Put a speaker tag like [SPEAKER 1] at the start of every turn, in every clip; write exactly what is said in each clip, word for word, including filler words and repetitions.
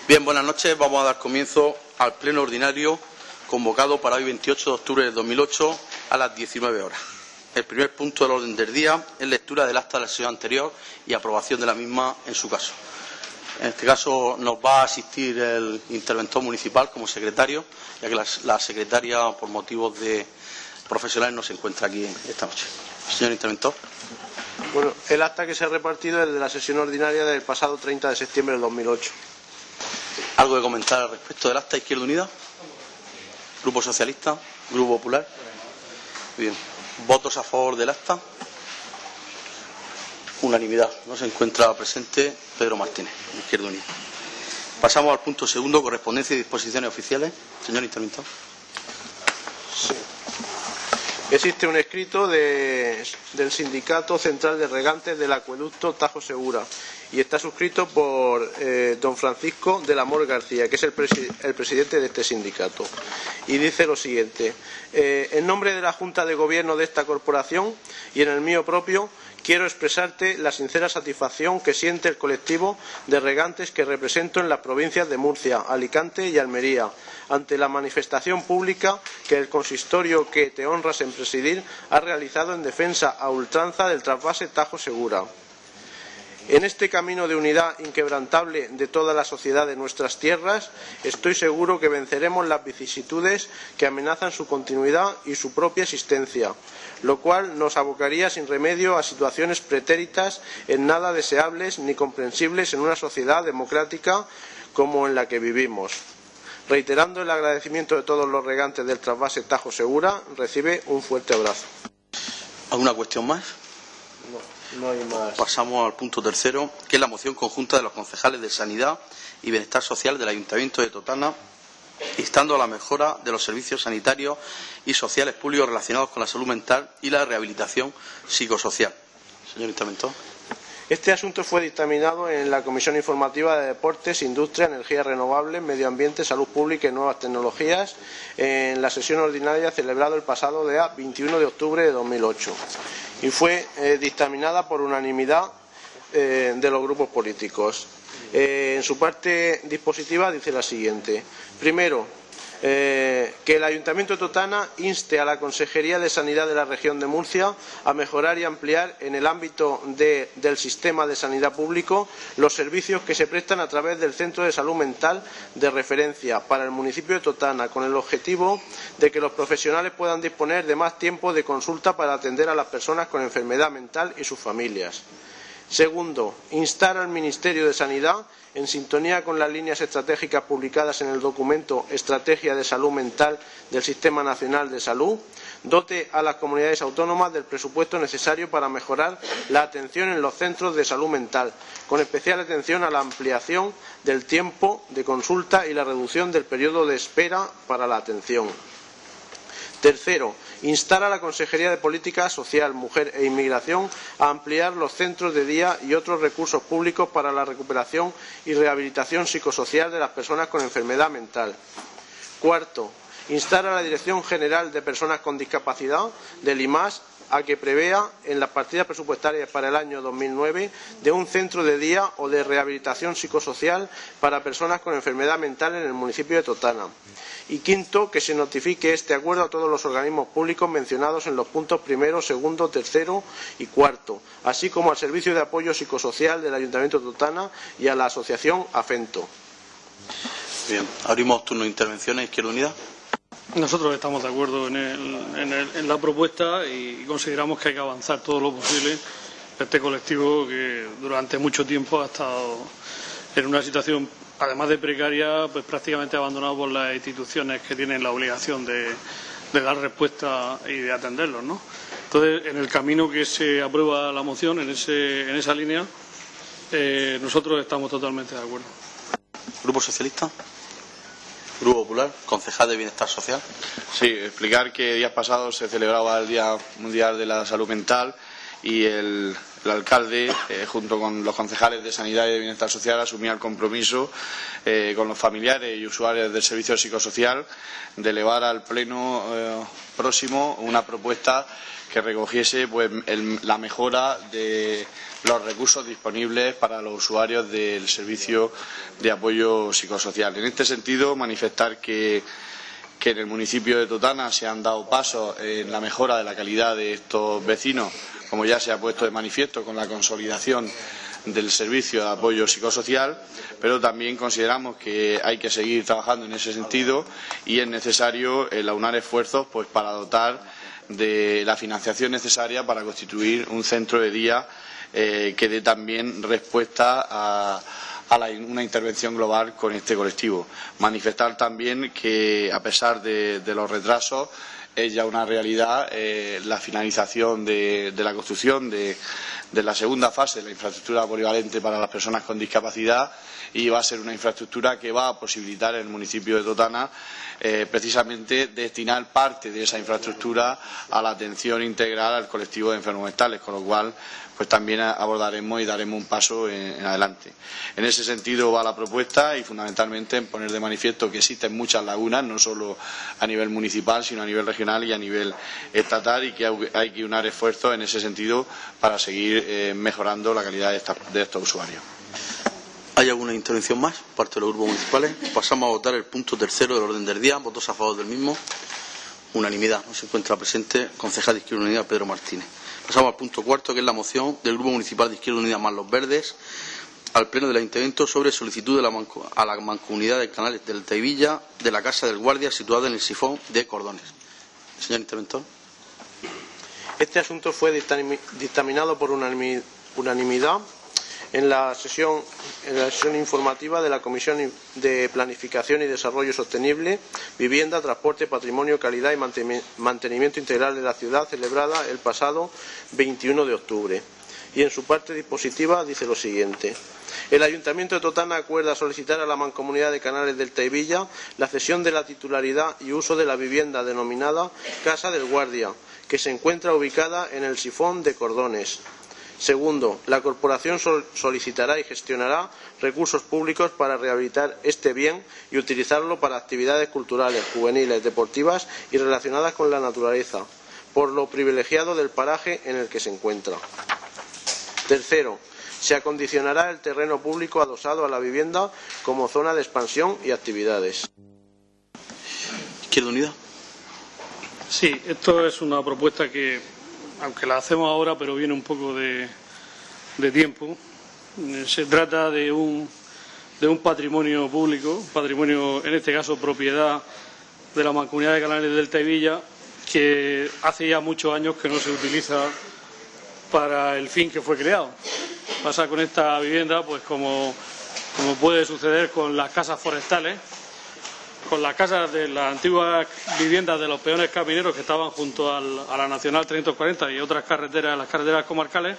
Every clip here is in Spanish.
[SPEAKER 1] Bien, buenas noches. Vamos a dar comienzo al pleno ordinario convocado para hoy, veintiocho de octubre de dos mil ocho, a las diecinueve horas. El primer punto del orden del día es lectura del acta de la sesión anterior y aprobación de la misma en su caso. En este caso nos va a asistir el interventor municipal como secretario, ya que la, la secretaria, por motivos de profesionales, no se encuentra aquí esta noche. Señor interventor.
[SPEAKER 2] Bueno, el acta que se ha repartido es de la sesión ordinaria del pasado treinta de septiembre del dos mil ocho.
[SPEAKER 1] ¿Algo que comentar al respecto del acta? Izquierda Unida, Grupo Socialista, Grupo Popular. Bien. ¿Votos a favor del acta? Unanimidad. No se encuentra presente Pedro Martínez, Izquierda Unida. Pasamos al punto segundo, correspondencia y disposiciones oficiales. Señor interventor.
[SPEAKER 2] Sí. Existe un escrito de, del Sindicato Central de Regantes del Acueducto Tajo Segura y está suscrito por eh, don Francisco del Amor García, que es el, presi el presidente de este sindicato. Y dice lo siguiente: eh, en nombre de la Junta de Gobierno de esta corporación y en el mío propio, quiero expresarte la sincera satisfacción que siente el colectivo de regantes que represento en las provincias de Murcia, Alicante y Almería, ante la manifestación pública que el consistorio que te honras en presidir ha realizado en defensa a ultranza del trasvase Tajo Segura. En este camino de unidad inquebrantable de toda la sociedad de nuestras tierras, estoy seguro que venceremos las vicisitudes que amenazan su continuidad y su propia existencia, lo cual nos abocaría sin remedio a situaciones pretéritas en nada deseables ni comprensibles en una sociedad democrática como en la que vivimos. Reiterando el agradecimiento de todos los regantes del trasvase Tajo Segura, recibe un fuerte abrazo.
[SPEAKER 1] ¿Alguna cuestión más?
[SPEAKER 2] No. No hay más.
[SPEAKER 1] Pasamos al punto tercero, que es la moción conjunta de los concejales de Sanidad y Bienestar Social del Ayuntamiento de Totana, instando a la mejora de los servicios sanitarios y sociales públicos relacionados con la salud mental y la rehabilitación psicosocial. Señor interventor.
[SPEAKER 2] Este asunto fue dictaminado en la Comisión Informativa de Deportes, Industria, Energías Renovables, Medio Ambiente, Salud Pública y Nuevas Tecnologías en la sesión ordinaria celebrada el pasado día veintiuno de octubre de dos mil ocho y fue eh, dictaminada por unanimidad eh, de los grupos políticos. Eh, en su parte dispositiva dice la siguiente. Primero, Eh, que el Ayuntamiento de Totana inste a la Consejería de Sanidad de la Región de Murcia a mejorar y ampliar en el ámbito de, del sistema de sanidad público los servicios que se prestan a través del Centro de Salud Mental de referencia para el municipio de Totana, con el objetivo de que los profesionales puedan disponer de más tiempo de consulta para atender a las personas con enfermedad mental y sus familias. Segundo, instar al Ministerio de Sanidad, en sintonía con las líneas estratégicas publicadas en el documento Estrategia de Salud Mental del Sistema Nacional de Salud, dote a las comunidades autónomas del presupuesto necesario para mejorar la atención en los centros de salud mental, con especial atención a la ampliación del tiempo de consulta y la reducción del periodo de espera para la atención. Tercero, instar a la Consejería de Política Social, Mujer e Inmigración a ampliar los centros de día y otros recursos públicos para la recuperación y rehabilitación psicosocial de las personas con enfermedad mental. Cuarto, instar a la Dirección General de Personas con Discapacidad del I M A S a que prevea en las partidas presupuestarias para el año dos mil nueve de un centro de día o de rehabilitación psicosocial para personas con enfermedad mental en el municipio de Totana. Y quinto, que se notifique este acuerdo a todos los organismos públicos mencionados en los puntos primero, segundo, tercero y cuarto, así como al Servicio de Apoyo Psicosocial del Ayuntamiento de Totana y a la Asociación AFENTO.
[SPEAKER 1] Bien, abrimos turno de intervenciones. Izquierda Unida.
[SPEAKER 3] Nosotros estamos de acuerdo en, el, en, el, en la propuesta y consideramos que hay que avanzar todo lo posible. Este colectivo que durante mucho tiempo ha estado en una situación, además de precaria, pues prácticamente abandonado por las instituciones que tienen la obligación de, de dar respuesta y de atenderlos, ¿no? Entonces, en el camino que se aprueba la moción, en, ese, en esa línea, eh, nosotros estamos totalmente de acuerdo.
[SPEAKER 1] Grupo Socialista. Grupo Popular, concejal de Bienestar Social.
[SPEAKER 4] Sí, explicar que días pasados se celebraba el Día Mundial de la Salud Mental y el, el alcalde, eh, junto con los concejales de Sanidad y de Bienestar Social, asumía el compromiso eh, con los familiares y usuarios del servicio psicosocial de elevar al Pleno eh, próximo una propuesta que recogiese pues, el, la mejora de los recursos disponibles para los usuarios del servicio de apoyo psicosocial. En este sentido, manifestar que que en el municipio de Totana se han dado pasos en la mejora de la calidad de estos vecinos, como ya se ha puesto de manifiesto con la consolidación del servicio de apoyo psicosocial, pero también consideramos que hay que seguir trabajando en ese sentido y es necesario el aunar esfuerzos pues, para dotar de la financiación necesaria para constituir un centro de día eh, que dé también respuesta a a la, una intervención global con este colectivo. Manifestar también que, a pesar de, de los retrasos, es ya una realidad eh, la finalización de, de la construcción de, de la segunda fase de la infraestructura polivalente para las personas con discapacidad y va a ser una infraestructura que va a posibilitar en el municipio de Totana eh, precisamente destinar parte de esa infraestructura a la atención integral al colectivo de enfermos mentales, con lo cual pues también abordaremos y daremos un paso en, en adelante. En ese sentido va la propuesta y fundamentalmente en poner de manifiesto que existen muchas lagunas, no solo a nivel municipal, sino a nivel regional y a nivel estatal y que hay que unar esfuerzos en ese sentido para seguir eh, mejorando la calidad de, esta, de estos usuarios.
[SPEAKER 1] ¿Hay alguna intervención más por parte de los grupos municipales? Pasamos a votar el punto tercero del orden del día. ¿Votos a favor del mismo? Unanimidad. No se encuentra presente el concejal de Izquierda Unida, Pedro Martínez. Pasamos al punto cuarto, que es la moción del Grupo Municipal de Izquierda Unida más Los Verdes al Pleno del Ayuntamiento sobre solicitud de la manco, a la Mancomunidad de Canales del Teivilla de la Casa del Guardia situada en el sifón de Cordones. Señor interventor.
[SPEAKER 2] Este asunto fue dictaminado por unanimidad en la sesión, en la sesión informativa de la Comisión de Planificación y Desarrollo Sostenible, Vivienda, Transporte, Patrimonio, Calidad y Mantenimiento Integral de la Ciudad, celebrada el pasado veintiuno de octubre. Y en su parte dispositiva dice lo siguiente. El Ayuntamiento de Totana acuerda solicitar a la Mancomunidad de Canales del Teivilla la cesión de la titularidad y uso de la vivienda denominada Casa del Guardia, que se encuentra ubicada en el sifón de Cordones. Segundo, la Corporación solicitará y gestionará recursos públicos para rehabilitar este bien y utilizarlo para actividades culturales, juveniles, deportivas y relacionadas con la naturaleza, por lo privilegiado del paraje en el que se encuentra. Tercero, se acondicionará el terreno público adosado a la vivienda como zona de expansión y actividades.
[SPEAKER 1] Izquierda Unida.
[SPEAKER 3] Sí, esto es una propuesta que, aunque la hacemos ahora, pero viene un poco de, de tiempo. Se trata de un, de un patrimonio público, patrimonio, en este caso, propiedad de la Mancomunidad de Canales del Teivilla, que hace ya muchos años que no se utiliza para el fin que fue creado. Pasa con esta vivienda, pues como, como puede suceder con las casas forestales, con las casas de las antiguas viviendas de los peones camineros que estaban junto al, a la Nacional trescientos cuarenta y otras carreteras, las carreteras comarcales.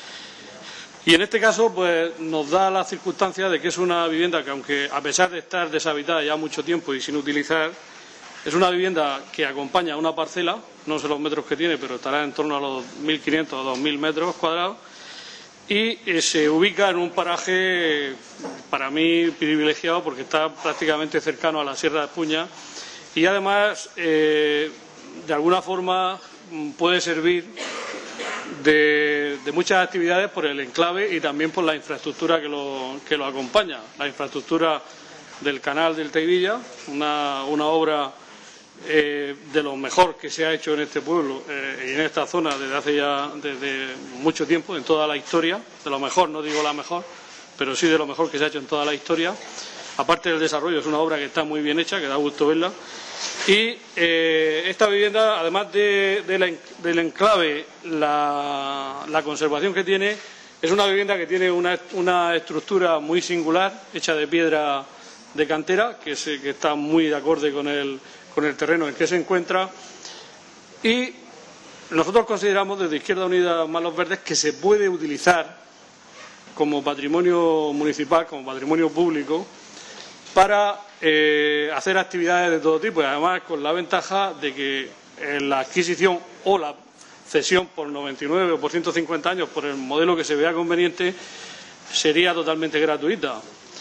[SPEAKER 3] Y en este caso, pues nos da la circunstancia de que es una vivienda que, aunque a pesar de estar deshabitada ya mucho tiempo y sin utilizar, es una vivienda que acompaña a una parcela, no sé los metros que tiene, pero estará en torno a los mil quinientos o dos mil metros cuadrados, y eh, se ubica en un paraje, para mí, privilegiado, porque está prácticamente cercano a la Sierra de Espuña y además, eh, de alguna forma, puede servir de, de muchas actividades por el enclave y también por la infraestructura que lo, que lo acompaña. La infraestructura del Canal del Teivilla, una, una obra Eh, de lo mejor que se ha hecho en este pueblo eh, y en esta zona desde hace ya desde mucho tiempo, en toda la historia, de lo mejor, no digo la mejor, pero sí de lo mejor que se ha hecho en toda la historia. Aparte del desarrollo, es una obra que está muy bien hecha, que da gusto verla. Y eh, esta vivienda, además de, de la, del enclave, la, la conservación que tiene, es una vivienda que tiene una, una estructura muy singular, hecha de piedra de cantera, que, se, que está muy de acorde con el con el terreno en que se encuentra, y nosotros consideramos desde Izquierda Unida más Los Verdes que se puede utilizar como patrimonio municipal, como patrimonio público, para eh, hacer actividades de todo tipo, y además con la ventaja de que en la adquisición o la cesión por noventa y nueve o por ciento cincuenta años por el modelo que se vea conveniente sería totalmente gratuita.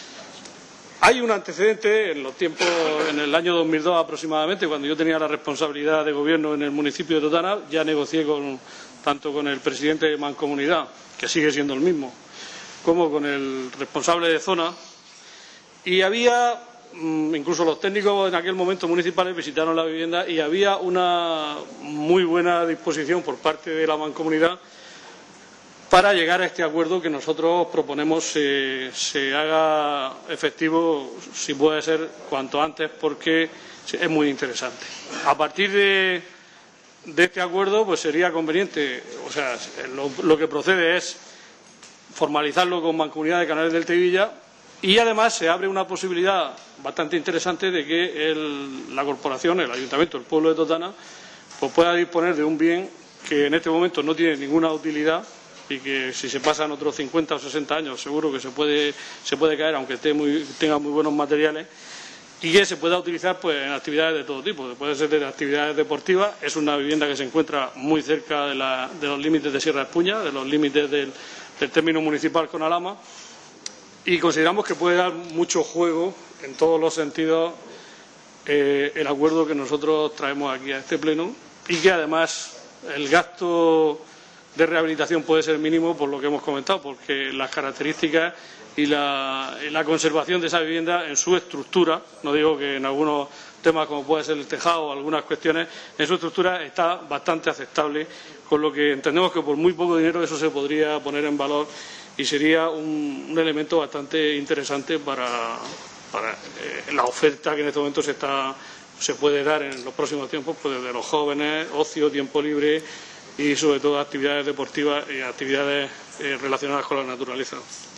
[SPEAKER 3] Hay un antecedente en los tiempos, en el año dos mil dos aproximadamente, cuando yo tenía la responsabilidad de gobierno en el municipio de Totana, ya negocié con, tanto con el presidente de Mancomunidad, que sigue siendo el mismo, como con el responsable de zona, y había, incluso los técnicos en aquel momento municipales visitaron la vivienda y había una muy buena disposición por parte de la Mancomunidad para llegar a este acuerdo que nosotros proponemos se, se haga efectivo, si puede ser, cuanto antes, porque es muy interesante. A partir de, de este acuerdo, pues sería conveniente, o sea, lo, lo que procede es formalizarlo con Mancomunidad de Canales del Tevilla y además se abre una posibilidad bastante interesante de que el, la corporación, el ayuntamiento, el pueblo de Totana, pues pueda disponer de un bien que en este momento no tiene ninguna utilidad y que si se pasan otros cincuenta o sesenta años seguro que se puede, se puede caer, aunque esté muy, tenga muy buenos materiales, y que se pueda utilizar pues, en actividades de todo tipo. Puede ser de actividades deportivas. Es una vivienda que se encuentra muy cerca de, la, de los límites de Sierra Espuña, de los límites del, del término municipal con Alhama, y consideramos que puede dar mucho juego en todos los sentidos eh, el acuerdo que nosotros traemos aquí a este pleno, y que además el gasto de rehabilitación puede ser mínimo por lo que hemos comentado, porque las características y la, y la conservación de esa vivienda en su estructura, no digo que en algunos temas como puede ser el tejado o algunas cuestiones, en su estructura está bastante aceptable, con lo que entendemos que por muy poco dinero eso se podría poner en valor y sería un, un elemento bastante interesante para, para eh, la oferta que en este momento se está se puede dar en los próximos tiempos, pues desde los jóvenes, ocio, tiempo libre y sobre todo actividades deportivas y actividades eh, relacionadas con la naturaleza.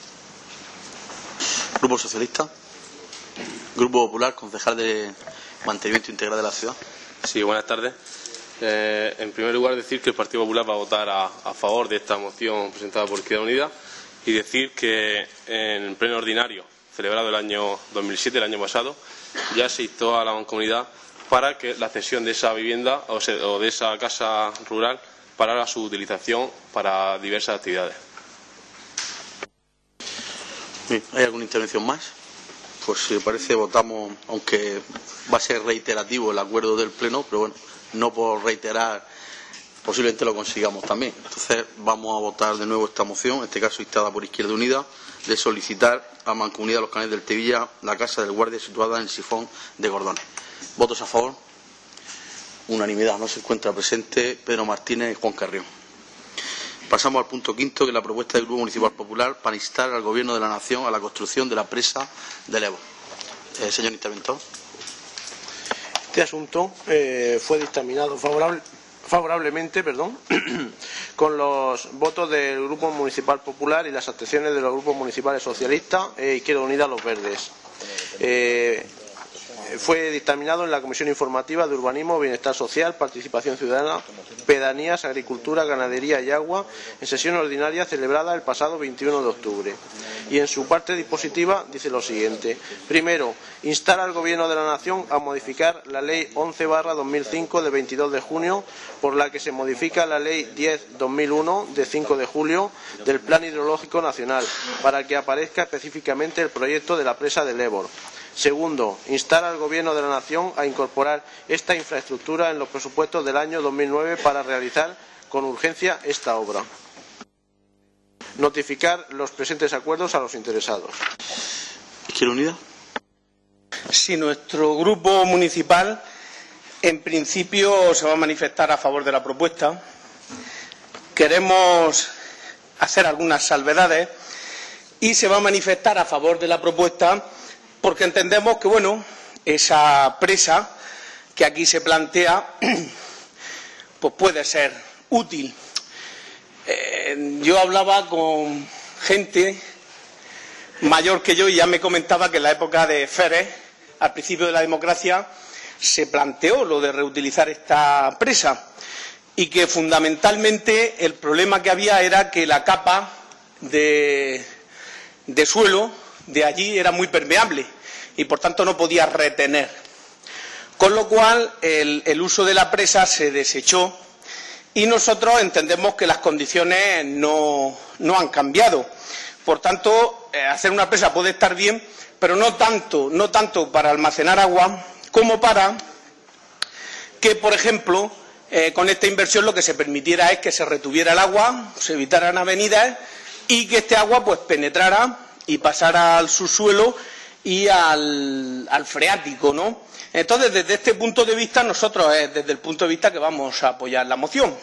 [SPEAKER 1] Grupo Socialista, Grupo Popular, concejal de Mantenimiento Integral de la Ciudad.
[SPEAKER 5] Sí, buenas tardes. Eh, en primer lugar, decir que el Partido Popular va a votar a, a favor de esta moción presentada por Izquierda Unida y decir que en el pleno ordinario celebrado el año dos mil siete, el año pasado, ya se instó a la Mancomunidad para que la cesión de esa vivienda o, se, o de esa casa rural para su utilización para diversas actividades.
[SPEAKER 1] Bien, ¿hay alguna intervención más? Pues si parece votamos, aunque va a ser reiterativo el acuerdo del Pleno, pero bueno, no por reiterar, posiblemente lo consigamos también. Entonces vamos a votar de nuevo esta moción, en este caso instada por Izquierda Unida, de solicitar a Mancomunidad de los Canales del Tevilla la casa del guardia situada en el Sifón de Gordones. ¿Votos a favor? Unanimidad. No se encuentra presente Pedro Martínez y Juan Carrión. Pasamos al punto quinto, que es la propuesta del Grupo Municipal Popular para instar al Gobierno de la Nación a la construcción de la presa del Ebro. Eh, señor interventor.
[SPEAKER 2] Este asunto eh, fue dictaminado favorable, favorablemente perdón, con los votos del Grupo Municipal Popular y las abstenciones de los grupos municipales socialistas e Izquierda Unida, los Verdes. Eh, Fue dictaminado en la Comisión Informativa de Urbanismo, Bienestar Social, Participación Ciudadana, Pedanías, Agricultura, Ganadería y Agua, en sesión ordinaria celebrada el pasado veintiuno de octubre. Y en su parte dispositiva dice lo siguiente. Primero, instar al Gobierno de la Nación a modificar la Ley once barra dos mil cinco de veintidós de junio, por la que se modifica la Ley diez barra dos mil uno de cinco de julio del Plan Hidrológico Nacional, para que aparezca específicamente el proyecto de la presa del Ebro. Segundo, instar al Gobierno de la Nación a incorporar esta infraestructura en los presupuestos del año dos mil nueve para realizar con urgencia esta obra. Notificar los presentes acuerdos a los interesados.
[SPEAKER 1] ¿Izquierda Unida?
[SPEAKER 6] Sí, nuestro grupo municipal en principio se va a manifestar a favor de la propuesta. Queremos hacer algunas salvedades y se va a manifestar a favor de la propuesta porque entendemos que, bueno, esa presa que aquí se plantea pues puede ser útil. Eh, yo hablaba con gente mayor que yo y ya me comentaba que en la época de Férez, al principio de la democracia, se planteó lo de reutilizar esta presa y que fundamentalmente el problema que había era que la capa de, de suelo de allí era muy permeable y por tanto no podía retener. Con lo cual el, el uso de la presa se desechó y nosotros entendemos que las condiciones no, no han cambiado. Por tanto, eh, hacer una presa puede estar bien, pero no tanto, no tanto para almacenar agua como para que, por ejemplo, eh, con esta inversión lo que se permitiera es que se retuviera el agua, se evitaran avenidas y que este agua pues penetrara y pasara al subsuelo y al, al freático, ¿no? Entonces, desde este punto de vista, nosotros es desde el punto de vista que vamos a apoyar la moción.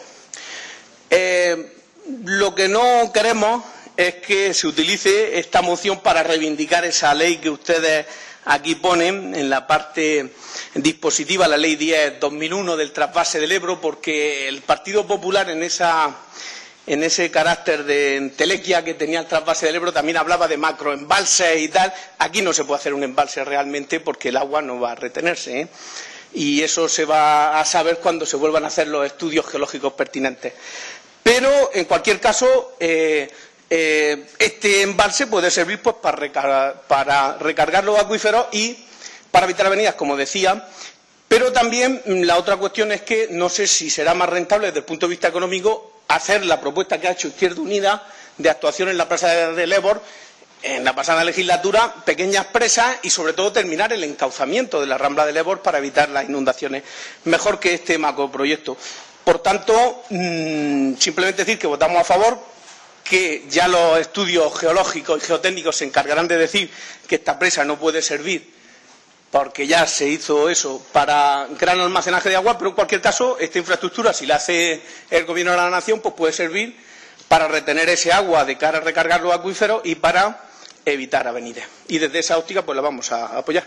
[SPEAKER 6] Eh, lo que no queremos es que se utilice esta moción para reivindicar esa ley que ustedes aquí ponen en la parte dispositiva, la ley diez barra dos mil uno del trasvase del Ebro, porque el Partido Popular en esa en ese carácter de entelequia que tenía el trasvase del Ebro también hablaba de macroembalses y tal. Aquí no se puede hacer un embalse realmente porque el agua no va a retenerse, ¿eh? Y eso se va a saber cuando se vuelvan a hacer los estudios geológicos pertinentes. Pero, en cualquier caso, eh, eh, este embalse puede servir pues, para, recargar, para recargar los acuíferos y para evitar avenidas, como decía. Pero también la otra cuestión es que no sé si será más rentable desde el punto de vista económico hacer la propuesta que ha hecho Izquierda Unida de actuación en la presa del Ebro en la pasada legislatura, pequeñas presas y sobre todo terminar el encauzamiento de la rambla del Ebro para evitar las inundaciones, mejor que este macroproyecto. Por tanto, mmm, simplemente decir que votamos a favor, que ya los estudios geológicos y geotécnicos se encargarán de decir que esta presa no puede servir porque ya se hizo eso para gran almacenaje de agua, pero en cualquier caso esta infraestructura, si la hace el Gobierno de la Nación, pues puede servir para retener ese agua de cara a recargar los acuíferos y para evitar avenidas. Y desde esa óptica pues la vamos a apoyar.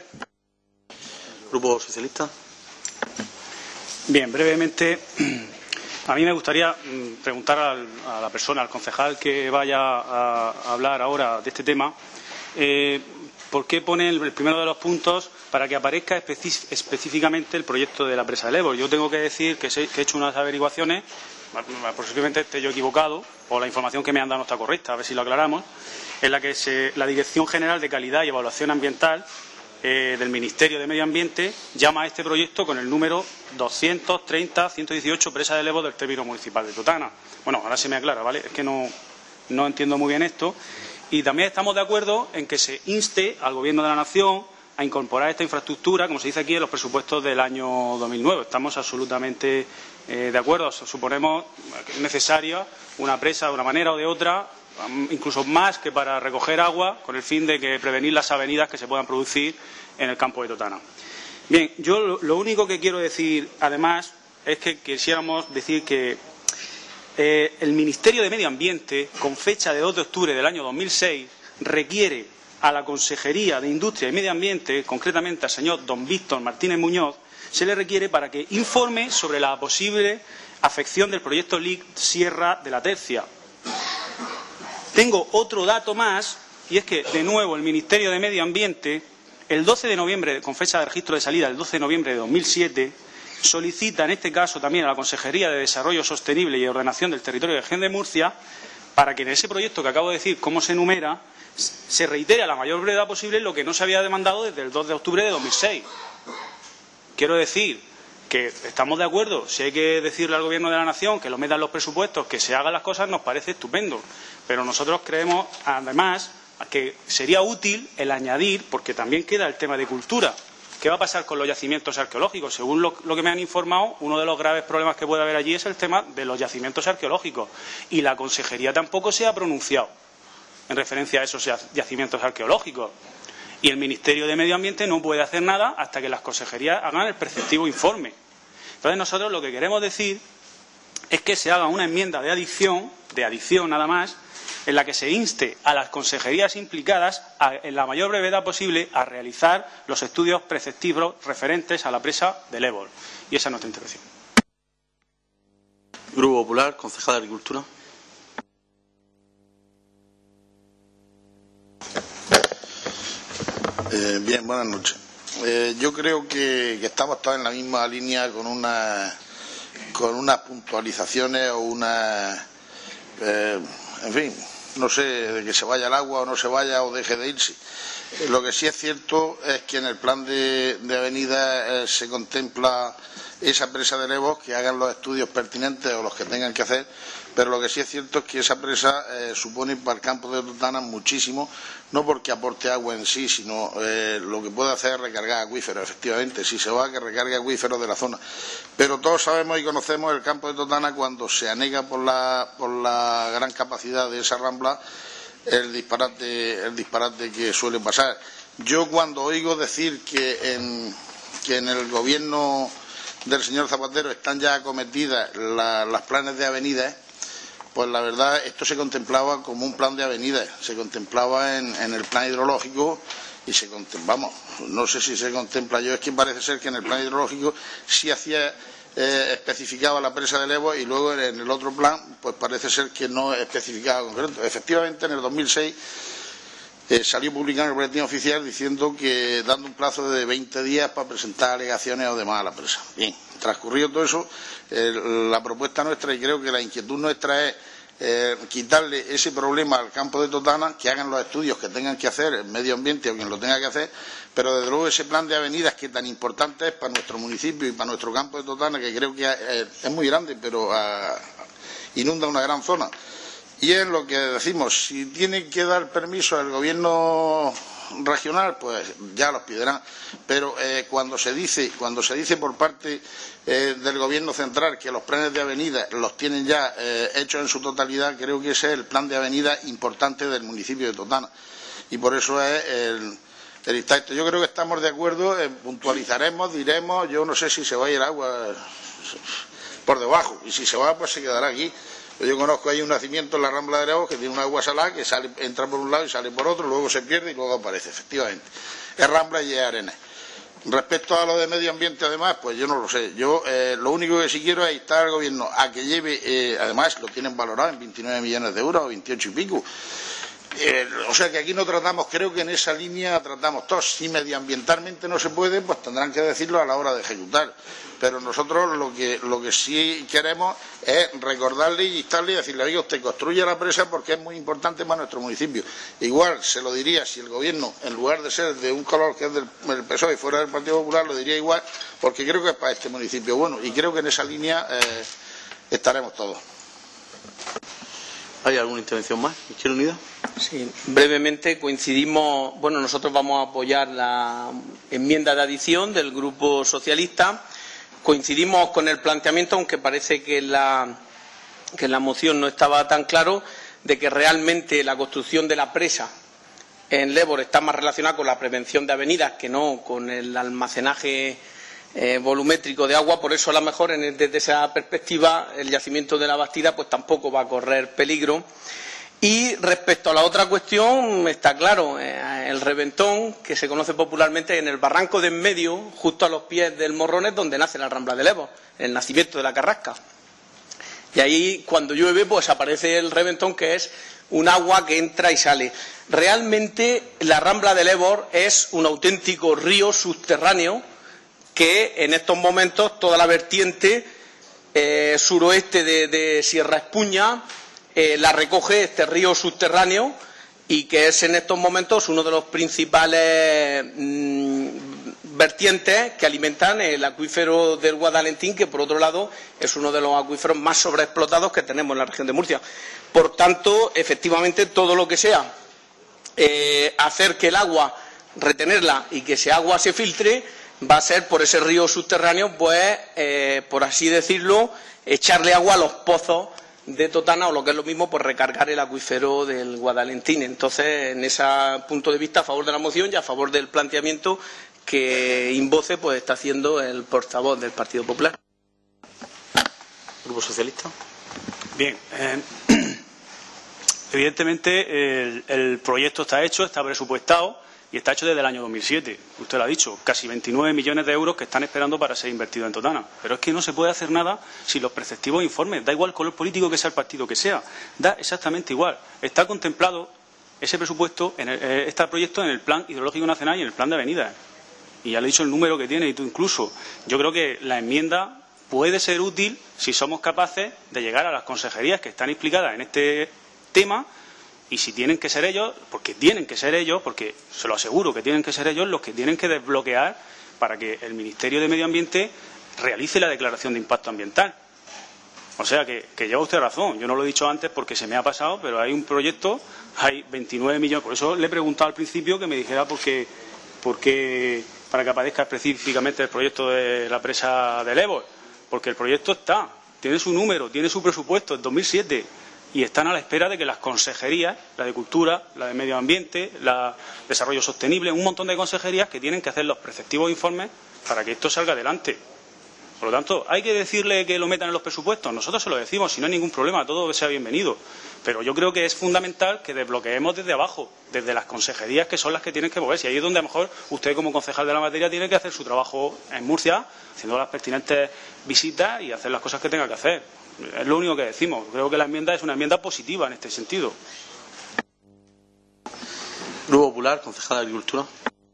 [SPEAKER 1] Grupo Socialista.
[SPEAKER 7] Bien, brevemente, a mí me gustaría preguntar al, a la persona, al concejal que vaya a, a hablar ahora de este tema, eh, ¿por qué pone el, el primero de los puntos para que aparezca especi- específicamente el proyecto de la presa del Ebro? Yo tengo que decir que, se, que he hecho unas averiguaciones, posiblemente esté yo equivocado o la información que me han dado no está correcta, a ver si lo aclaramos, en la que se, la Dirección General de Calidad y Evaluación Ambiental eh, del Ministerio de Medio Ambiente llama a este proyecto con el número doscientos treinta punto ciento dieciocho presa del Ebro del término municipal de Totana. Bueno, ahora se me aclara, ¿vale? Es que no, no entiendo muy bien esto. Y también estamos de acuerdo en que se inste al Gobierno de la Nación a incorporar esta infraestructura, como se dice aquí, en los presupuestos del año dos mil nueve. Estamos absolutamente eh, de acuerdo. Suponemos que es necesaria una presa de una manera o de otra, incluso más que para recoger agua, con el fin de que prevenir las avenidas que se puedan producir en el campo de Totana. Bien, yo lo, lo único que quiero decir, además, es que quisiéramos decir que Eh, el Ministerio de Medio Ambiente, con fecha de dos de octubre del año dos mil seis, requiere a la Consejería de Industria y Medio Ambiente, concretamente al señor don Víctor Martínez Muñoz, se le requiere para que informe sobre la posible afección del proyecto L I C Sierra de la Tercia. Tengo otro dato más, y es que, de nuevo, el Ministerio de Medio Ambiente, el doce de noviembre, con fecha de registro de salida del doce de noviembre de dos mil siete, solicita en este caso también a la Consejería de Desarrollo Sostenible y Ordenación del Territorio de la Región de Murcia para que en ese proyecto que acabo de decir, cómo se enumera, se reitere a la mayor brevedad posible lo que no se había demandado desde el dos de octubre de dos mil seis. Quiero decir que estamos de acuerdo, si hay que decirle al Gobierno de la Nación que lo metan los presupuestos, que se hagan las cosas, nos parece estupendo. Pero nosotros creemos, además, que sería útil el añadir, porque también queda el tema de cultura. ¿Qué va a pasar con los yacimientos arqueológicos? Según lo, lo que me han informado, uno de los graves problemas que puede haber allí es el tema de los yacimientos arqueológicos. Y la Consejería tampoco se ha pronunciado en referencia a esos yacimientos arqueológicos. Y el Ministerio de Medio Ambiente no puede hacer nada hasta que las consejerías hagan el preceptivo informe. Entonces, nosotros lo que queremos decir es que se haga una enmienda de adición, de adición nada más, en la que se inste a las consejerías implicadas a, en la mayor brevedad posible a realizar los estudios preceptivos referentes a la presa del Ebro. Y esa es nuestra intervención.
[SPEAKER 1] Grupo Popular, concejal de Agricultura.
[SPEAKER 8] Eh, bien, buenas noches. Eh, yo creo que, que estamos todos en la misma línea con una con unas puntualizaciones o unas eh, en fin, no sé, de que se vaya el agua o no se vaya o deje de irse. Lo que sí es cierto es que en el plan de, de avenida eh, se contempla esa presa de Levos, que hagan los estudios pertinentes o los que tengan que hacer, pero lo que sí es cierto es que esa presa eh, supone para el campo de Totana muchísimo, no porque aporte agua en sí, sino eh, lo que puede hacer es recargar acuíferos, efectivamente, si se va a que recargue acuíferos de la zona. Pero todos sabemos y conocemos el campo de Totana cuando se anega por la, por la gran capacidad de esa rambla, el disparate, el disparate que suele pasar. Yo cuando oigo decir que en, que en el gobierno del señor Zapatero están ya acometidas la, las planes de avenidas, pues la verdad esto se contemplaba como un plan de avenidas, se contemplaba en, en el plan hidrológico y se contemplamos, no sé si se contempla, yo es que parece ser que en el plan hidrológico sí hacía eh, especificaba la presa de Levos y luego en el otro plan pues parece ser que no especificaba concreto. Efectivamente en el dos mil seis eh, salió publicado en el boletín oficial diciendo que dando un plazo de veinte días para presentar alegaciones o demás a la presa. Bien, transcurrido todo eso, eh, la propuesta nuestra y creo que la inquietud nuestra es Eh, quitarle ese problema al campo de Totana, que hagan los estudios que tengan que hacer, el medio ambiente o quien lo tenga que hacer, pero desde luego ese plan de avenidas que tan importante es para nuestro municipio y para nuestro campo de Totana, que creo que eh, es muy grande, pero uh, inunda una gran zona. Y es lo que decimos, si tiene que dar permiso al gobierno regional, pues ya los piderán, pero eh, cuando se dice cuando se dice por parte eh, del gobierno central que los planes de avenida los tienen ya eh, hechos en su totalidad, creo que ese es el plan de avenida importante del municipio de Totana y por eso es el, el instante. Yo creo que estamos de acuerdo, eh, puntualizaremos, diremos, yo no sé si se va a ir agua por debajo y si se va pues se quedará aquí. Yo conozco ahí un nacimiento en la Rambla de Levos que tiene un agua salada que sale, entra por un lado y sale por otro, luego se pierde y luego aparece, efectivamente. Es Rambla y es arena. Respecto a lo de medio ambiente, además, pues yo no lo sé. Yo eh, lo único que sí quiero es instar al gobierno a que lleve, eh, además lo tienen valorado en veintinueve millones de euros o veintiocho y pico. Eh, o sea que aquí no tratamos, creo que en esa línea tratamos todos. Si medioambientalmente no se puede, pues tendrán que decirlo a la hora de ejecutar. Pero nosotros lo que, lo que sí queremos es recordarle y instarle y decirle, oiga, usted construye la presa porque es muy importante para nuestro municipio. Igual se lo diría si el gobierno, en lugar de ser de un color que es del, del P S O E y fuera del Partido Popular, lo diría igual, porque creo que es para este municipio bueno y creo que en esa línea eh, estaremos todos.
[SPEAKER 1] ¿Hay alguna intervención más? ¿Izquierda Unida?
[SPEAKER 6] Sí, brevemente coincidimos, bueno, nosotros vamos a apoyar la enmienda de adición del Grupo Socialista. Coincidimos con el planteamiento, aunque parece que en la, que en la moción no estaba tan claro, de que realmente la construcción de la presa en Levor está más relacionada con la prevención de avenidas que no con el almacenaje eh, volumétrico de agua. Por eso, a lo mejor, en, desde esa perspectiva, el yacimiento de la Bastida pues tampoco va a correr peligro. Y respecto a la otra cuestión, está claro, eh, el reventón, que se conoce popularmente en el barranco de en medio, justo a los pies del Morrones, donde nace la Rambla de Levos, el nacimiento de la Carrasca. Y ahí, cuando llueve, pues aparece el reventón, que es un agua que entra y sale. Realmente, la Rambla de Levos es un auténtico río subterráneo que, en estos momentos, toda la vertiente eh, suroeste de, de Sierra Espuña Eh, la recoge este río subterráneo y que es en estos momentos uno de los principales mmm, vertientes que alimentan el acuífero del Guadalentín, que por otro lado es uno de los acuíferos más sobreexplotados que tenemos en la región de Murcia. Por tanto, efectivamente, todo lo que sea eh, hacer que el agua, retenerla y que ese agua se filtre, va a ser por ese río subterráneo, pues, eh, por así decirlo, echarle agua a los pozos de Totana, o lo que es lo mismo, pues recargar el acuífero del Guadalentín. Entonces, en ese punto de vista, a favor de la moción y a favor del planteamiento que Invoce pues está haciendo el portavoz del Partido Popular.
[SPEAKER 1] Grupo Socialista.
[SPEAKER 7] Bien, eh, evidentemente el, el proyecto está hecho, está presupuestado y está hecho desde el año dos mil siete. Usted lo ha dicho, casi veintinueve millones de euros que están esperando para ser invertidos en Totana. Pero es que no se puede hacer nada sin los preceptivos informes. Da igual el color político que sea el partido que sea. Da exactamente igual. Está contemplado ese presupuesto, en el, eh, este proyecto en el Plan Hidrológico Nacional y en el Plan de Avenidas. Y ya le he dicho el número que tiene y tú incluso. Yo creo que la enmienda puede ser útil si somos capaces de llegar a las consejerías que están implicadas en este tema Y si tienen que ser ellos, porque tienen que ser ellos, porque se lo aseguro que tienen que ser ellos los que tienen que desbloquear para que el Ministerio de Medio Ambiente realice la declaración de impacto ambiental. O sea que, que lleva usted razón. Yo no lo he dicho antes porque se me ha pasado, pero hay un proyecto, hay veintinueve millones. Por eso le he preguntado al principio que me dijera por qué, por qué para que aparezca específicamente el proyecto de la presa del Ebro. Porque el proyecto está, tiene su número, tiene su presupuesto, en dos mil siete. Y están a la espera de que las consejerías, la de Cultura, la de Medio Ambiente, la de Desarrollo Sostenible, un montón de consejerías que tienen que hacer los preceptivos informes para que esto salga adelante. Por lo tanto, ¿hay que decirle que lo metan en los presupuestos? Nosotros se lo decimos, si no hay ningún problema, todo sea bienvenido. Pero yo creo que es fundamental que desbloqueemos desde abajo, desde las consejerías que son las que tienen que moverse. Y ahí es donde a lo mejor usted, como concejal de la materia, tiene que hacer su trabajo en Murcia, haciendo las pertinentes visitas y hacer las cosas que tenga que hacer. Es lo único que decimos. Creo que la enmienda es una enmienda positiva en este sentido.
[SPEAKER 1] Grupo Popular, concejal de Agricultura.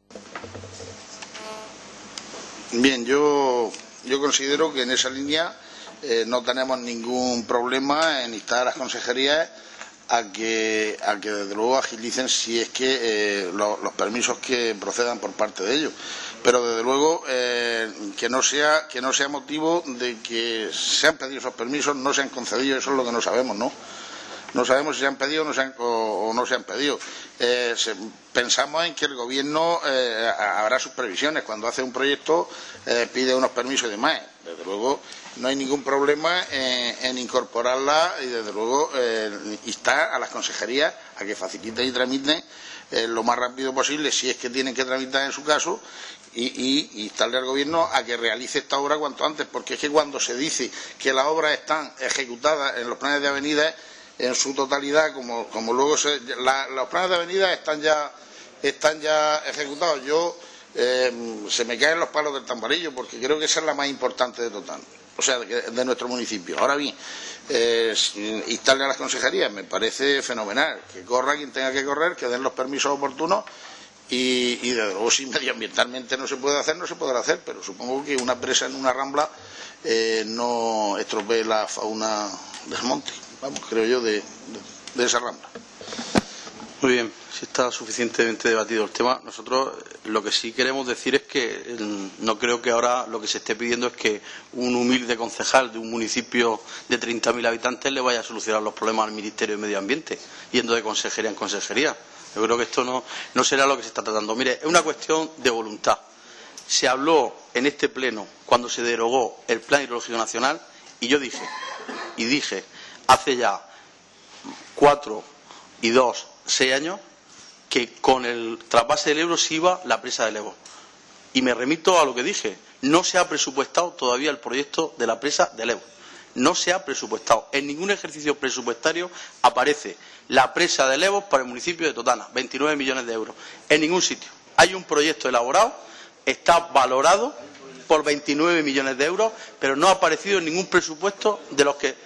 [SPEAKER 8] Bien, yo, yo considero que en esa línea eh, no tenemos ningún problema en instar a las consejerías a que, a que desde luego agilicen si es que eh, lo, los permisos que procedan por parte de ellos. Pero desde luego eh, que no sea que no sea motivo de que se han pedido esos permisos, no se han concedido, eso es lo que no sabemos, ¿no? No sabemos si se han pedido o no se han, o, o no se han pedido. Eh, se, pensamos en que el Gobierno eh, habrá sus previsiones. Cuando hace un proyecto eh, pide unos permisos y demás. Desde luego no hay ningún problema en, en incorporarla y desde luego eh, instar a las consejerías a que faciliten y tramiten eh, lo más rápido posible, si es que tienen que tramitar en su caso, y, y, y instarle al Gobierno a que realice esta obra cuanto antes, porque es que cuando se dice que las obras están ejecutadas en los planes de avenidas en su totalidad, como, como luego se, la, los planes de avenidas están ya están ya ejecutados. Yo eh, se me caen los palos del tamborillo porque creo que esa es la más importante de total, o sea, de, de nuestro municipio. Ahora bien, eh, instarle a las consejerías me parece fenomenal, que corra quien tenga que correr, que den los permisos oportunos y, y desde luego si medioambientalmente no se puede hacer, no se podrá hacer, pero supongo que una presa en una rambla eh, no estropee la fauna del monte. Vamos, creo yo, de, de, de esa rambla.
[SPEAKER 1] Muy bien, si está suficientemente debatido el tema, nosotros lo que sí queremos decir es que no creo que ahora lo que se esté pidiendo es que un humilde concejal de un municipio de treinta mil habitantes le vaya a solucionar los problemas al Ministerio de Medio Ambiente, yendo de consejería en consejería. Yo creo que esto no, no será lo que se está tratando. Mire, es una cuestión de voluntad. Se habló en este pleno cuando se derogó el Plan Hidrológico Nacional y yo dije, y dije, hace ya cuatro y dos, seis años, que con el trasvase del Ebro se iba la presa del Ebro. Y me remito a lo que dije, no se ha presupuestado todavía el proyecto de la presa del Ebro. No se ha presupuestado. En ningún ejercicio presupuestario aparece la presa del Ebro para el municipio de Totana, veintinueve millones de euros. En ningún sitio. Hay un proyecto elaborado, está valorado por veintinueve millones de euros, pero no ha aparecido en ningún presupuesto de los que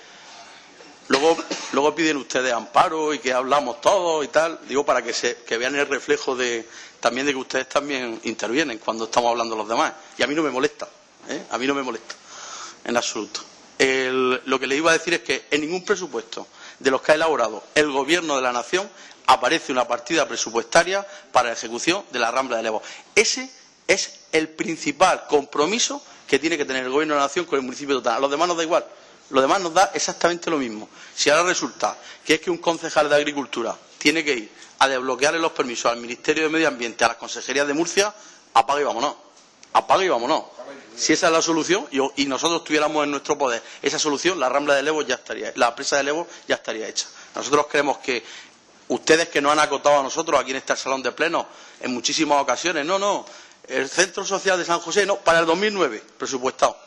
[SPEAKER 1] Luego, luego piden ustedes amparo y que hablamos todos y tal, digo para que se que vean el reflejo de también de que ustedes también intervienen cuando estamos hablando los demás. Y a mí no me molesta, ¿eh? A mí no me molesta, en absoluto. El, lo que le iba a decir es que en ningún presupuesto de los que ha elaborado el Gobierno de la Nación aparece una partida presupuestaria para la ejecución de la Rambla del Ebro. Ese es el principal compromiso que tiene que tener el Gobierno de la Nación con el municipio de Totana. A los demás nos da igual. Lo demás nos da exactamente lo mismo. Si ahora resulta que es que un concejal de Agricultura tiene que ir a desbloquearle los permisos al Ministerio de Medio Ambiente, a las consejerías de Murcia, apaga y vámonos. Apaga y vámonos. Si esa es la solución y, y nosotros tuviéramos en nuestro poder esa solución, la Rambla del Ebro ya estaría, la presa del Ebro ya estaría hecha. Nosotros creemos que ustedes que nos han acotado a nosotros aquí en este salón de pleno en muchísimas ocasiones, no, no, el Centro Social de San José, no, para el dos mil nueve, presupuestado.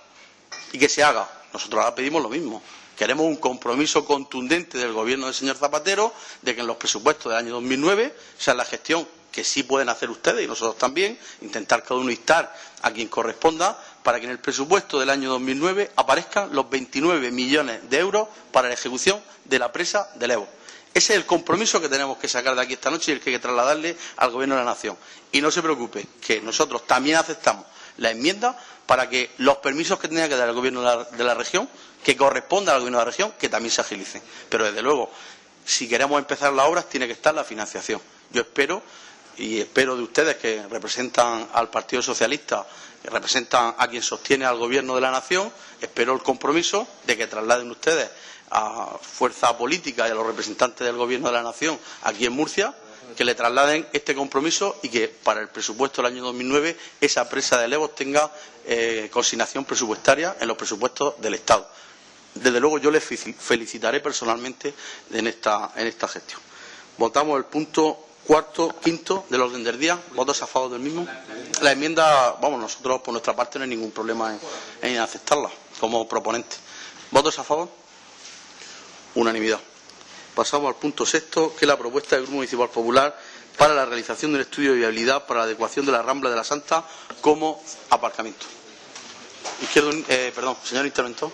[SPEAKER 1] Y que se haga. Nosotros ahora pedimos lo mismo. Queremos un compromiso contundente del Gobierno del señor Zapatero de que en los presupuestos del año dos mil nueve sea la gestión que sí pueden hacer ustedes y nosotros también, intentar cada uno instar a quien corresponda para que en el presupuesto del año dos mil nueve aparezcan los veintinueve millones de euros para la ejecución de la presa del Ebro. Ese es el compromiso que tenemos que sacar de aquí esta noche y el que hay que trasladarle al Gobierno de la Nación. Y no se preocupe, que nosotros también aceptamos la enmienda para que los permisos que tenga que dar el Gobierno de la, de la región, que corresponda al Gobierno de la región, que también se agilicen. Pero desde luego, si queremos empezar las obras, tiene que estar la financiación. Yo espero, y espero de ustedes que representan al Partido Socialista, que representan a quien sostiene al Gobierno de la Nación, espero el compromiso de que trasladen ustedes a fuerza política y a los representantes del Gobierno de la Nación aquí en Murcia, que le trasladen este compromiso y que para el presupuesto del año dos mil nueve esa presa de Levos tenga eh, consignación presupuestaria en los presupuestos del Estado. Desde luego yo les felicitaré personalmente en esta, en esta gestión. Votamos el punto cuarto, quinto del orden del día. ¿Votos a favor del mismo? La enmienda, vamos, nosotros por nuestra parte no hay ningún problema en, en aceptarla como proponente. ¿Votos a favor? Unanimidad. Pasamos al punto sexto, que es la propuesta del Grupo Municipal Popular para la realización del estudio de viabilidad para la adecuación de la Rambla de la Santa como aparcamiento. Izquierdo, eh, perdón, señor interventor.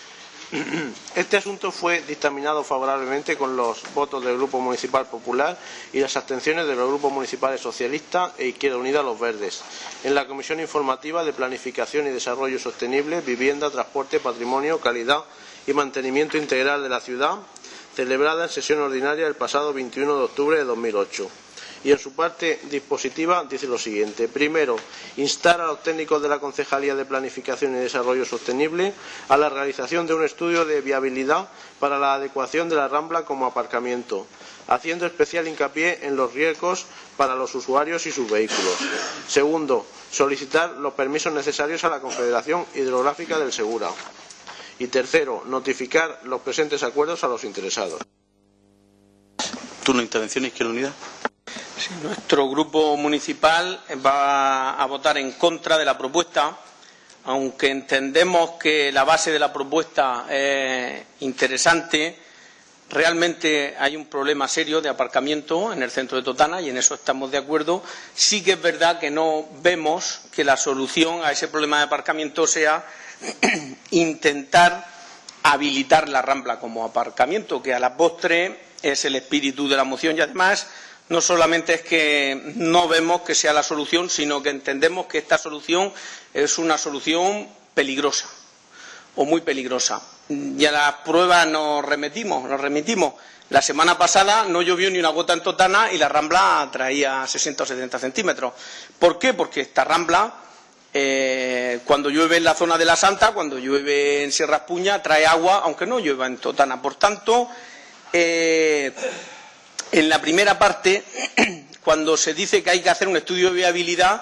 [SPEAKER 2] Este asunto fue dictaminado favorablemente con los votos del Grupo Municipal Popular y las abstenciones de los grupos municipales socialistas e Izquierda Unida Los Verdes en la Comisión Informativa de Planificación y Desarrollo Sostenible, Vivienda, Transporte, Patrimonio, Calidad y Mantenimiento Integral de la Ciudad, celebrada en sesión ordinaria el pasado veintiuno de octubre de dos mil ocho. Y en su parte dispositiva dice lo siguiente. Primero, instar a los técnicos de la Concejalía de Planificación y Desarrollo Sostenible a la realización de un estudio de viabilidad para la adecuación de la Rambla como aparcamiento, haciendo especial hincapié en los riesgos para los usuarios y sus vehículos. Segundo, solicitar los permisos necesarios a la Confederación Hidrográfica del Segura. Y tercero, notificar los presentes acuerdos a los interesados.
[SPEAKER 1] Turno de intervención, Izquierda Unida.
[SPEAKER 6] Sí, nuestro grupo municipal va a votar en contra de la propuesta, aunque entendemos que la base de la propuesta es interesante. Realmente hay un problema serio de aparcamiento en el centro de Totana y en eso estamos de acuerdo. Sí que es verdad que no vemos que la solución a ese problema de aparcamiento sea intentar habilitar la Rambla como aparcamiento, que a la postre es el espíritu de la moción y además no solamente es que no vemos que sea la solución, sino que entendemos que esta solución es una solución peligrosa o muy peligrosa. Y a las pruebas nos remitimos, nos remitimos. La semana pasada no llovió ni una gota en Totana y la Rambla traía sesenta o setenta centímetros. ¿Por qué? Porque esta Rambla, eh, cuando llueve en la zona de la Santa, cuando llueve en Sierra Espuña, trae agua, aunque no llueva en Totana. Por tanto, eh, en la primera parte, cuando se dice que hay que hacer un estudio de viabilidad,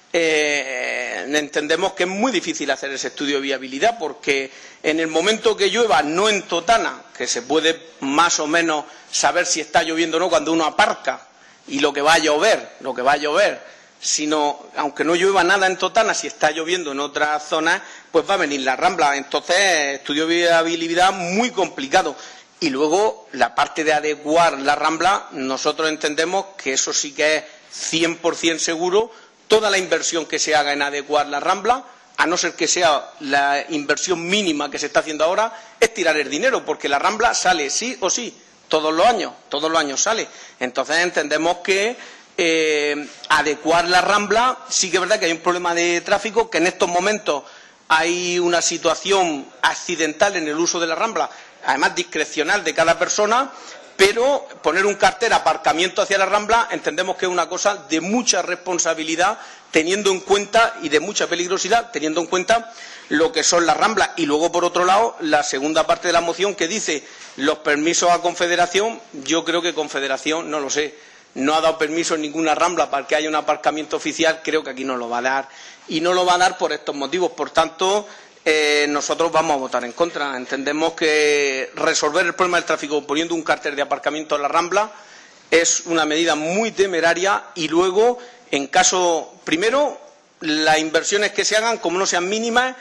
[SPEAKER 6] eh, entendemos que es muy difícil hacer ese estudio de viabilidad porque en el momento que llueva, no en Totana, que se puede más o menos saber si está lloviendo o no cuando uno aparca y lo que va a llover, lo que va a llover, sino aunque no llueva nada en Totana, si está lloviendo en otras zonas, pues va a venir la Rambla. Entonces, estudio de viabilidad muy complicado. Y luego, la parte de adecuar la Rambla, nosotros entendemos que eso sí que es cien por cien seguro. Toda la inversión que se haga en adecuar la Rambla, a no ser que sea la inversión mínima que se está haciendo ahora, es tirar el dinero, porque la Rambla sale sí o sí, todos los años, todos los años sale. Entonces entendemos que eh, adecuar la Rambla, sí que es verdad que hay un problema de tráfico, que en estos momentos hay una situación accidental en el uso de la Rambla, además discrecional de cada persona, pero poner un cartel aparcamiento hacia la Rambla entendemos que es una cosa de mucha responsabilidad, teniendo en cuenta, y de mucha peligrosidad, teniendo en cuenta lo que son las Ramblas. Y luego, por otro lado, la segunda parte de la moción que dice los permisos a Confederación, yo creo que Confederación, no lo sé, no ha dado permiso en ninguna Rambla para que haya un aparcamiento oficial, creo que aquí no lo va a dar. Y no lo va a dar por estos motivos. Por tanto, Eh, nosotros vamos a votar en contra. Entendemos que resolver el problema del tráfico poniendo un cartel de aparcamiento en la Rambla es una medida muy temeraria y luego, en caso, primero, las inversiones que se hagan, como no sean mínimas,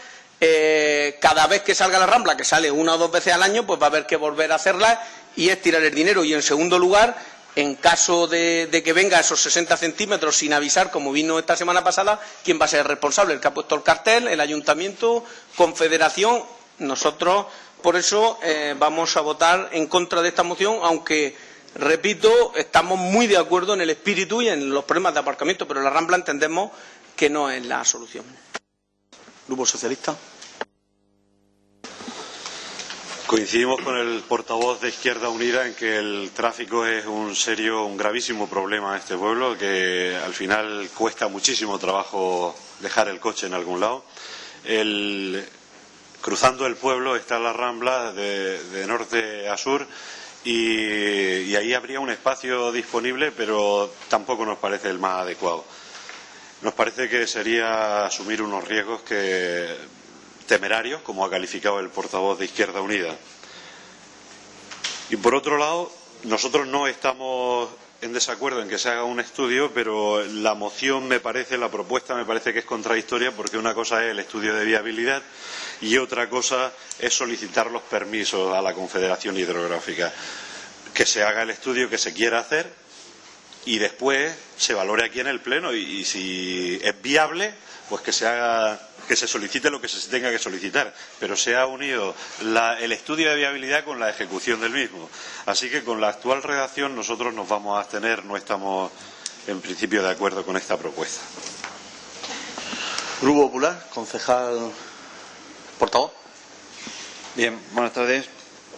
[SPEAKER 6] eh, cada vez que salga la Rambla, que sale una o dos veces al año, pues va a haber que volver a hacerla y es tirar el dinero. Y en segundo lugar, en caso de, de que venga esos sesenta centímetros sin avisar, como vino esta semana pasada, ¿quién va a ser el responsable? El que ha puesto el cartel, el Ayuntamiento, Confederación. Nosotros, por eso, eh, vamos a votar en contra de esta moción, aunque, repito, estamos muy de acuerdo en el espíritu y en los problemas de aparcamiento, pero la Rambla entendemos que no es la solución.
[SPEAKER 1] Grupo Socialista.
[SPEAKER 9] Coincidimos con el portavoz de Izquierda Unida en que el tráfico es un serio, un gravísimo problema en este pueblo, que al final cuesta muchísimo trabajo dejar el coche en algún lado. El, cruzando el pueblo está la Rambla de, de norte a sur y, y ahí habría un espacio disponible, pero tampoco nos parece el más adecuado. Nos parece que sería asumir unos riesgos que temerarios, como ha calificado el portavoz de Izquierda Unida. Y por otro lado, nosotros no estamos en desacuerdo en que se haga un estudio, pero la moción me parece, la propuesta me parece que es contradictoria, porque una cosa es el estudio de viabilidad y otra cosa es solicitar los permisos a la Confederación Hidrográfica. Que se haga el estudio que se quiera hacer y después se valore aquí en el Pleno y, y si es viable, pues que se haga, que se solicite lo que se tenga que solicitar, pero se ha unido la, el estudio de viabilidad con la ejecución del mismo. Así que con la actual redacción nosotros nos vamos a abstener, no estamos en principio de acuerdo con esta propuesta.
[SPEAKER 1] Grupo Popular, concejal portavoz.
[SPEAKER 10] Bien, buenas tardes.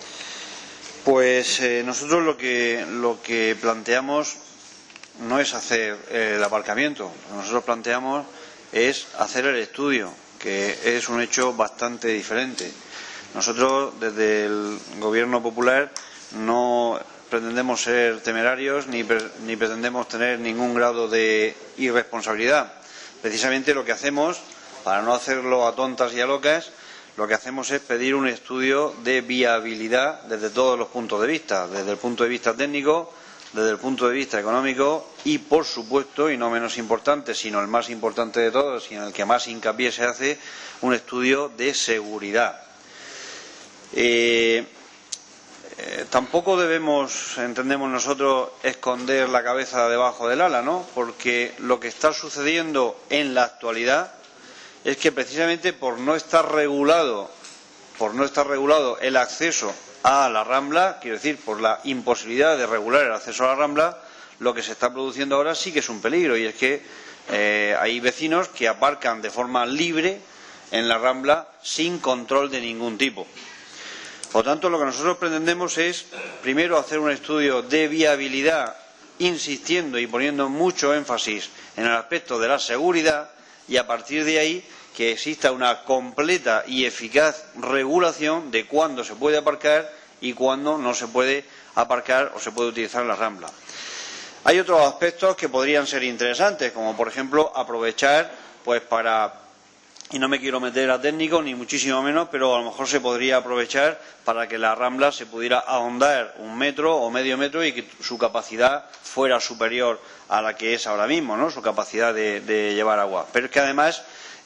[SPEAKER 10] Pues eh, nosotros lo que, lo que planteamos no es hacer eh, el aparcamiento, lo que nosotros planteamos es hacer el estudio, que es un hecho bastante diferente. Nosotros, desde el Gobierno Popular, no pretendemos ser temerarios ni, ni pretendemos tener ningún grado de irresponsabilidad. Precisamente lo que hacemos, para no hacerlo a tontas y a locas, lo que hacemos es pedir un estudio de viabilidad desde todos los puntos de vista, desde el punto de vista técnico, desde el punto de vista económico y, por supuesto, y no menos importante, sino el más importante de todos y en el que más hincapié se hace, un estudio de seguridad. Eh, eh, tampoco debemos, entendemos nosotros, esconder la cabeza debajo del ala, ¿no? Porque lo que está sucediendo en la actualidad es que precisamente por no estar regulado, por no estar regulado el acceso a la Rambla, quiero decir, por la imposibilidad de regular el acceso a la Rambla, lo que se está produciendo ahora sí que es un peligro, y es que eh, hay vecinos que aparcan de forma libre en la Rambla sin control de ningún tipo. Por tanto, lo que nosotros pretendemos es, primero, hacer un estudio de viabilidad, insistiendo y poniendo mucho énfasis en el aspecto de la seguridad, y a partir de ahí que exista una completa y eficaz regulación de cuándo se puede aparcar y cuándo no se puede aparcar o se puede utilizar la Rambla. Hay otros aspectos que podrían ser interesantes, como por ejemplo aprovechar, pues para, y no me quiero meter a técnico ni muchísimo menos, pero a lo mejor se podría aprovechar para que la Rambla se pudiera ahondar un metro o medio metro y que su capacidad fuera superior a la que es ahora mismo, ¿no? Su capacidad de, de llevar agua. Pero es que además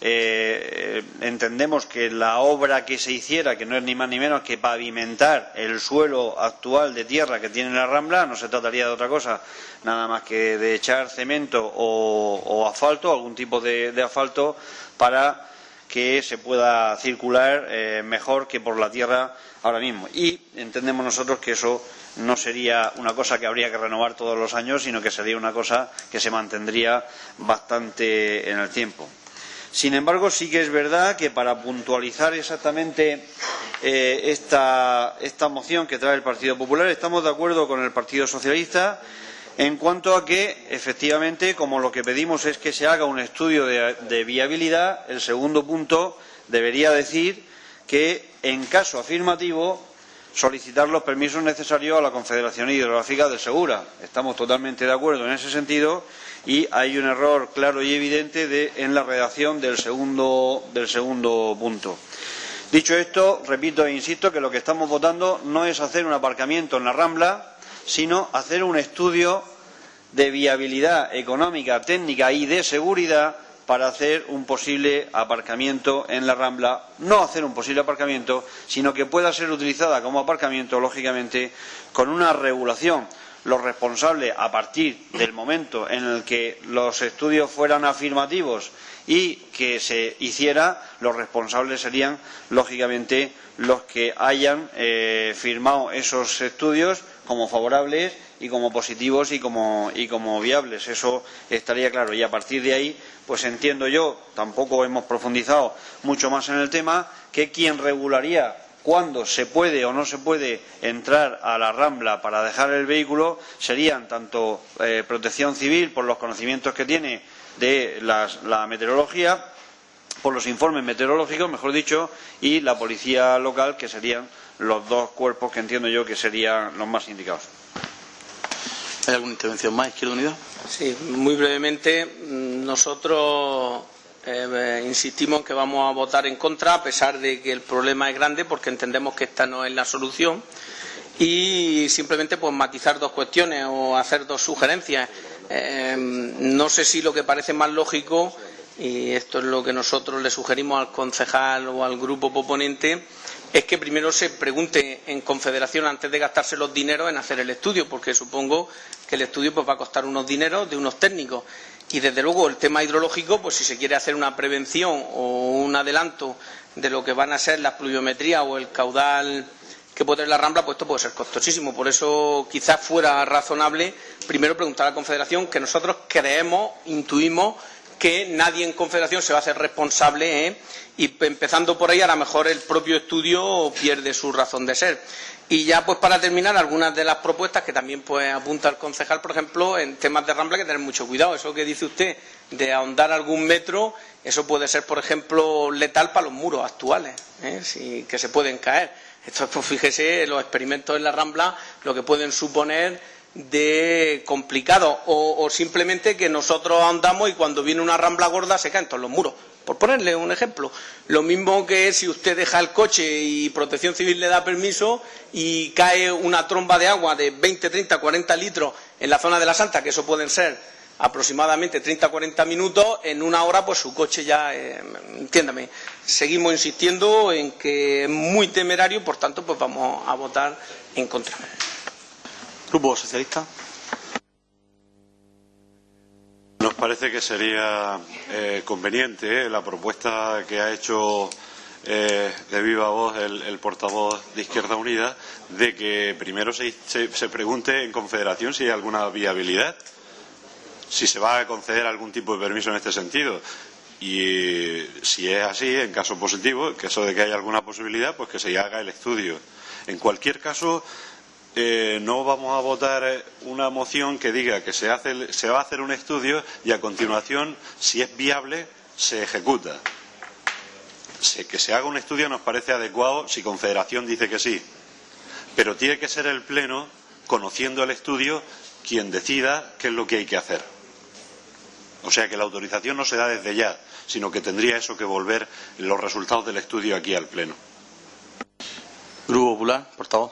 [SPEAKER 10] Eh, entendemos que la obra que se hiciera, que no es ni más ni menos que pavimentar el suelo actual de tierra que tiene la Rambla, no se trataría de otra cosa nada más que de echar cemento o, o asfalto, algún tipo de, de asfalto, para que se pueda circular eh, mejor que por la tierra ahora mismo. Y entendemos nosotros que eso no sería una cosa que habría que renovar todos los años, sino que sería una cosa que se mantendría bastante en el tiempo. Sin embargo, sí que es verdad que para puntualizar exactamente eh, esta, esta moción que trae el Partido Popular, estamos de acuerdo con el Partido Socialista en cuanto a que, efectivamente, como lo que pedimos es que se haga un estudio de, de viabilidad, el segundo punto debería decir que, en caso afirmativo, solicitar los permisos necesarios a la Confederación Hidrográfica del Segura. Estamos totalmente de acuerdo en ese sentido y hay un error claro y evidente de, en la redacción del segundo, del segundo punto. Dicho esto, repito e insisto que lo que estamos votando no es hacer un aparcamiento en la Rambla, sino hacer un estudio de viabilidad económica, técnica y de seguridad para hacer un posible aparcamiento en la Rambla, no hacer un posible aparcamiento, sino que pueda ser utilizada como aparcamiento, lógicamente, con una regulación. Los responsables, a partir del momento en el que los estudios fueran afirmativos y que se hiciera, los responsables serían, lógicamente, los que hayan eh, firmado esos estudios como favorables y como positivos y como, y como viables. Eso estaría claro. Y a partir de ahí, pues entiendo yo, tampoco hemos profundizado mucho más en el tema, que quien regularía cuándo se puede o no se puede entrar a la Rambla para dejar el vehículo serían tanto eh, Protección Civil, por los conocimientos que tiene de las, la meteorología, por los informes meteorológicos, mejor dicho, y la policía local, que serían los dos cuerpos que entiendo yo que serían los más indicados.
[SPEAKER 1] ¿Hay alguna intervención más, Izquierda Unida?
[SPEAKER 6] Sí, muy brevemente. Nosotros eh, insistimos en que vamos a votar en contra, a pesar de que el problema es grande, porque entendemos que esta no es la solución. Y simplemente pues matizar dos cuestiones o hacer dos sugerencias. Eh, no sé si lo que parece más lógico, y esto es lo que nosotros le sugerimos al concejal o al grupo proponente, es que primero se pregunte en Confederación antes de gastarse los dineros en hacer el estudio, porque supongo que el estudio pues va a costar unos dineros de unos técnicos. Y desde luego el tema hidrológico, pues si se quiere hacer una prevención o un adelanto de lo que van a ser las pluviometrías o el caudal que puede tener la Rambla, pues esto puede ser costosísimo. Por eso quizás fuera razonable primero preguntar a la Confederación, que nosotros creemos, intuimos que nadie en Confederación se va a hacer responsable, ¿eh? Y empezando por ahí, a lo mejor el propio estudio pierde su razón de ser. Y ya pues para terminar, algunas de las propuestas que también pues apunta el concejal, por ejemplo, en temas de Rambla hay que tener mucho cuidado. Eso que dice usted de ahondar algún metro, eso puede ser, por ejemplo, letal para los muros actuales, ¿eh? Sí, que se pueden caer. Esto, pues fíjese, los experimentos en la Rambla, lo que pueden suponer de complicado, o, o simplemente que nosotros ahondamos y cuando viene una Rambla gorda se caen todos los muros. Por ponerle un ejemplo, lo mismo que si usted deja el coche y Protección Civil le da permiso y cae una tromba de agua de veinte, treinta, cuarenta litros en la zona de la Santa, que eso pueden ser aproximadamente treinta a cuarenta minutos, en una hora pues su coche ya, eh, entiéndame, seguimos insistiendo en que es muy temerario, por tanto pues vamos a votar en contra.
[SPEAKER 1] Grupo Socialista.
[SPEAKER 9] Nos parece que sería eh, conveniente eh, la propuesta que ha hecho eh, de viva voz el, el portavoz de Izquierda Unida, de que primero se, se, se pregunte en Confederación si hay alguna viabilidad, si se va a conceder algún tipo de permiso en este sentido. Y si es así, en caso positivo, en caso de que haya alguna posibilidad, pues que se haga el estudio. En cualquier caso, Eh, no vamos a votar una moción que diga que se, hace, se va a hacer un estudio y a continuación, si es viable, se ejecuta. Se, que se haga un estudio nos parece adecuado si Confederación dice que sí, pero tiene que ser el Pleno, conociendo el estudio, quien decida qué es lo que hay que hacer. O sea que la autorización no se da desde ya, sino que tendría eso que volver los resultados del estudio aquí al Pleno.
[SPEAKER 1] Grupo Popular, portavoz.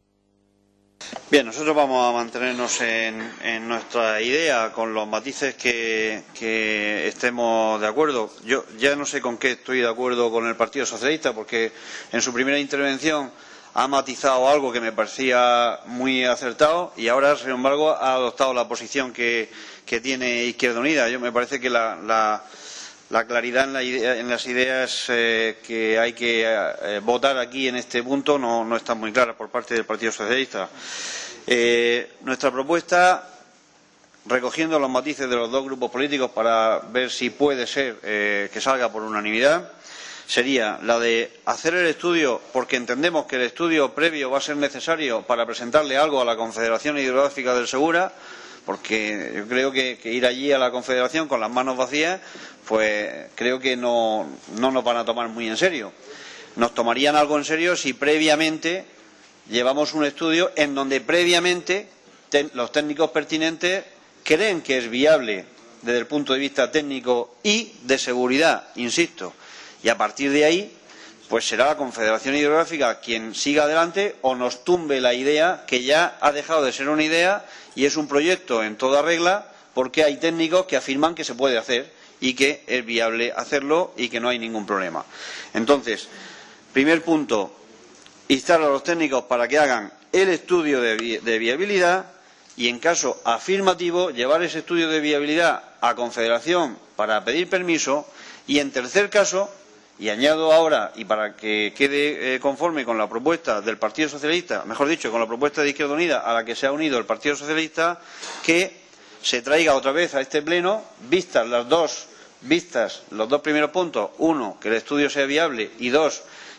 [SPEAKER 10] Bien, nosotros vamos a mantenernos en, en nuestra idea con los matices que, que estemos de acuerdo. Yo ya no sé con qué estoy de acuerdo con el Partido Socialista, porque en su primera intervención ha matizado algo que me parecía muy acertado y ahora, sin embargo, ha adoptado la posición que, que tiene Izquierda Unida. Yo me parece que la, la, la claridad en, la idea, en las ideas eh, que hay que eh, votar aquí en este punto no, no está muy clara por parte del Partido Socialista. Eh, nuestra propuesta, recogiendo los matices de los dos grupos políticos para ver si puede ser eh, que salga por unanimidad, sería la de hacer el estudio, porque entendemos que el estudio previo va a ser necesario para presentarle algo a la Confederación Hidrográfica del Segura, porque yo creo que, que ir allí a la Confederación con las manos vacías, pues creo que no, no nos van a tomar muy en serio. Nos tomarían algo en serio si previamente llevamos un estudio en donde previamente ten, los técnicos pertinentes creen que es viable desde el punto de vista técnico y de seguridad, insisto. Y a partir de ahí, pues será la Confederación Hidrográfica quien siga adelante o nos tumbe la idea que ya ha dejado de ser una idea y es un proyecto en toda regla, porque hay técnicos que afirman que se puede hacer y que es viable hacerlo y que no hay ningún problema. Entonces, primer punto, instar a los técnicos para que hagan el estudio de, vi de viabilidad y, en caso afirmativo, llevar ese estudio de viabilidad a Confederación para pedir permiso y, en tercer caso, y añado ahora, y para que quede eh, conforme con la propuesta del Partido Socialista, mejor dicho, con la propuesta de Izquierda Unida a la que se ha unido el Partido Socialista, que se traiga otra vez a este Pleno, vistas las dos, vistas los dos primeros puntos, uno, que el estudio sea viable y dos,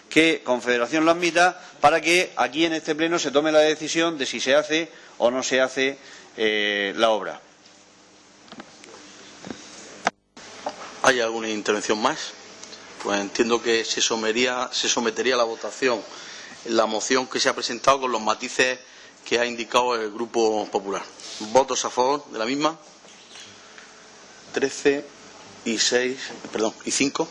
[SPEAKER 10] que Confederación lo admita, para que aquí en este pleno se tome la decisión de si se hace o no se hace eh, la obra.
[SPEAKER 1] ¿Hay alguna intervención más? Pues entiendo que se sometería, se sometería a la votación la moción que se ha presentado con los matices que ha indicado el Grupo Popular. ¿Votos a favor de la misma? Trece y seis, perdón, y cinco.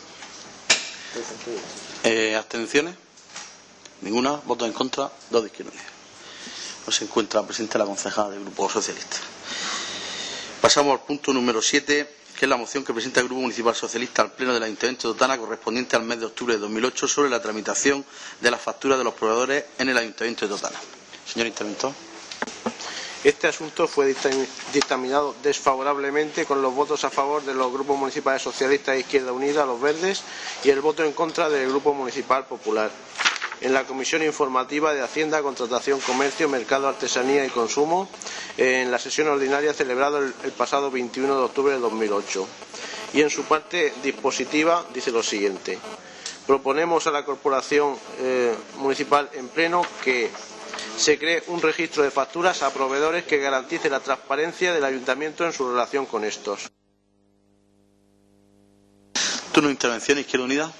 [SPEAKER 1] Eh, ¿Abstenciones? Ninguna. ¿Votos en contra? Dos de Izquierda Unida. No se encuentra presente la concejala del Grupo Socialista. Pasamos al punto número siete, que es la moción que presenta el Grupo Municipal Socialista al Pleno del Ayuntamiento de Totana correspondiente al mes de octubre de dos mil ocho sobre la tramitación de las facturas de los proveedores en el Ayuntamiento de Totana. Señor interventor.
[SPEAKER 2] Este asunto fue dictaminado desfavorablemente con los votos a favor de los grupos municipales socialistas e Izquierda Unida, los verdes, y el voto en contra del Grupo Municipal Popular. En la Comisión Informativa de Hacienda, Contratación, Comercio, Mercado, Artesanía y Consumo, en la sesión ordinaria celebrada el, el pasado veintiuno de octubre de dos mil ocho. Y en su parte dispositiva dice lo siguiente. Proponemos a la Corporación eh, Municipal en pleno que se cree un registro de facturas a proveedores que garantice la transparencia del Ayuntamiento en su relación con estos.
[SPEAKER 1] Turno de intervención, Izquierda Unida.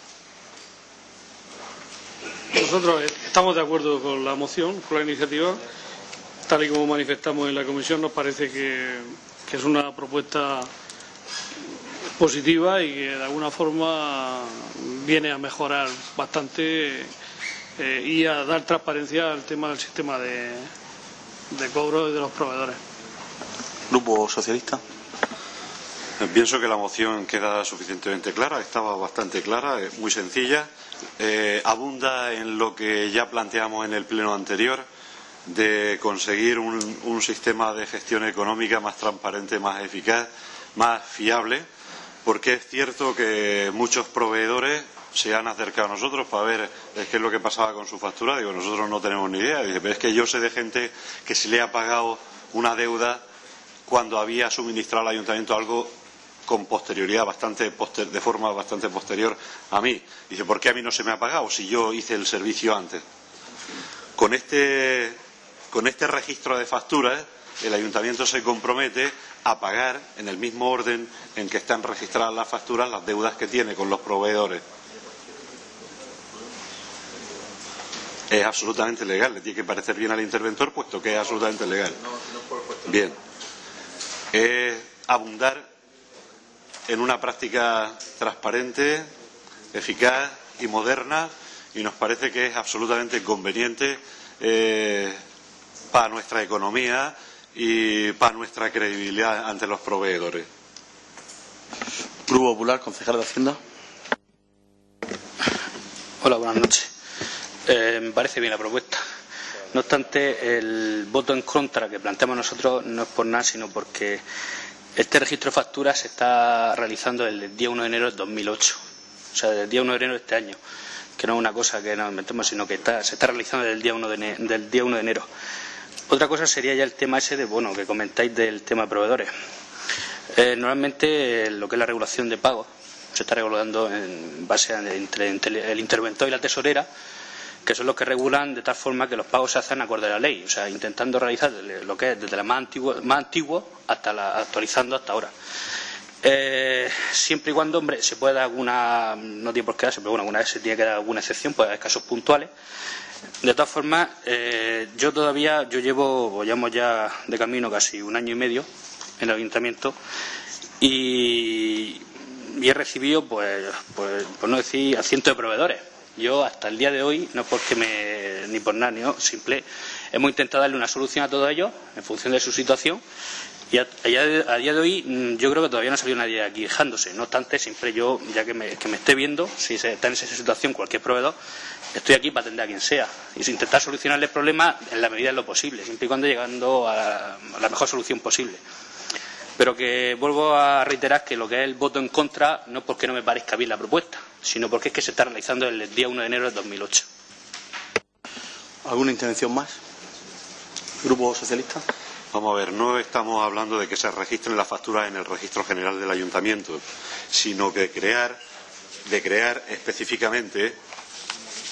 [SPEAKER 3] Nosotros estamos de acuerdo con la moción, con la iniciativa. Tal y como manifestamos en la comisión, nos parece que, que es una propuesta positiva y que de alguna forma viene a mejorar bastante eh, y a dar transparencia al tema del sistema de, de cobro de los proveedores.
[SPEAKER 1] Grupo Socialista.
[SPEAKER 9] Pienso que la moción queda suficientemente clara, estaba bastante clara, es muy sencilla, eh, abunda en lo que ya planteamos en el pleno anterior, de conseguir un, un sistema de gestión económica más transparente, más eficaz, más fiable, porque es cierto que muchos proveedores se han acercado a nosotros para ver es qué es lo que pasaba con su factura. Digo, nosotros no tenemos ni idea. Dice, pero es que yo sé de gente que se le ha pagado una deuda cuando había suministrado al ayuntamiento algo con posterioridad, bastante poster, de forma bastante posterior a mí. Dice, ¿por qué a mí no se me ha pagado si yo hice el servicio antes? Con este, con este registro de facturas, el ayuntamiento se compromete a pagar en el mismo orden en que están registradas las facturas las deudas que tiene con los proveedores. Es absolutamente legal, le tiene que parecer bien al interventor, puesto que es absolutamente legal. Bien. Es abundar en una práctica transparente, eficaz y moderna, y nos parece que es absolutamente conveniente eh, para nuestra economía y para nuestra credibilidad ante los proveedores.
[SPEAKER 1] Grupo Popular, concejal de Hacienda.
[SPEAKER 7] Hola, buenas noches. Eh, me parece bien la propuesta. No obstante, el voto en contra que planteamos nosotros no es por nada, sino porque este registro de facturas se está realizando el día uno de enero de dos mil ocho, o sea, del día uno de enero de este año, que no es una cosa que nos inventemos, sino que está, se está realizando desde el día uno de enero, del día uno de enero. Otra cosa sería ya el tema ese de, bueno, que comentáis del tema de proveedores. Eh, normalmente lo que es la regulación de pagos se está regulando en base a, entre, entre el interventor y la tesorera, que son los que regulan de tal forma que los pagos se hacen acorde a la ley, o sea, intentando realizar lo que es desde la más antiguo, más antiguo hasta la actualizando hasta ahora. Eh, siempre y cuando, hombre, se pueda alguna, no tiene por qué darse, pero bueno, alguna vez se tiene que dar alguna excepción, pues hay casos puntuales. De todas formas, eh, yo todavía, yo llevo, llevamos ya de camino casi un año y medio en el ayuntamiento y, y he recibido, pues, pues, por no decir, a cientos de proveedores. Yo hasta el día de hoy, no porque me, ni por nada, ni no, simple, hemos intentado darle una solución a todos ellos en función de su situación y a, a, día de, a día de hoy yo creo que todavía no ha salido nadie aquí quejándose. No obstante, siempre yo, ya que me, que me esté viendo, si se está en esa situación cualquier proveedor, estoy aquí para atender a quien sea y intentar solucionarle el problema en la medida de lo posible, siempre y cuando llegando a, a la mejor solución posible. Pero que vuelvo a reiterar que lo que es el voto en contra no es porque no me parezca bien la propuesta, sino porque es que se está realizando el día uno de enero de dos mil ocho.
[SPEAKER 1] ¿Alguna intervención más? Grupo Socialista.
[SPEAKER 9] Vamos a ver, no estamos hablando de que se registren las facturas en el registro general del ayuntamiento, sino que crear, de crear específicamente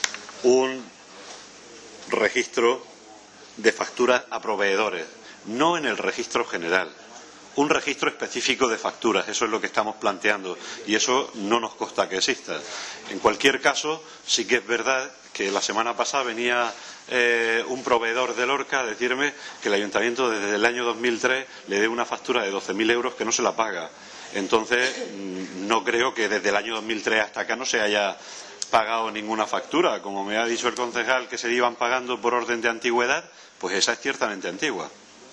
[SPEAKER 9] un registro de facturas a proveedores, no en el registro general. Un registro específico de facturas, eso es lo que estamos planteando y eso no nos consta que exista. En cualquier caso, sí que es verdad que la semana pasada venía eh, un proveedor de Lorca a decirme que el ayuntamiento desde el año dos mil tres le dé una factura de doce mil euros que no se la paga. Entonces, no creo que desde el año dos mil tres hasta acá no se haya pagado ninguna factura. Como me ha dicho el concejal que se iban pagando por orden de antigüedad, pues esa es ciertamente antigua.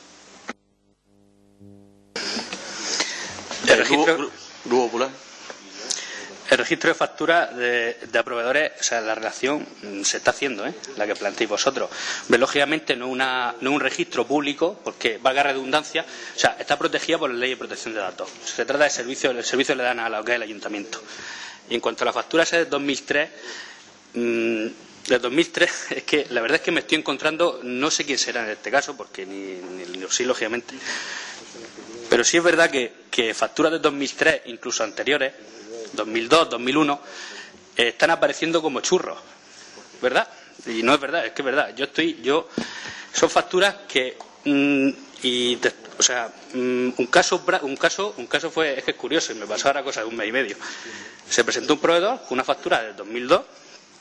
[SPEAKER 11] El registro,
[SPEAKER 1] Grupo Popular.
[SPEAKER 11] El registro de facturas de, de proveedores, o sea, la relación se está haciendo, ¿eh? La que planteáis vosotros. Pero, lógicamente, no, una, no un registro público, porque, valga redundancia, o sea, está protegida por la Ley de Protección de Datos. Se trata de servicios, el servicio le dan a lo que es el ayuntamiento. Y en cuanto a la factura esa de dos mil tres, mmm, de dos mil tres, es que la verdad es que me estoy encontrando, no sé quién será en este caso, porque ni, ni, ni sí, lógicamente. Pero sí es verdad que, que facturas de dos mil tres, incluso anteriores, dos mil dos, dos mil uno, eh, están apareciendo como churros, ¿verdad? Y no es verdad, es que es verdad. Yo estoy, yo, son facturas que, mmm, y, te, o sea, mmm, un caso, un caso, un caso fue, es que es curioso, y me pasó ahora cosa de un mes y medio. Se presentó un proveedor con una factura del dos mil dos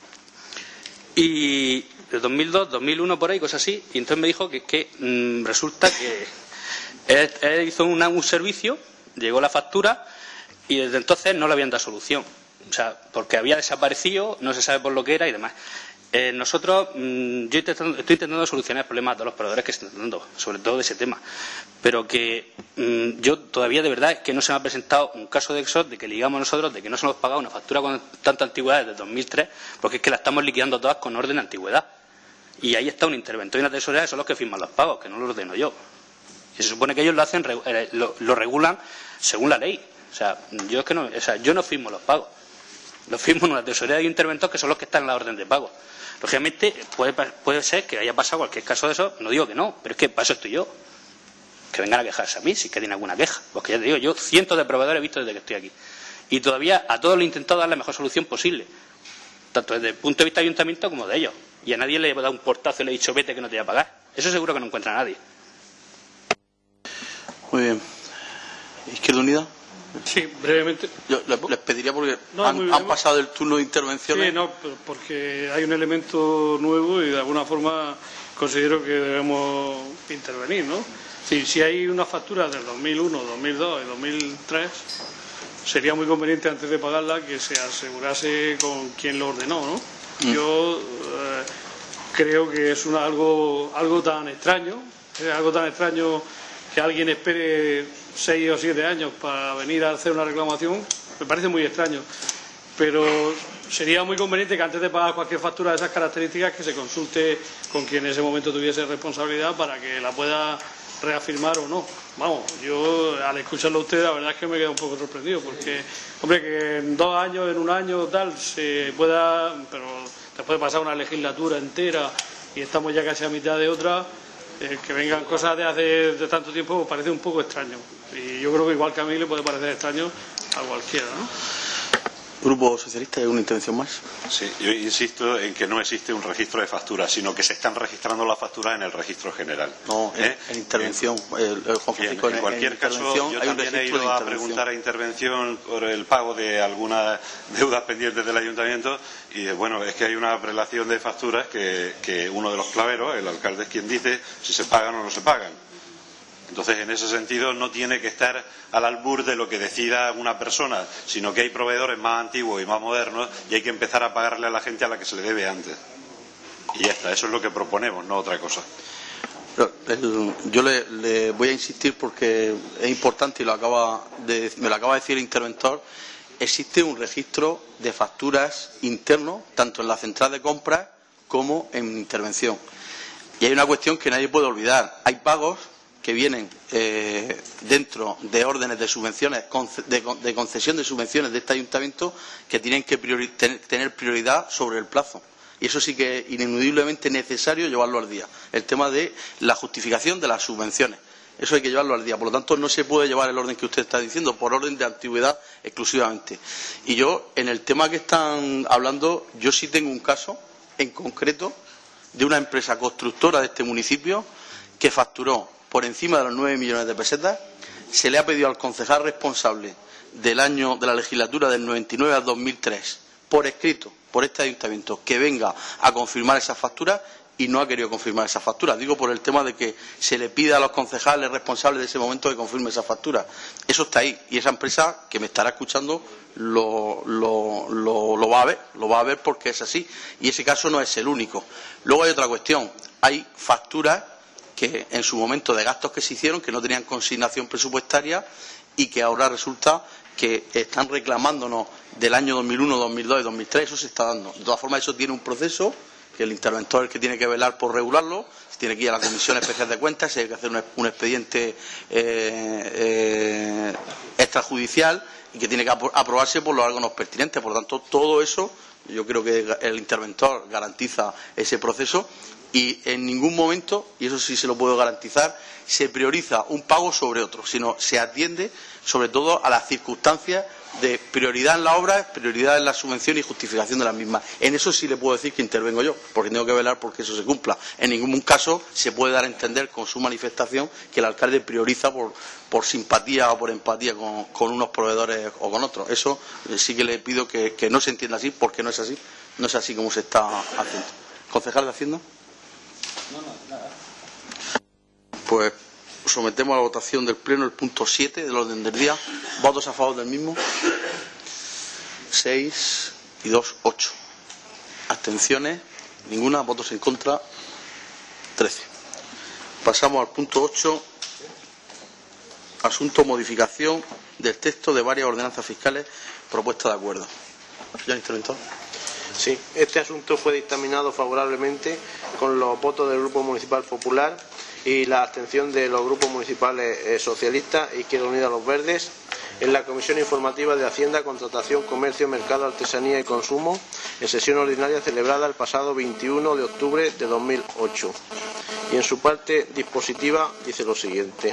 [SPEAKER 11] y de dos mil dos, dos mil uno por ahí, cosas así, y entonces me dijo que, que mmm, resulta que Él, él hizo una, un servicio, llegó la factura y desde entonces no le habían dado solución. O sea, porque había desaparecido, no se sabe por lo que era y demás. Eh, nosotros, mmm, yo intentando, estoy intentando solucionar el problema de todos los proveedores que están dando, sobre todo de ese tema. Pero que mmm, yo todavía de verdad es que no se me ha presentado un caso de eso, de que le digamos nosotros de que no se nos ha pagado una factura con tanta antigüedad desde dos mil tres, porque es que la estamos liquidando todas con orden de antigüedad. Y ahí está un interventor y una tesorería que son los que firman los pagos, que no los ordeno yo. Y se supone que ellos lo hacen, lo, lo regulan según la ley. O sea, yo es que no, o sea, yo no firmo los pagos. Los firmo en una tesorería y un interventor que son los que están en la orden de pago. Lógicamente, puede, puede ser que haya pasado cualquier caso de eso, no digo que no, pero es que para eso estoy yo. Que vengan a quejarse a mí si es que tienen alguna queja. Porque ya te digo, yo cientos de proveedores he visto desde que estoy aquí. Y todavía a todos le he intentado dar la mejor solución posible. Tanto desde el punto de vista del ayuntamiento como de ellos. Y a nadie le he dado un portazo y le he dicho vete que no te voy a pagar. Eso seguro que no encuentra a nadie.
[SPEAKER 1] Muy bien. ¿Izquierda Unida?
[SPEAKER 3] Sí, brevemente.
[SPEAKER 1] Yo les pediría porque
[SPEAKER 3] no,
[SPEAKER 1] han, han pasado el turno de intervenciones.
[SPEAKER 3] Sí, no, porque hay un elemento nuevo y de alguna forma considero que debemos intervenir, ¿no? Si, si hay una factura del dos mil uno, dos mil dos y dos mil tres, sería muy conveniente antes de pagarla que se asegurase con quién lo ordenó, ¿no? Mm. Yo eh, creo que es una, algo, algo tan extraño, es algo tan extraño que alguien espere seis o siete años para venir a hacer una reclamación, me parece muy extraño. Pero sería muy conveniente que antes de pagar cualquier factura de esas características que se consulte con quien en ese momento tuviese responsabilidad para que la pueda reafirmar o no. Vamos, yo al escucharlo a usted la verdad es que me queda un poco sorprendido porque, hombre, que en dos años, en un año tal, se pueda, pero después de pasar una legislatura entera y estamos ya casi a mitad de otra, eh, que vengan cosas de hace de tanto tiempo pues parece un poco extraño. Y yo creo que igual que a mí le puede parecer extraño a cualquiera, ¿no?
[SPEAKER 1] Grupo Socialista, ¿hay una intervención más?
[SPEAKER 9] Sí, yo insisto en que no existe un registro de facturas, sino que se están registrando las facturas en el registro general.
[SPEAKER 1] No, en, ¿Eh? en intervención. El, el Juan Francisco,
[SPEAKER 9] en, en cualquier en caso, yo también he ido a preguntar a intervención por el pago de algunas deudas pendientes del ayuntamiento y, bueno, es que hay una prelación de facturas que, que uno de los claveros, el alcalde, es quien dice si se pagan o no se pagan. Entonces, en ese sentido, no tiene que estar al albur de lo que decida una persona, sino que hay proveedores más antiguos y más modernos y hay que empezar a pagarle a la gente a la que se le debe antes. Y ya está, eso es lo que proponemos, no otra cosa.
[SPEAKER 1] Pero el, yo le, le voy a insistir porque es importante y lo acaba de, me lo acaba de decir el interventor. Existe un registro de facturas interno, tanto en la central de compras como en intervención. Y hay una cuestión que nadie puede olvidar. Hay pagos que vienen eh, dentro de órdenes de subvenciones, de, de concesión de subvenciones de este ayuntamiento que tienen que priori, ten, tener prioridad sobre el plazo. Y eso sí que es ineludiblemente necesario llevarlo al día. El tema de la justificación de las subvenciones. Eso hay que llevarlo al día. Por lo tanto, no se puede llevar el orden que usted está diciendo, por orden de antigüedad exclusivamente. Y yo, en el tema que están hablando, yo sí tengo un caso en concreto de una empresa constructora de este municipio que facturó por encima de los nueve millones de pesetas. Se le ha pedido al concejal responsable del año de la legislatura del noventa y nueve al dos mil tres, por escrito, por este ayuntamiento, que venga a confirmar esas facturas y no ha querido confirmar esas facturas. Digo por el tema de que se le pida a los concejales responsables de ese momento que confirme esas facturas. Eso está ahí y esa empresa que me estará escuchando lo, lo, lo, lo va a ver, lo va a ver porque es así y ese caso no es el único. Luego hay otra cuestión, hay facturas que en su momento de gastos que se hicieron que no tenían consignación presupuestaria y que ahora resulta que están reclamándonos del año dos mil uno, dos mil dos y dos mil tres, eso se está dando. De todas formas, eso tiene un proceso que el interventor es el que tiene que velar por regularlo, se tiene que ir a la Comisión Especial de Cuentas, se tiene que hacer un, un expediente eh, eh, extrajudicial y que tiene que aprobarse por los órganos pertinentes. Por lo tanto, todo eso, yo creo que el interventor garantiza ese proceso y en ningún momento, y eso sí se lo puedo garantizar, se prioriza un pago sobre otro, sino se atiende sobre todo a las circunstancias de prioridad en la obra, prioridad en la subvención y justificación de las mismas. En eso sí le puedo decir que intervengo yo, porque tengo que velar porque eso se cumpla. En ningún caso se puede dar a entender con su manifestación que el alcalde prioriza por, por simpatía o por empatía con, con unos proveedores o con otros. Eso sí que le pido que, que no se entienda así, porque no es así, no es así como se está haciendo. ¿Concejal de Hacienda?
[SPEAKER 2] No, no, nada.
[SPEAKER 1] Pues sometemos a la votación del Pleno el punto siete del orden del día. ¿Votos a favor del mismo? Seis y dos, ocho. ¿Abstenciones? Ninguna. ¿Votos en contra? Trece. Pasamos al punto ocho. Asunto modificación del texto de varias ordenanzas fiscales propuestas de acuerdo. ¿Ya interventor?
[SPEAKER 2] Sí, este asunto fue dictaminado favorablemente con los votos del Grupo Municipal Popular y la abstención de los grupos municipales eh, socialistas e Izquierda Unida Los Verdes en la Comisión Informativa de Hacienda, Contratación, Comercio, Mercado, Artesanía y Consumo en sesión ordinaria celebrada el pasado veintiuno de octubre de dos mil ocho. Y en su parte dispositiva dice lo siguiente.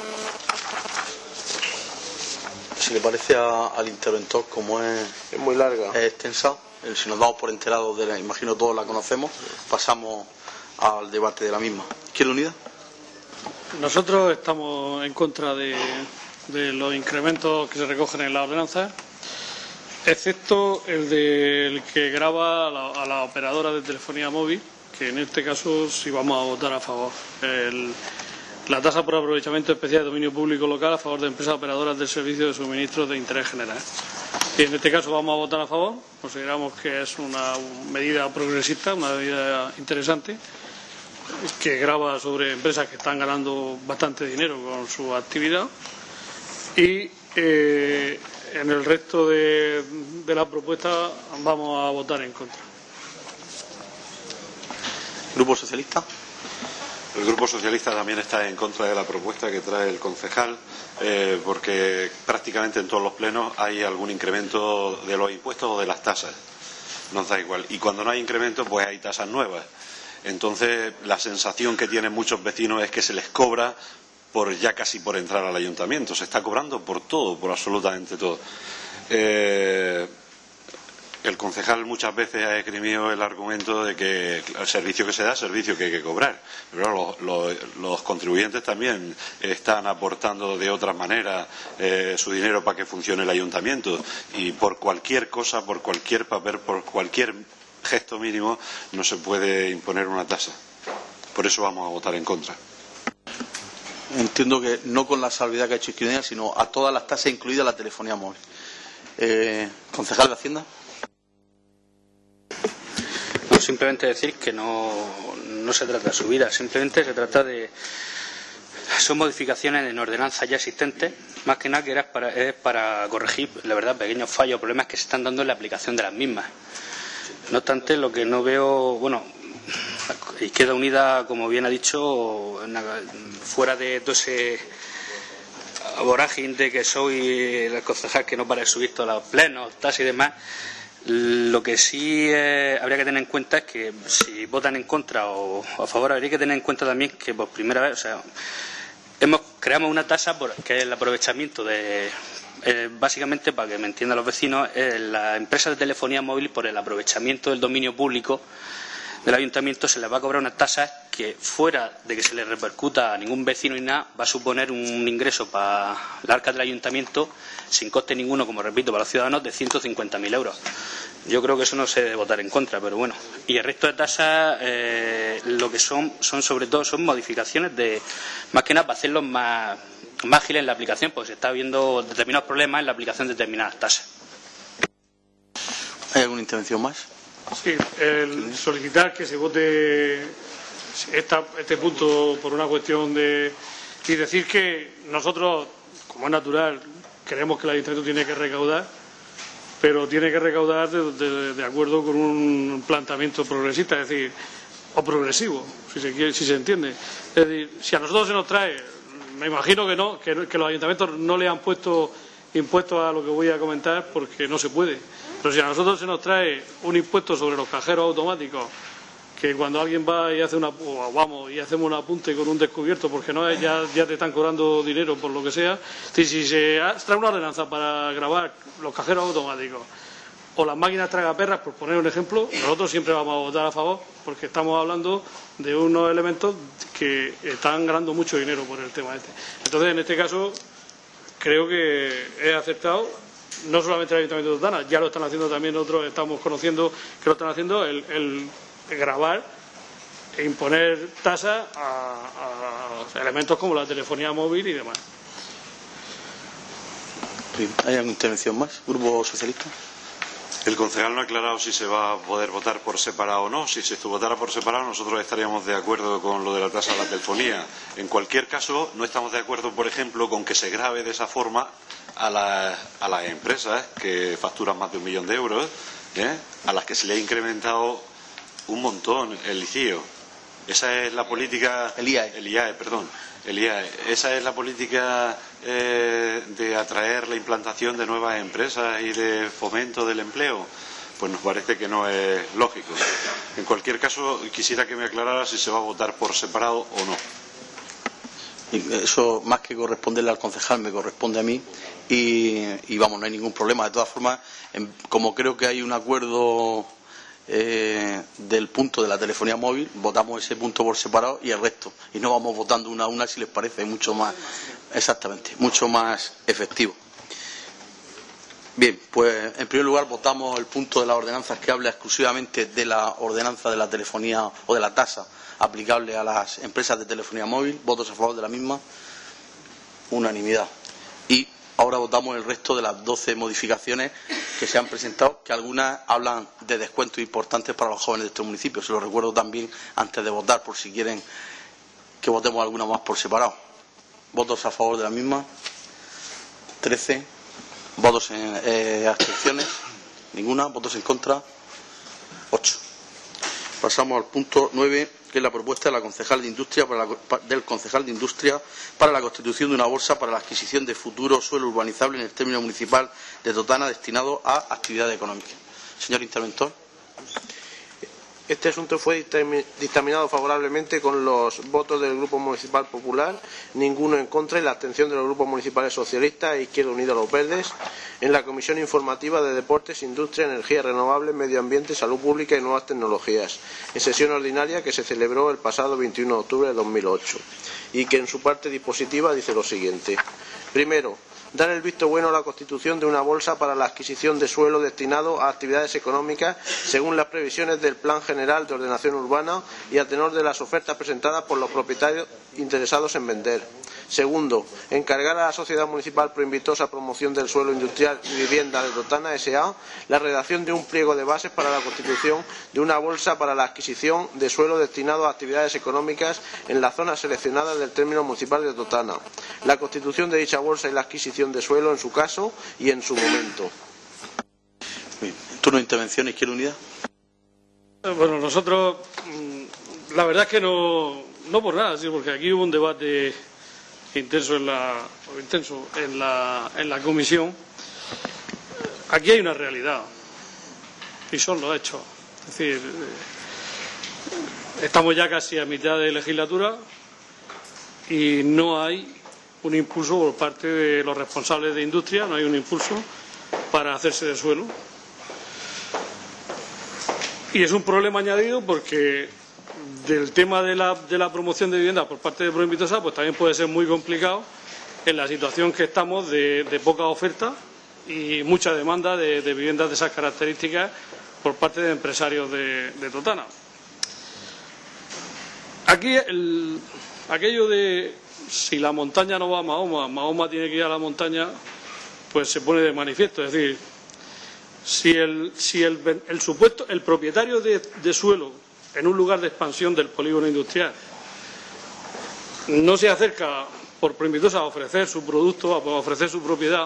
[SPEAKER 1] Si le parece a, al interventor, como es,
[SPEAKER 2] es muy larga,
[SPEAKER 1] es extensa, si nos damos por enterados de la, imagino todos la conocemos, pasamos al debate de la misma. ¿Izquierda Unida?
[SPEAKER 3] Nosotros estamos en contra de, de los incrementos que se recogen en la ordenanza, excepto el del que grava a la, a la operadora de telefonía móvil, que en este caso sí vamos a votar a favor. El, la tasa por aprovechamiento especial de dominio público local a favor de empresas operadoras del servicio de suministro de interés general. Y en este caso vamos a votar a favor. Consideramos que es una medida progresista, una medida interesante, que grava sobre empresas que están ganando bastante dinero con su actividad. Y eh, en el resto de, de la propuesta vamos a votar en contra.
[SPEAKER 1] ¿Grupo Socialista?
[SPEAKER 9] El Grupo Socialista también está en contra de la propuesta que trae el concejal, eh, porque prácticamente en todos los plenos hay algún incremento de los impuestos o de las tasas. Nos da igual. Y cuando no hay incremento, pues hay tasas nuevas. Entonces, la sensación que tienen muchos vecinos es que se les cobra por ya casi por entrar al ayuntamiento. Se está cobrando por todo, por absolutamente todo. Eh, el concejal muchas veces ha esgrimido el argumento de que el servicio que se da es servicio que hay que cobrar. Pero los, los, los contribuyentes también están aportando de otras maneras eh, su dinero para que funcione el ayuntamiento. Y por cualquier cosa, por cualquier papel, por cualquier gesto mínimo, no se puede imponer una tasa. Por eso vamos a votar en contra.
[SPEAKER 1] Entiendo que no con la salvedad que ha hecho Izquierda, sino a todas las tasas, incluida la telefonía móvil. Eh, ¿Concejal de Hacienda?
[SPEAKER 11] No, simplemente decir que no, no se trata de subida, simplemente se trata de... Son modificaciones en ordenanzas ya existentes, más que nada que era para, es para corregir, la verdad, pequeños fallos o problemas que se están dando en la aplicación de las mismas. No obstante, lo que no veo, bueno, Izquierda Unida, como bien ha dicho, fuera de todo ese vorágine de que soy el concejal que no para de subir todos los plenos, tasas y demás, lo que sí eh, habría que tener en cuenta es que si votan en contra o a favor, habría que tener en cuenta también que por primera vez, o sea, hemos creamos una tasa por, que es el aprovechamiento de... Eh, básicamente, para que me entiendan los vecinos, eh, la empresa de telefonía móvil por el aprovechamiento del dominio público del ayuntamiento se les va a cobrar unas tasas que, fuera de que se les repercuta a ningún vecino y nada, va a suponer un ingreso para la arca del ayuntamiento sin coste ninguno, como repito, para los ciudadanos, de ciento cincuenta mil euros. Yo creo que eso no se debe votar en contra, pero bueno. Y el resto de tasas, eh, lo que son, son sobre todo son modificaciones de, más que nada, para hacerlos más, más ágiles en la aplicación, porque se está viendo determinados problemas en la aplicación de determinadas tasas.
[SPEAKER 1] ¿Hay alguna intervención más?
[SPEAKER 3] Sí, el solicitar que se vote esta, este punto por una cuestión de... y decir que nosotros, como es natural, creemos que el ayuntamiento tiene que recaudar, pero tiene que recaudar de, de, de acuerdo con un planteamiento progresista, es decir, o progresivo, si se quiere, si se entiende. Es decir, si a nosotros se nos trae, me imagino que no, que, que los ayuntamientos no le han puesto impuestos a lo que voy a comentar porque no se puede. Pero si a nosotros se nos trae un impuesto sobre los cajeros automáticos, que cuando alguien va y hace una, o vamos y hacemos un apunte con un descubierto, porque no es, ya, ya te están cobrando dinero por lo que sea, si, si se trae una ordenanza para grabar los cajeros automáticos o las máquinas tragaperras, por poner un ejemplo, nosotros siempre vamos a votar a favor, porque estamos hablando de unos elementos que están ganando mucho dinero por el tema este. Entonces, en este caso, creo que es acertado. No solamente el Ayuntamiento de Totana, ya lo están haciendo también otros, estamos conociendo que lo están haciendo, el, el grabar e imponer tasas a, a elementos como la telefonía móvil y demás.
[SPEAKER 1] ¿Hay alguna intervención más? ¿Grupo Socialista?
[SPEAKER 9] El concejal no ha aclarado si se va a poder votar por separado o no. Si se votara por separado, nosotros estaríamos de acuerdo con lo de la tasa de la telefonía. En cualquier caso, no estamos de acuerdo, por ejemplo, con que se grave de esa forma a, la, a las empresas que facturan más de un millón de euros, ¿eh? A las que se le ha incrementado un montón el I C I O. Esa es la política...
[SPEAKER 1] El I A E.
[SPEAKER 9] El I A E, perdón. El I A E. Esa es la política eh, de atraer la implantación de nuevas empresas y de fomento del empleo. Pues nos parece que no es lógico. En cualquier caso, quisiera que me aclarara si se va a votar por separado o no.
[SPEAKER 1] Y eso, más que corresponderle al concejal, me corresponde a mí y, y vamos, no hay ningún problema. De todas formas, en, como creo que hay un acuerdo eh, del punto de la telefonía móvil, votamos ese punto por separado y el resto. Y no vamos votando una a una, si les parece, mucho más, exactamente, mucho más efectivo. Bien, pues en primer lugar votamos el punto de las ordenanzas que habla exclusivamente de la ordenanza de la telefonía o de la tasa aplicable a las empresas de telefonía móvil. Votos a favor de la misma. Unanimidad. Y ahora votamos el resto de las doce modificaciones que se han presentado, que algunas hablan de descuentos importantes para los jóvenes de este municipio. Se lo recuerdo también antes de votar, por si quieren que votemos alguna más por separado. Votos a favor de la misma. trece. Votos en eh, abstenciones. Ninguna. Votos en contra. ocho. Pasamos al punto nueve, que es la propuesta de la concejal de Industria para la, del concejal de Industria para la constitución de una bolsa para la adquisición de futuro suelo urbanizable en el término municipal de Totana destinado a actividad económica. Señor interventor.
[SPEAKER 2] Este asunto fue dictaminado favorablemente con los votos del Grupo Municipal Popular, ninguno en contra y la abstención de los grupos municipales socialistas e Izquierda Unida Los Verdes en la Comisión Informativa de Deportes, Industria, Energías Renovables, Medio Ambiente, Salud Pública y Nuevas Tecnologías, en sesión ordinaria que se celebró el pasado veintiuno de octubre de dos mil ocho y que en su parte dispositiva dice lo siguiente. Primero, dar el visto bueno a la constitución de una bolsa para la adquisición de suelo destinado a actividades económicas según las previsiones del Plan General de Ordenación Urbana y a tenor de las ofertas presentadas por los propietarios interesados en vender. Segundo, encargar a la Sociedad Municipal Proinvitosa Promoción del Suelo Industrial y Vivienda de Totana S A la redacción de un pliego de bases para la constitución de una bolsa para la adquisición de suelo destinado a actividades económicas en la zona seleccionada del término municipal de Totana, la constitución de dicha bolsa y la adquisición de suelo en su caso y en su momento.
[SPEAKER 1] Bien. ¿Turno de intervención, Izquierda Unida?
[SPEAKER 3] Bueno, nosotros, la verdad es que no, no por nada, sí, porque aquí hubo un debate intenso en la, intenso en la, en la comisión. Aquí hay una realidad y son los hechos. Es decir, estamos ya casi a mitad de legislatura y no hay un impulso por parte de los responsables de industria, no hay un impulso para hacerse de suelo. Y es un problema añadido porque del tema de la, de la promoción de viviendas por parte de Proinvitosa, pues también puede ser muy complicado en la situación que estamos de, de poca oferta y mucha demanda de, de viviendas de esas características por parte de empresarios de, de Totana. Aquí el, aquello de si la montaña no va a Mahoma, Mahoma tiene que ir a la montaña, pues se pone de manifiesto. Es decir, si el, si el, el supuesto, el propietario de, de suelo en un lugar de expansión del polígono industrial no se acerca por Proinvitosa a ofrecer su producto, a ofrecer su propiedad,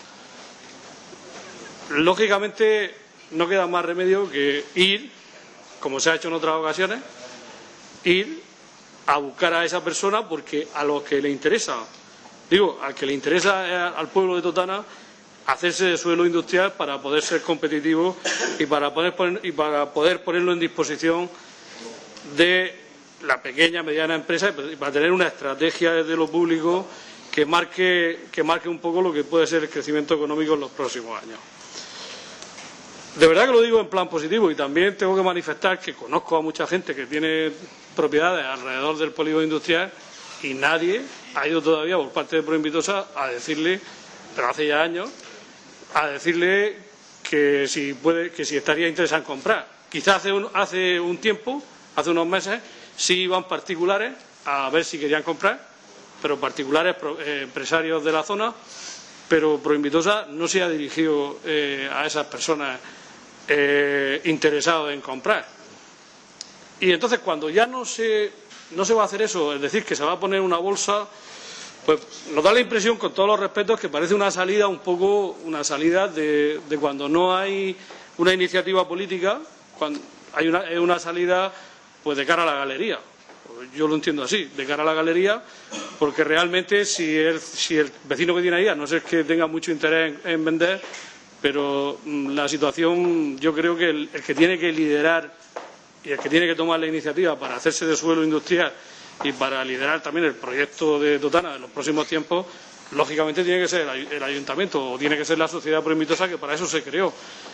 [SPEAKER 3] lógicamente no queda más remedio que ir, como se ha hecho en otras ocasiones, ir a buscar a esa persona, porque a lo que le interesa, digo, al que le interesa al pueblo de Totana hacerse de suelo industrial para poder ser competitivo y para poder, poner, y para poder ponerlo en disposición de la pequeña, mediana empresa y para tener una estrategia desde lo público que marque, que marque un poco lo que puede ser el crecimiento económico en los próximos años. De verdad que lo digo en plan positivo, y también tengo que manifestar que conozco a mucha gente que tiene propiedades alrededor del polígono industrial y nadie ha ido todavía por parte de Proinvitosa a decirle, pero hace ya años, a decirle que si puede, que si estaría interesado en comprar. Quizás hace un, hace un tiempo, hace unos meses, sí iban particulares a ver si querían comprar, pero particulares eh, empresarios de la zona, pero Proinvitosa no se ha dirigido eh, a esas personas eh, interesadas en comprar. Y entonces, cuando ya no se, no se va a hacer eso, es decir, que se va a poner una bolsa, pues nos da la impresión, con todos los respetos, que parece una salida un poco, una salida de, de cuando no hay una iniciativa política, cuando hay una, es una salida pues de cara a la galería. Yo lo entiendo así, de cara a la galería, porque realmente si el, si el vecino que tiene ahí, a no ser que tenga mucho interés en, en vender, pero mmm, la situación, yo creo que el, el que tiene que liderar y el que tiene que tomar la iniciativa para hacerse de suelo industrial y para liderar también el proyecto de Totana en los próximos tiempos, lógicamente tiene que ser el ayuntamiento o tiene que ser la sociedad Proinvitosa, que para eso se creó.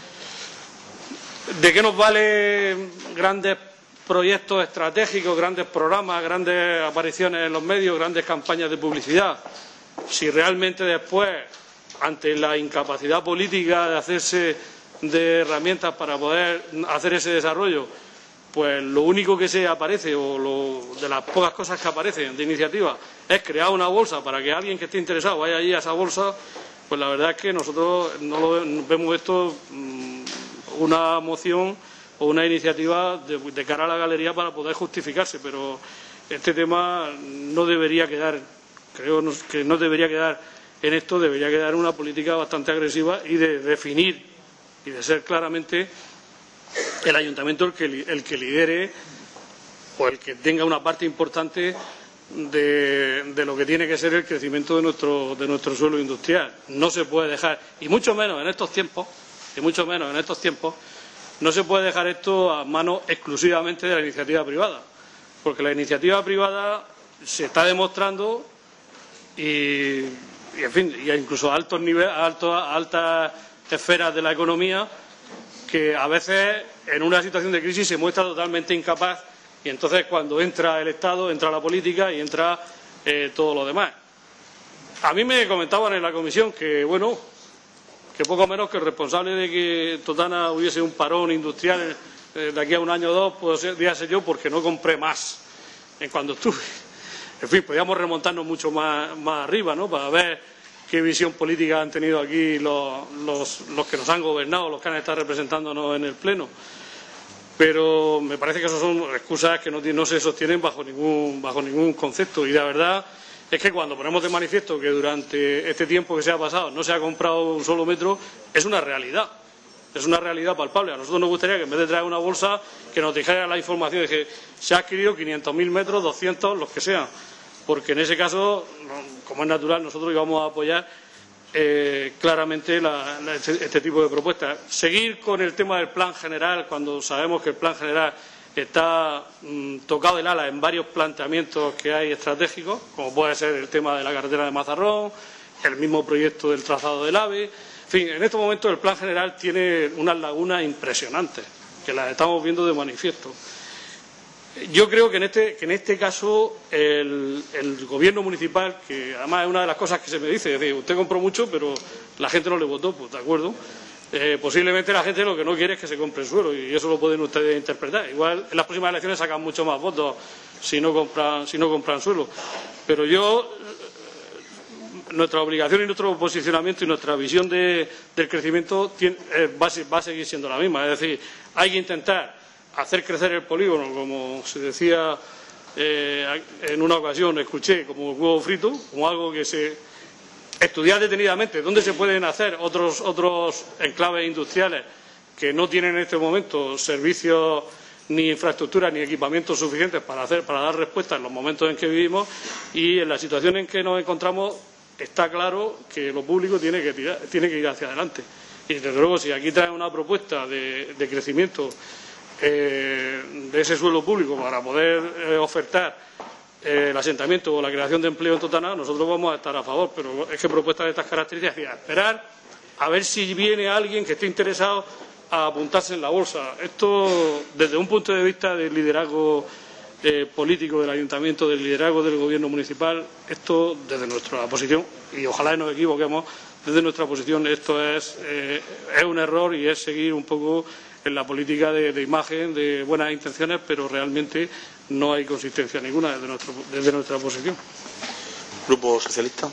[SPEAKER 3] ¿De qué nos vale grandes proyectos estratégicos, grandes programas, grandes apariciones en los medios, grandes campañas de publicidad, si realmente después, ante la incapacidad política de hacerse de herramientas para poder hacer ese desarrollo, pues lo único que se aparece, o lo, de las pocas cosas que aparecen de iniciativa, es crear una bolsa para que alguien que esté interesado vaya allí a esa bolsa? Pues la verdad es que nosotros no lo vemos esto mmm, una moción o una iniciativa de, de cara a la galería para poder justificarse, pero este tema no debería quedar, creo que no debería quedar en esto, debería quedar una política bastante agresiva y de definir y de ser claramente el ayuntamiento el que, el que lidere o el que tenga una parte importante de, de lo que tiene que ser el crecimiento de nuestro, de nuestro suelo industrial. No se puede dejar, y mucho menos en estos tiempos, y mucho menos en estos tiempos, no se puede dejar esto a manos exclusivamente de la iniciativa privada, porque la iniciativa privada se está demostrando y, y en fin, y incluso a altos niveles, a, altos, a altas esferas de la economía, que a veces en una situación de crisis se muestra totalmente incapaz, y entonces cuando entra el Estado, entra la política y entra eh, todo lo demás. A mí me comentaban en la comisión que, bueno, que poco menos que el responsable de que Totana hubiese un parón industrial eh, de aquí a un año o dos podría ser yo, porque no compré más en cuando estuve. En fin, podríamos remontarnos mucho más, más arriba, ¿no?, para ver qué visión política han tenido aquí los, los, los que nos han gobernado, los que han estado representándonos en el Pleno. Pero me parece que esas son excusas que no, no se sostienen bajo ningún, bajo ningún concepto. Y la verdad es que cuando ponemos de manifiesto que durante este tiempo que se ha pasado no se ha comprado un solo metro, es una realidad. Es una realidad palpable. A nosotros nos gustaría que en vez de traer una bolsa, que nos dijera la información de que se ha adquirido quinientos mil metros, doscientos, los que sean. Porque en ese caso, como es natural, nosotros íbamos a apoyar eh, claramente la, la, este, este tipo de propuestas. Seguir con el tema del plan general, cuando sabemos que el plan general está mmm, tocado del ala en varios planteamientos que hay estratégicos, como puede ser el tema de la carretera de Mazarrón, el mismo proyecto del trazado del AVE. En fin, en estos momentos el plan general tiene unas lagunas impresionantes, que las estamos viendo de manifiesto. Yo creo que en este, que en este caso el, el gobierno municipal, que además es una de las cosas que se me dice, es decir, usted compró mucho, pero la gente no le votó, pues de acuerdo. Eh, posiblemente la gente lo que no quiere es que se compre el suelo, y eso lo pueden ustedes interpretar. Igual en las próximas elecciones sacan mucho más votos si no compran, si no compran suelo. Pero yo, nuestra obligación y nuestro posicionamiento y nuestra visión de, del crecimiento tiene, eh, va, a, va a seguir siendo la misma. Es decir, hay que intentar hacer crecer el polígono, como se decía eh, en una ocasión, escuché, como huevo frito, como algo que se estudiar detenidamente dónde se pueden hacer otros, otros enclaves industriales que no tienen en este momento servicios ni infraestructuras ni equipamientos suficientes para, hacer, para dar respuesta en los momentos en que vivimos, y en la situación en que nos encontramos está claro que lo público tiene que, tirar, tiene que ir hacia adelante. Y desde luego, si aquí traen una propuesta de, de crecimiento eh, de ese suelo público para poder eh, ofertar Eh, el asentamiento o la creación de empleo en Totana, nosotros vamos a estar a favor, pero es que propuestas de estas características, es decir, a esperar a ver si viene alguien que esté interesado a apuntarse en la bolsa. Esto, desde un punto de vista del liderazgo eh, político del ayuntamiento, del liderazgo del gobierno municipal, esto, desde nuestra posición, y ojalá nos equivoquemos, desde nuestra posición esto es, eh, es un error y es seguir un poco en la política de, de imagen, de buenas intenciones, pero realmente no hay consistencia ninguna desde, nuestro, desde nuestra posición.
[SPEAKER 1] Grupo Socialista.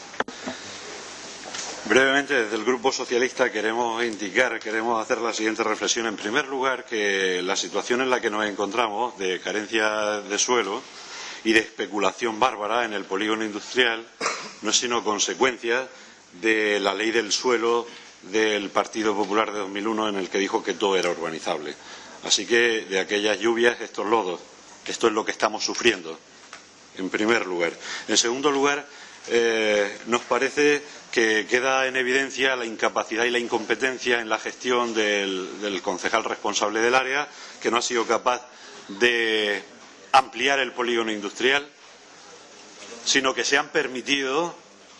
[SPEAKER 9] Brevemente, desde el Grupo Socialista queremos indicar, queremos hacer la siguiente reflexión. En primer lugar, que la situación en la que nos encontramos, de carencia de suelo y de especulación bárbara en el polígono industrial, no es sino consecuencia de la ley del suelo del Partido Popular de dos mil uno, en el que dijo que todo era urbanizable. Así que de aquellas lluvias, estos lodos. Esto es lo que estamos sufriendo, en primer lugar. En segundo lugar, eh, nos parece que queda en evidencia la incapacidad y la incompetencia en la gestión del, del concejal responsable del área, que no ha sido capaz de ampliar el polígono industrial, sino que se han permitido,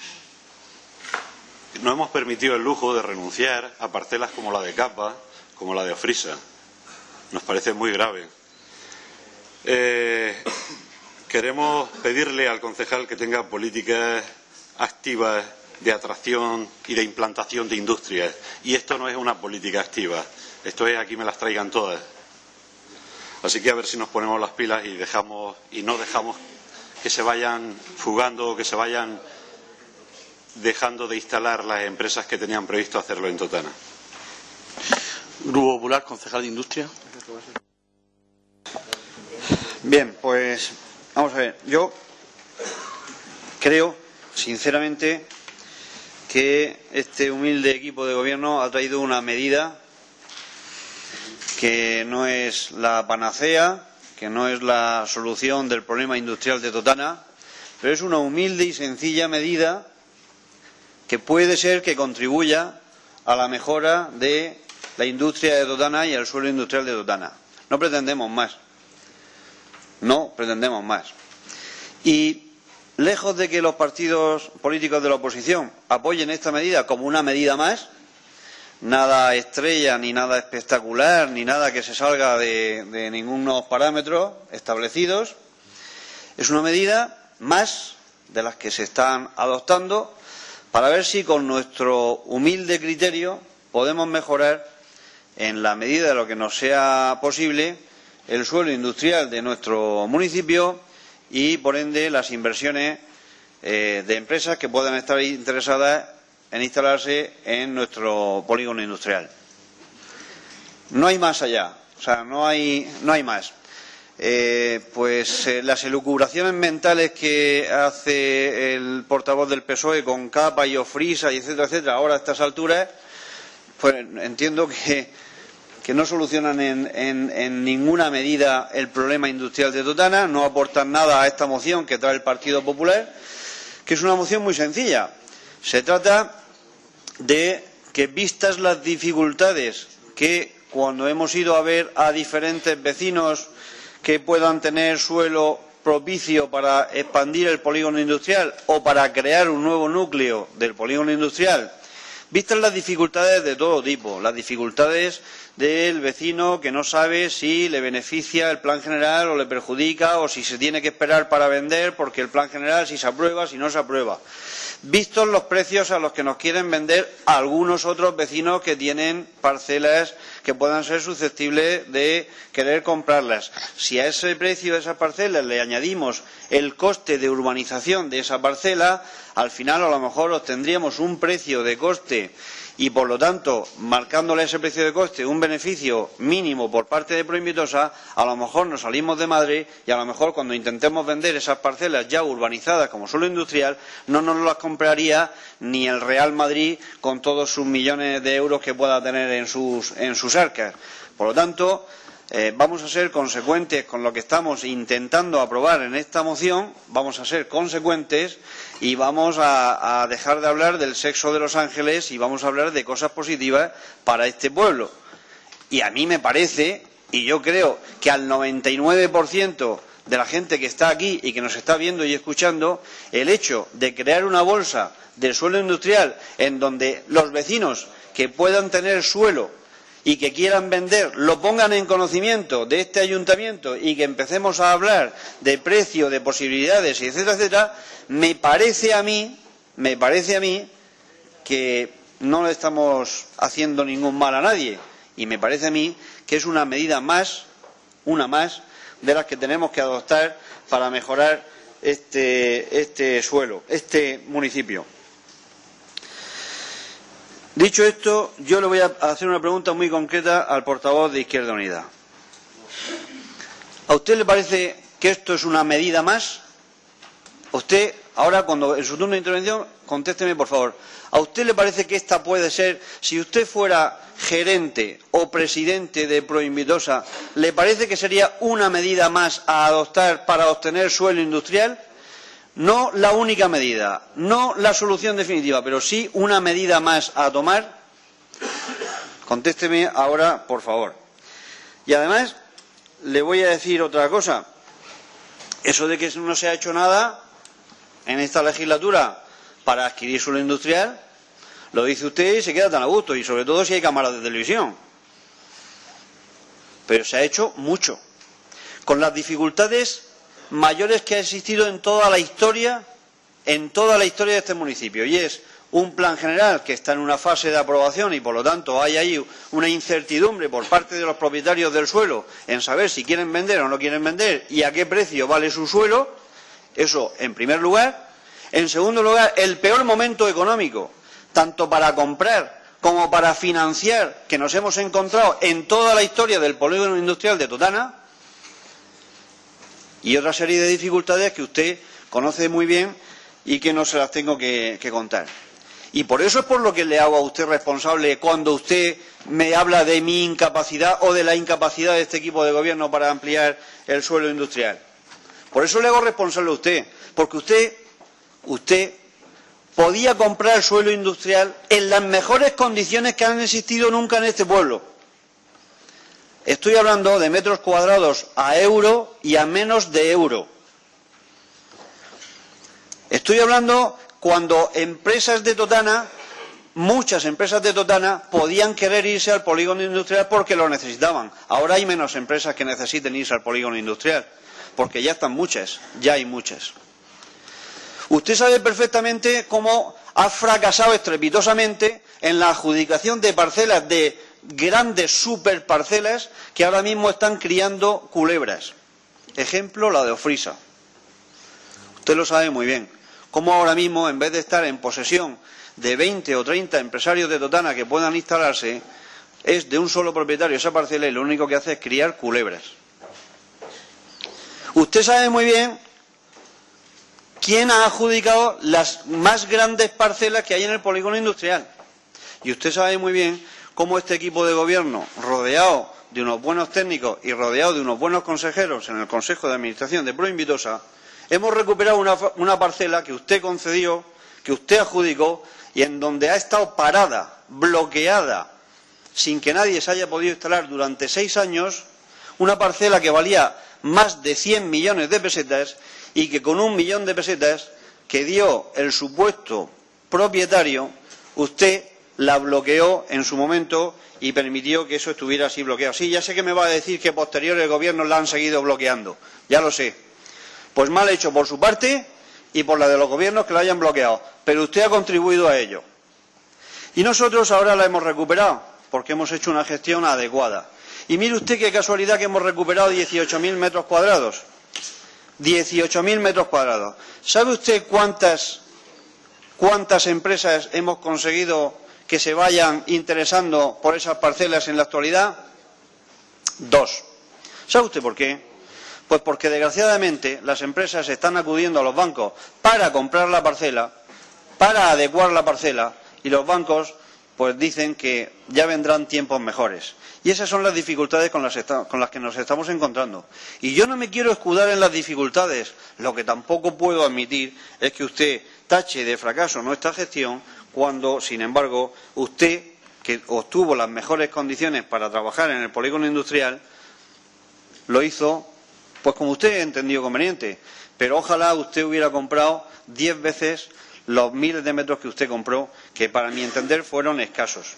[SPEAKER 9] no hemos permitido el lujo de renunciar a parcelas como la de Capa, como la de Ofrisa. Nos parece muy grave. Eh, queremos pedirle al concejal que tenga políticas activas de atracción y de implantación de industrias. Y esto no es una política activa. Esto es aquí me las traigan todas. Así que a ver si nos ponemos las pilas y dejamos y no dejamos que se vayan fugando o que se vayan dejando de instalar las empresas que tenían previsto hacerlo en Totana.
[SPEAKER 1] Grupo Popular, concejal de Industria.
[SPEAKER 10] Bien, pues vamos a ver. Yo creo, sinceramente, que este humilde equipo de gobierno ha traído una medida que no es la panacea, que no es la solución del problema industrial de Totana, pero es una humilde y sencilla medida que puede ser que contribuya a la mejora de la industria de Totana y al suelo industrial de Totana. No pretendemos más. No pretendemos más. Y lejos de que los partidos políticos de la oposición apoyen esta medida como una medida más, nada estrella, ni nada espectacular, ni nada que se salga de, de ningunos parámetros establecidos, es una medida más de las que se están adoptando para ver si con nuestro humilde criterio podemos mejorar, en la medida de lo que nos sea posible, el suelo industrial de nuestro municipio y, por ende, las inversiones eh, de empresas que puedan estar interesadas en instalarse en nuestro polígono industrial. No hay más allá, o sea, no hay, no hay más. Eh, pues eh, las elucubraciones mentales que hace el portavoz del P S O E con Capa y Ofrisa y etcétera, etcétera, ahora a estas alturas, pues entiendo que, que no solucionan en, en, en ninguna medida el problema industrial de Totana, no aportan nada a esta moción que trae el Partido Popular, que es una moción muy sencilla. Se trata de que, vistas las dificultades que cuando hemos ido a ver a diferentes vecinos que puedan tener suelo propicio para expandir el polígono industrial o para crear un nuevo núcleo del polígono industrial, vistas las dificultades de todo tipo, las dificultades del vecino que no sabe si le beneficia el plan general o le perjudica, o si se tiene que esperar para vender porque el plan general si se aprueba, si no se aprueba. Vistos los precios a los que nos quieren vender algunos otros vecinos que tienen parcelas que puedan ser susceptibles de querer comprarlas. Si a ese precio de esas parcelas le añadimos el coste de urbanización de esa parcela, al final a lo mejor obtendríamos un precio de coste y, por lo tanto, marcándole ese precio de coste un beneficio mínimo por parte de Proinvitosa, a lo mejor nos salimos de madre y a lo mejor cuando intentemos vender esas parcelas ya urbanizadas como suelo industrial no nos las compraría ni el Real Madrid con todos sus millones de euros que pueda tener en sus, en sus arcas. Por lo tanto, eh, vamos a ser consecuentes con lo que estamos intentando aprobar en esta moción, vamos a ser consecuentes y vamos a, a dejar de hablar del sexo de los ángeles y vamos a hablar de cosas positivas para este pueblo. Y a mí me parece, y yo creo que al noventa y nueve por ciento de la gente que está aquí y que nos está viendo y escuchando, el hecho de crear una bolsa del suelo industrial en donde los vecinos que puedan tener suelo y que quieran vender lo pongan en conocimiento de este ayuntamiento y que empecemos a hablar de precio, de posibilidades, etcétera, etcétera, me parece a mí, me parece a mí que no le estamos haciendo ningún mal a nadie y me parece a mí que es una medida más, una más de las que tenemos que adoptar para mejorar este, este suelo, este municipio. Dicho esto, yo le voy a hacer una pregunta muy concreta al portavoz de Izquierda Unida. ¿A usted le parece que esto es una medida más? Usted, ahora, cuando en su turno de intervención, contésteme, por favor. ¿A usted le parece que esta puede ser, si usted fuera gerente o presidente de Proinvitosa, ¿le parece que sería una medida más a adoptar para obtener suelo industrial? No la única medida, no la solución definitiva, pero sí una medida más a tomar. Contésteme ahora, por favor. Y además, le voy a decir otra cosa. Eso de que no se ha hecho nada en esta legislatura para adquirir suelo industrial, lo dice usted y se queda tan a gusto, y sobre todo si hay cámaras de televisión. Pero se ha hecho mucho, con las dificultades mayores que ha existido en toda la historia, en toda la historia de este municipio, y es un plan general que está en una fase de aprobación y por lo tanto hay ahí una incertidumbre por parte de los propietarios del suelo en saber si quieren vender o no quieren vender y a qué precio vale su suelo. Eso en primer lugar. En segundo lugar, el peor momento económico, tanto para comprar como para financiar, que nos hemos encontrado en toda la historia del polígono industrial de Totana, y otra serie de dificultades que usted conoce muy bien y que no se las tengo que, que contar. Y por eso es por lo que le hago a usted responsable cuando usted me habla de mi incapacidad o de la incapacidad de este equipo de gobierno para ampliar el suelo industrial. Por eso le hago responsable a usted, porque usted, usted podía comprar suelo industrial en las mejores condiciones que han existido nunca en este pueblo. Estoy hablando de metros cuadrados a euro y a menos de euro. Estoy hablando cuando empresas de Totana, muchas empresas de Totana, podían querer irse al polígono industrial porque lo necesitaban. Ahora hay menos empresas que necesiten irse al polígono industrial, porque ya están muchas, ya hay muchas. Usted sabe perfectamente cómo ha fracasado estrepitosamente en la adjudicación de parcelas de grandes superparcelas que ahora mismo están criando culebras. Ejemplo, la de Ofrisa. Usted lo sabe muy bien. Cómo ahora mismo, en vez de estar en posesión de veinte o treinta empresarios de Totana que puedan instalarse, es de un solo propietario esa parcela y lo único que hace es criar culebras. Usted sabe muy bien quién ha adjudicado las más grandes parcelas que hay en el polígono industrial. Y usted sabe muy bien cómo este equipo de gobierno, rodeado de unos buenos técnicos y rodeado de unos buenos consejeros en el Consejo de Administración de Proinvitosa, hemos recuperado una, una parcela que usted concedió, que usted adjudicó y en donde ha estado parada, bloqueada, sin que nadie se haya podido instalar durante seis años, una parcela que valía más de cien millones de pesetas y que con un millón de pesetas que dio el supuesto propietario, usted la bloqueó en su momento y permitió que eso estuviera así bloqueado. Sí, ya sé que me va a decir que posteriores gobiernos la han seguido bloqueando, ya lo sé. Pues mal hecho por su parte y por la de los gobiernos que la hayan bloqueado, pero usted ha contribuido a ello. Y nosotros ahora la hemos recuperado, porque hemos hecho una gestión adecuada. Y mire usted qué casualidad que hemos recuperado dieciocho mil metros cuadrados. dieciocho mil metros cuadrados. ¿Sabe usted cuántas, cuántas empresas hemos conseguido que se vayan interesando por esas parcelas en la actualidad? Dos. ¿Sabe usted por qué? Pues porque desgraciadamente las empresas están acudiendo a los bancos para comprar la parcela, para adecuar la parcela, y los bancos pues dicen que ya vendrán tiempos mejores. Y esas son las dificultades con las, con las que nos estamos encontrando. Y yo no me quiero escudar en las dificultades. Lo que tampoco puedo admitir es que usted tache de fracaso nuestra gestión cuando, sin embargo, usted, que obtuvo las mejores condiciones para trabajar en el polígono industrial, lo hizo pues como usted entendió conveniente. Pero ojalá usted hubiera comprado diez veces los miles de metros que usted compró, que para mi entender fueron escasos.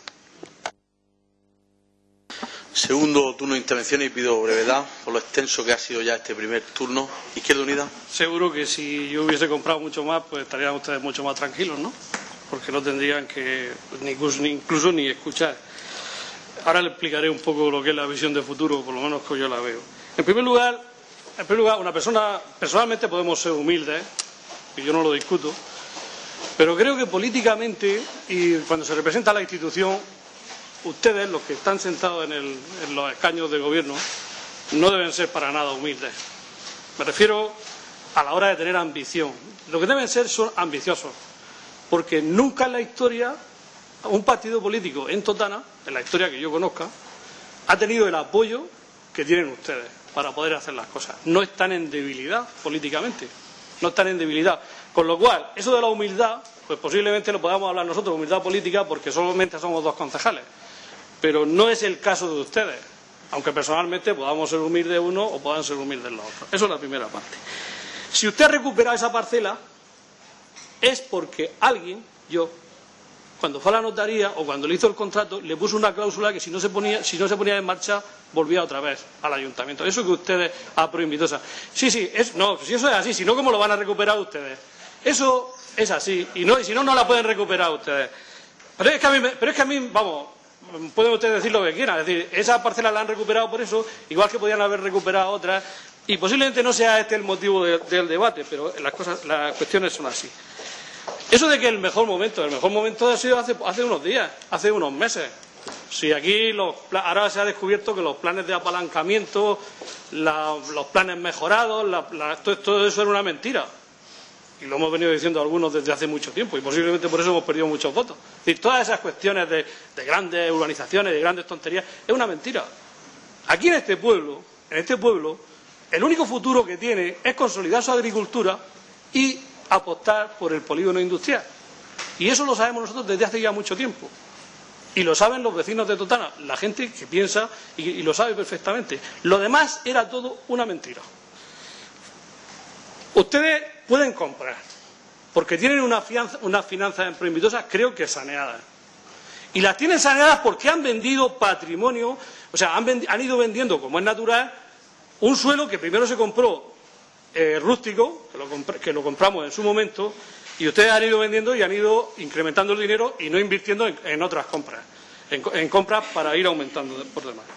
[SPEAKER 1] Segundo turno de intervención y pido brevedad por lo extenso que ha sido ya este primer turno. Izquierda Unida.
[SPEAKER 3] Seguro que si yo hubiese comprado mucho más, pues estarían ustedes mucho más tranquilos, ¿no? Porque no tendrían que pues, ni, incluso, incluso ni escuchar. Ahora le explicaré un poco lo que es la visión de futuro, por lo menos que yo la veo. En primer lugar, en primer lugar, una persona, personalmente podemos ser humildes, y yo no lo discuto, pero creo que políticamente, y cuando se representa la institución, ustedes, los que están sentados en, el, en los escaños de gobierno, no deben ser para nada humildes. Me refiero a la hora de tener ambición. Lo que deben ser son ambiciosos, porque nunca en la historia un partido político en Totana, en la historia que yo conozca, ha tenido el apoyo que tienen ustedes para poder hacer las cosas. No están en debilidad políticamente, no están en debilidad. Con lo cual, eso de la humildad, pues posiblemente lo podamos hablar nosotros, humildad política, porque solamente somos dos concejales. Pero no es el caso de ustedes, aunque personalmente podamos ser humildes unos o puedan ser humildes los otros. Eso es la primera parte. Si usted ha recuperado esa parcela, es porque alguien, yo, cuando fue a la notaría o cuando le hizo el contrato, le puso una cláusula que si no se ponía, si no se ponía en marcha, volvía otra vez al ayuntamiento. Eso que ustedes han prohibido. Sí, sí, es, no, si eso es así, si no, ¿cómo lo van a recuperar ustedes? Eso es así, y, no, y si no, no la pueden recuperar ustedes. Pero es que a mí, pero es que a mí vamos, pueden ustedes decir lo que quieran, es decir, esa parcela la han recuperado por eso, igual que podían haber recuperado otras, y posiblemente no sea este el motivo de, del debate, pero las cosas, las cuestiones son así. Eso de que el mejor momento, el mejor momento ha sido hace, hace unos días, hace unos meses. Si aquí los, ahora se ha descubierto que los planes de apalancamiento, la, los planes mejorados, la, la, todo, todo eso era una mentira. Y lo hemos venido diciendo algunos desde hace mucho tiempo y posiblemente por eso hemos perdido muchos votos. Es decir, todas esas cuestiones de, de grandes urbanizaciones, de grandes tonterías, es una mentira. Aquí en este pueblo, en este pueblo, el único futuro que tiene es consolidar su agricultura y apostar por el polígono industrial. Y eso lo sabemos nosotros desde hace ya mucho tiempo. Y lo saben los vecinos de Totana, la gente que piensa y, y lo sabe perfectamente. Lo demás era todo una mentira. Ustedes pueden comprar, porque tienen unas una finanzas prohibitosas, creo que saneadas. Y las tienen saneadas porque han vendido patrimonio, o sea, han, vendi, han ido vendiendo, como es natural, un suelo que primero se compró eh, rústico, que lo, que lo compramos en su momento, y ustedes han ido vendiendo y han ido incrementando el dinero y no invirtiendo en, en otras compras, en, en compras para ir aumentando por demás.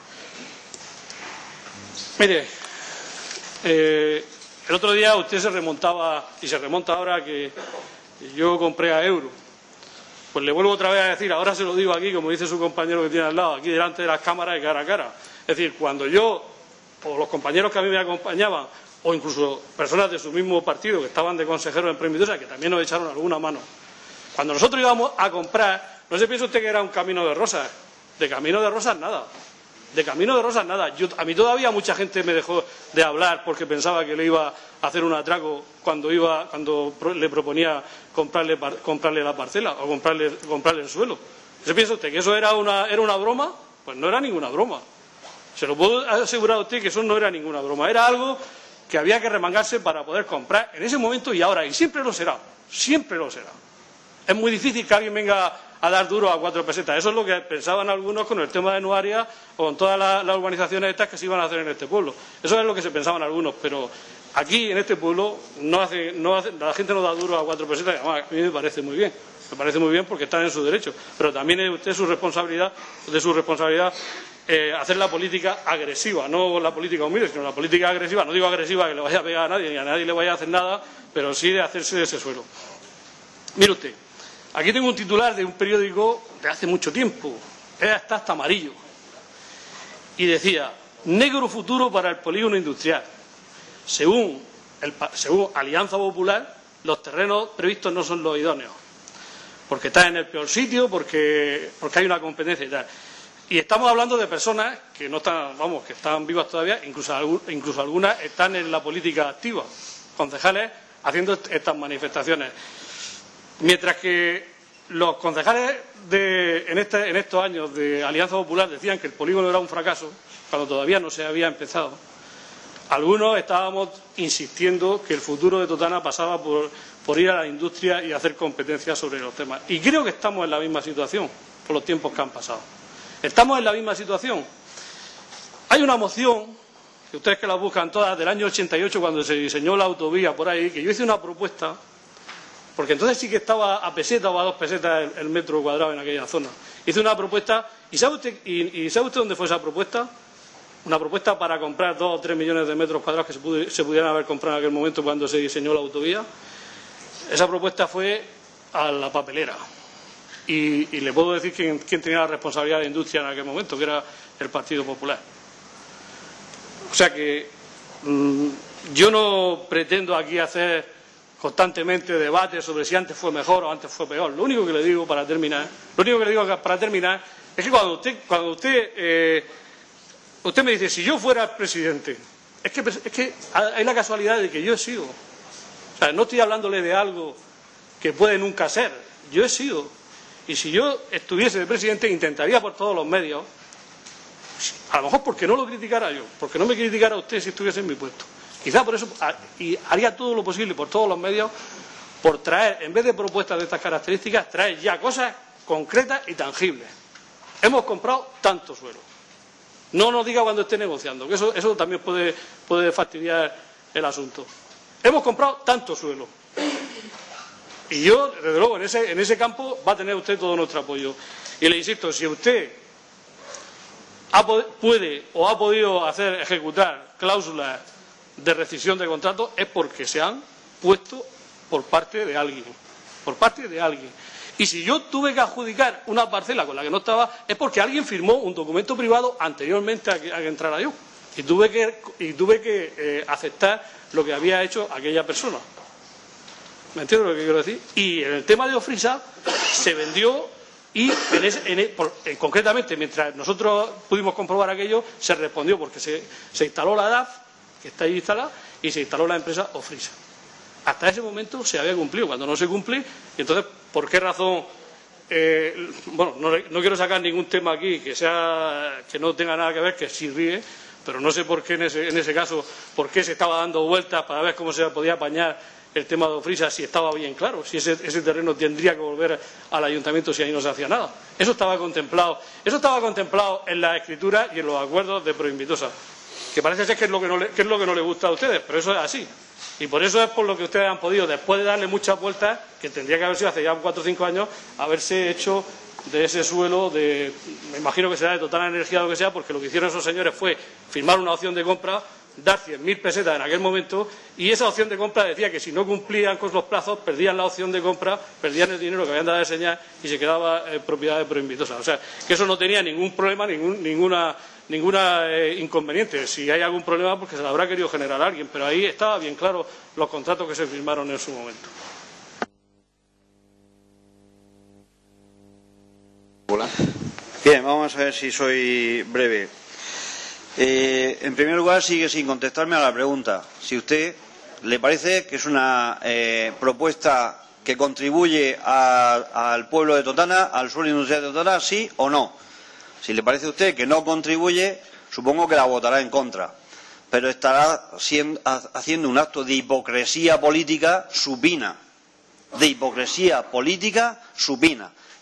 [SPEAKER 3] Mire, eh, el otro día usted se remontaba, y se remonta ahora, que yo compré a euro. Pues le vuelvo otra vez a decir, ahora se lo digo aquí, como dice su compañero que tiene al lado, aquí delante de las cámaras y cara a cara. Es decir, cuando yo, o los compañeros que a mí me acompañaban, o incluso personas de su mismo partido que estaban de consejeros en Prohibitosa, que también nos echaron alguna mano, cuando nosotros íbamos a comprar, no se piensa usted que era un camino de rosas. De camino de rosas nada. De camino de rosas nada. Yo, a mí todavía mucha gente me dejó de hablar porque pensaba que le iba a hacer un atraco cuando iba cuando le proponía comprarle, comprarle la parcela o comprarle, comprarle el suelo. ¿Se piensa usted que eso era una, era una broma? Pues no era ninguna broma. Se lo puedo asegurar a usted que eso no era ninguna broma. Era algo que había que remangarse para poder comprar en ese momento y ahora. Y siempre lo será. Siempre lo será. Es muy difícil que alguien venga a dar duro a cuatro pesetas. Eso es lo que pensaban algunos con el tema de Nuaria o con todas las, las urbanizaciones estas que se iban a hacer en este pueblo. Eso es lo que se pensaban algunos, pero aquí, en este pueblo, no hace, no hace, la gente no da duro a cuatro pesetas. Además, a mí me parece muy bien. Me parece muy bien porque están en su derecho. Pero también es usted su responsabilidad, de su responsabilidad eh, hacer la política agresiva, no la política humilde, sino la política agresiva. No digo agresiva que le vaya a pegar a nadie, ni a nadie le vaya a hacer nada, pero sí de hacerse de ese suelo. Mire usted, aquí tengo un titular de un periódico de hace mucho tiempo, está hasta amarillo, y decía: negro futuro para el polígono industrial. Según, el, según Alianza Popular, los terrenos previstos no son los idóneos, porque están en el peor sitio, porque, porque hay una competencia y tal. Y estamos hablando de personas que no están, vamos, que están vivas todavía, incluso, incluso algunas están en la política activa, concejales haciendo estas manifestaciones. Mientras que los concejales de, en, este, en estos años de Alianza Popular decían que el polígono era un fracaso, cuando todavía no se había empezado, algunos estábamos insistiendo que el futuro de Totana pasaba por, por ir a la industria y hacer competencia sobre los temas. Y creo que estamos en la misma situación por los tiempos que han pasado. Estamos en la misma situación. Hay una moción, que ustedes que la buscan todas, del año ochenta y ocho, cuando se diseñó la autovía por ahí, que yo hice una propuesta, porque entonces sí que estaba a peseta o a dos pesetas el, el metro cuadrado en aquella zona. Hice una propuesta, ¿y sabe usted, y, y sabe usted dónde fue esa propuesta? Una propuesta para comprar dos o tres millones de metros cuadrados que se, pude, se pudieran haber comprado en aquel momento cuando se diseñó la autovía. Esa propuesta fue a la papelera. Y, y le puedo decir quién, quién tenía la responsabilidad de industria en aquel momento, que era el Partido Popular. O sea que mmm, yo no pretendo aquí hacer constantemente debates sobre si antes fue mejor o antes fue peor. Lo único que le digo para terminar, lo único que le digo para terminar es que cuando usted, cuando usted, eh, usted me dice, si yo fuera el presidente, es que, es que hay la casualidad de que yo he sido. O sea, no estoy hablándole de algo que puede nunca ser. Yo he sido. Y si yo estuviese de presidente, intentaría por todos los medios, a lo mejor porque no lo criticara yo, porque no me criticara usted si estuviese en mi puesto. Quizá por eso, y haría todo lo posible por todos los medios, por traer, en vez de propuestas de estas características, traer ya cosas concretas y tangibles. Hemos comprado tanto suelo. No nos diga cuando esté negociando, que eso, eso también puede, puede fastidiar el asunto. Hemos comprado tanto suelo. Y yo, desde luego, en ese, en ese campo va a tener usted todo nuestro apoyo. Y le insisto, si usted ha, puede o ha podido hacer ejecutar cláusulas de rescisión de contrato, es porque se han puesto por parte de alguien. Por parte de alguien. Y si yo tuve que adjudicar una parcela con la que no estaba, es porque alguien firmó un documento privado anteriormente a que, a que entrara yo. Y tuve que, y tuve que eh, aceptar lo que había hecho aquella persona. ¿Me entiendes lo que quiero decir? Y en el tema de Ofrisa se vendió y en ese, en el, por, en, concretamente mientras nosotros pudimos comprobar aquello, se respondió porque se, se instaló la D A F, que está ahí instalada, y se instaló la empresa Ofrisa. Hasta ese momento se había cumplido. Cuando no se cumple, y entonces, ¿por qué razón? Eh, bueno, no, no quiero sacar ningún tema aquí que sea que no tenga nada que ver, que sí ríe, pero no sé por qué en ese, en ese caso, por qué se estaba dando vueltas para ver cómo se podía apañar el tema de Ofrisa, si estaba bien claro, si ese, ese terreno tendría que volver al ayuntamiento si ahí no se hacía nada. Eso estaba contemplado, eso estaba contemplado en la escritura y en los acuerdos de Proinvitosa, que parece ser que es lo que no le, que es lo que no le gusta a ustedes, pero eso es así. Y por eso es por lo que ustedes han podido, después de darle muchas vueltas, que tendría que haber sido hace ya cuatro o cinco años, haberse hecho de ese suelo, de, me imagino que será de Totana Energía o lo que sea, porque lo que hicieron esos señores fue firmar una opción de compra, dar cien mil pesetas en aquel momento, y esa opción de compra decía que si no cumplían con los plazos, perdían la opción de compra, perdían el dinero que habían dado de señal y se quedaba en propiedad de Proinvitosa. O sea, que eso no tenía ningún problema, ningún, ninguna, ninguna eh, inconveniente. Si hay algún problema, porque se lo habrá querido generar alguien, pero ahí estaba bien claro los contratos que se firmaron en su momento.
[SPEAKER 10] Hola. Bien, vamos a ver si soy breve. Eh, en primer lugar, sigue sin contestarme a la pregunta. Si a usted le parece que es una eh, propuesta que contribuye a, al pueblo de Totana, al suelo industrial de Totana, sí o no. Si le parece a usted que no contribuye, supongo que la votará en contra. Pero estará siendo, haciendo un acto de hipocresía política supina. De hipocresía política supina.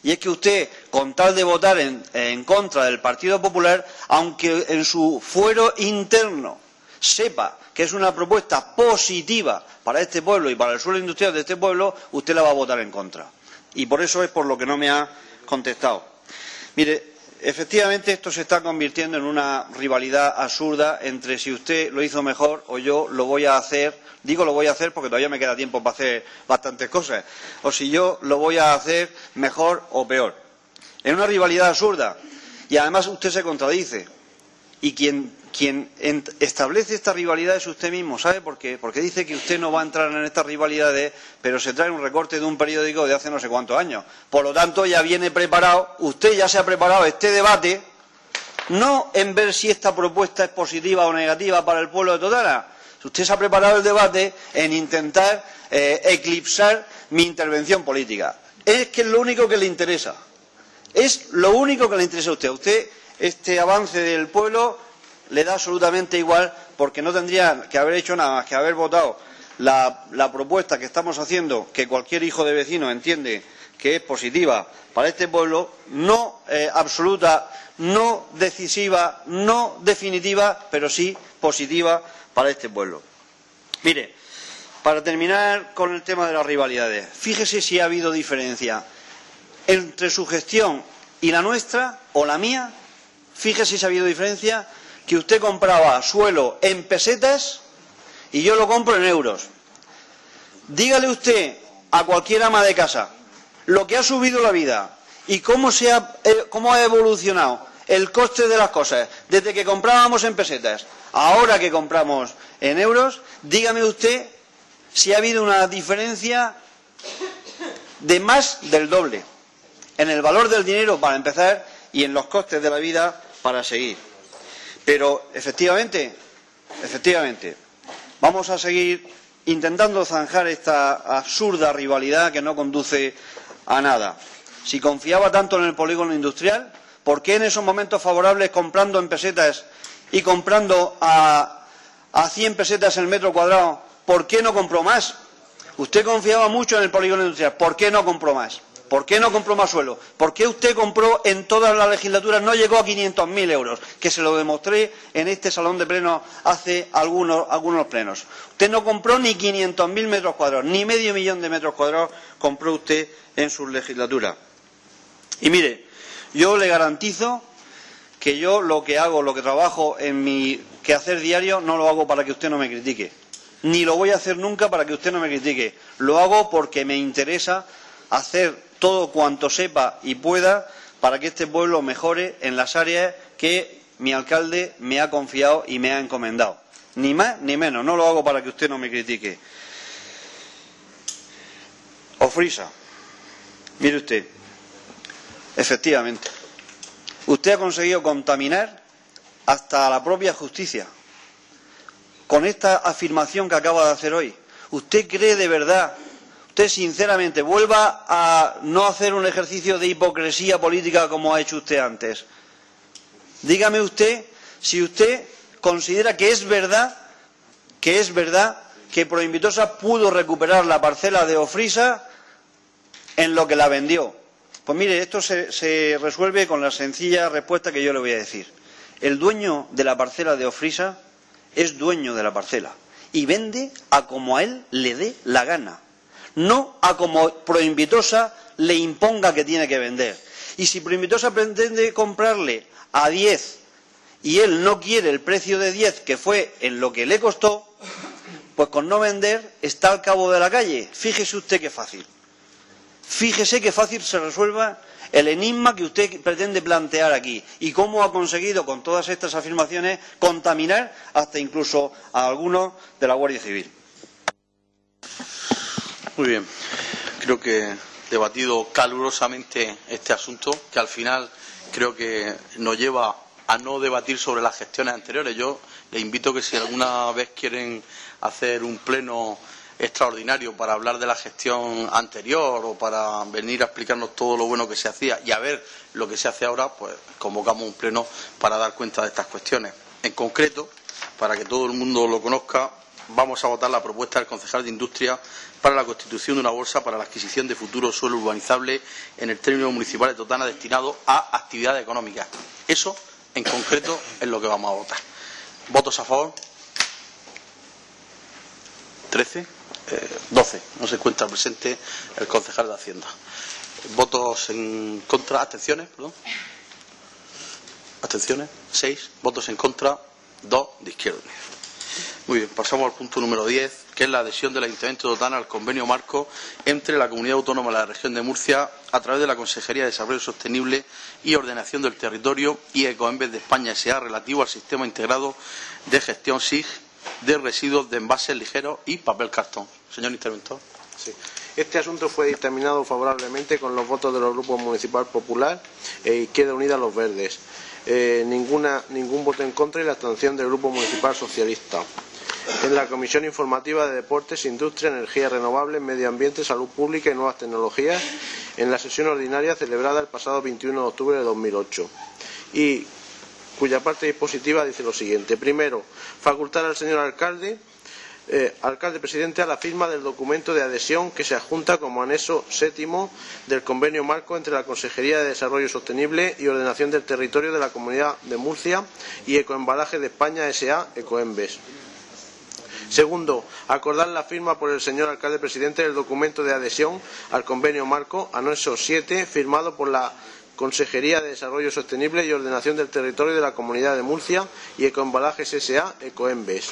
[SPEAKER 10] Y es que usted, con tal de votar en, en contra del Partido Popular, aunque en su fuero interno sepa que es una propuesta positiva para este pueblo y para el suelo industrial de este pueblo, usted la va a votar en contra. Y por eso es por lo que no me ha contestado. Mire, efectivamente esto se está convirtiendo en una rivalidad absurda entre si usted lo hizo mejor o yo lo voy a hacer. Digo lo voy a hacer porque todavía me queda tiempo para hacer bastantes cosas. O si yo lo voy a hacer mejor o peor. Es una rivalidad absurda. Y además usted se contradice. Y quien, quien establece esta rivalidad es usted mismo. ¿Sabe por qué? Porque dice que usted no va a entrar en estas rivalidades, pero se trae un recorte de un periódico de hace no sé cuántos años. Por lo tanto, ya viene preparado, usted ya se ha preparado este debate, no en ver si esta propuesta es positiva o negativa para el pueblo de Totana. Usted se ha preparado el debate en intentar eh, eclipsar mi intervención política. Es que es lo único que le interesa. Es lo único que le interesa a usted. A usted este avance del pueblo le da absolutamente igual porque no tendría que haber hecho nada más que haber votado la, la propuesta que estamos haciendo, que cualquier hijo de vecino entiende que es positiva para este pueblo, no eh, absoluta, no decisiva, no definitiva, pero sí positiva para este pueblo. Mire, para terminar con el tema de las rivalidades, fíjese si ha habido diferencia entre su gestión y la nuestra o la mía. Fíjese si ha habido diferencia, que usted compraba suelo en pesetas y yo lo compro en euros. Dígale usted a cualquier ama de casa lo que ha subido la vida y cómo, se ha, eh, cómo ha evolucionado el coste de las cosas desde que comprábamos en pesetas ahora que compramos en euros. Dígame usted si ha habido una diferencia de más del doble en el valor del dinero para empezar y en los costes de la vida para seguir. Pero efectivamente, efectivamente, vamos a seguir intentando zanjar esta absurda rivalidad que no conduce a nada. Si confiaba tanto en el polígono industrial, ¿por qué en esos momentos favorables, comprando en pesetas y comprando a, a cien pesetas el metro cuadrado, por qué no compró más? Usted confiaba mucho en el polígono industrial, ¿por qué no compró más? ¿Por qué no compró más suelo? ¿Por qué usted compró en todas las legislaturas, no llegó a quinientos mil euros? Que se lo demostré en este salón de plenos hace algunos, algunos plenos. Usted no compró ni quinientos mil metros cuadrados, ni medio millón de metros cuadrados compró usted en su legislatura. Y mire, yo le garantizo que yo lo que hago, lo que trabajo en mi quehacer diario, no lo hago para que usted no me critique. Ni lo voy a hacer nunca para que usted no me critique. Lo hago porque me interesa hacer todo cuanto sepa y pueda para que este pueblo mejore en las áreas que mi alcalde me ha confiado y me ha encomendado. Ni más ni menos. No lo hago para que usted no me critique. Ofrisa. Mire usted. Efectivamente. Usted ha conseguido contaminar hasta la propia justicia con esta afirmación que acaba de hacer hoy. ¿Usted cree de verdad, usted sinceramente, vuelva a no hacer un ejercicio de hipocresía política como ha hecho usted antes? Dígame usted si usted considera que es verdad, que es verdad que Proinvitosa pudo recuperar la parcela de Ofrisa en lo que la vendió. Pues mire, esto se, se resuelve con la sencilla respuesta que yo le voy a decir. El dueño de la parcela de Ofrisa es dueño de la parcela y vende a como a él le dé la gana, no a como Proinvitosa le imponga que tiene que vender. Y si Proinvitosa pretende comprarle a diez y él no quiere el precio de diez, que fue en lo que le costó, pues con no vender está al cabo de la calle. Fíjese usted qué fácil. Fíjese qué fácil se resuelva el enigma que usted pretende plantear aquí y cómo ha conseguido con todas estas afirmaciones contaminar hasta incluso a algunos de la Guardia Civil.
[SPEAKER 1] Muy bien. Creo que he debatido calurosamente este asunto, que al final creo que nos lleva a no debatir sobre las gestiones anteriores. Yo les invito a que si alguna vez quieren hacer un pleno extraordinario para hablar de la gestión anterior o para venir a explicarnos todo lo bueno que se hacía y a ver lo que se hace ahora, pues convocamos un pleno para dar cuenta de estas cuestiones. En concreto, para que todo el mundo lo conozca, vamos a votar la propuesta del concejal de Industria para la constitución de una bolsa para la adquisición de futuro suelo urbanizable en el término municipal de Totana destinado a actividades económicas. Eso, en concreto, es lo que vamos a votar. ¿Votos a favor? trece. Eh, doce. No se encuentra presente el concejal de Hacienda. ¿Votos en contra? ¿Abstenciones? Perdón. ¿Abstenciones? seis. ¿Votos en contra? dos de Izquierda Unida. Muy bien, pasamos al punto número diez, que es la adhesión del Ayuntamiento de Totana al convenio marco entre la Comunidad Autónoma de la Región de Murcia a través de la Consejería de Desarrollo Sostenible y Ordenación del Territorio y Ecoembes de España S A relativo al Sistema Integrado de Gestión S I G de residuos de envases ligeros y papel cartón. Señor interventor.
[SPEAKER 2] Sí. Este asunto fue dictaminado favorablemente con los votos de los grupos Municipal Popular e Izquierda Unida Los Verdes. Eh, ninguna, ningún voto en contra y la abstención del Grupo Municipal Socialista. En la Comisión Informativa de Deportes, Industria, Energías Renovables, Medio Ambiente, Salud Pública y Nuevas Tecnologías, en la sesión ordinaria celebrada el pasado veintiuno de octubre de dos mil ocho. Y cuya parte dispositiva dice lo siguiente. Primero, facultar al señor alcalde Eh, alcalde presidente a la firma del documento de adhesión que se adjunta como anexo séptimo del convenio marco entre la Consejería de Desarrollo Sostenible y Ordenación del Territorio de la Comunidad de Murcia y Ecoembalajes de España S A Ecoembes. Segundo, acordar la firma por el señor alcalde presidente del documento de adhesión al convenio marco anexo siete firmado por la Consejería de Desarrollo Sostenible y Ordenación del Territorio de la Comunidad de Murcia y Ecoembalajes S A Ecoembes.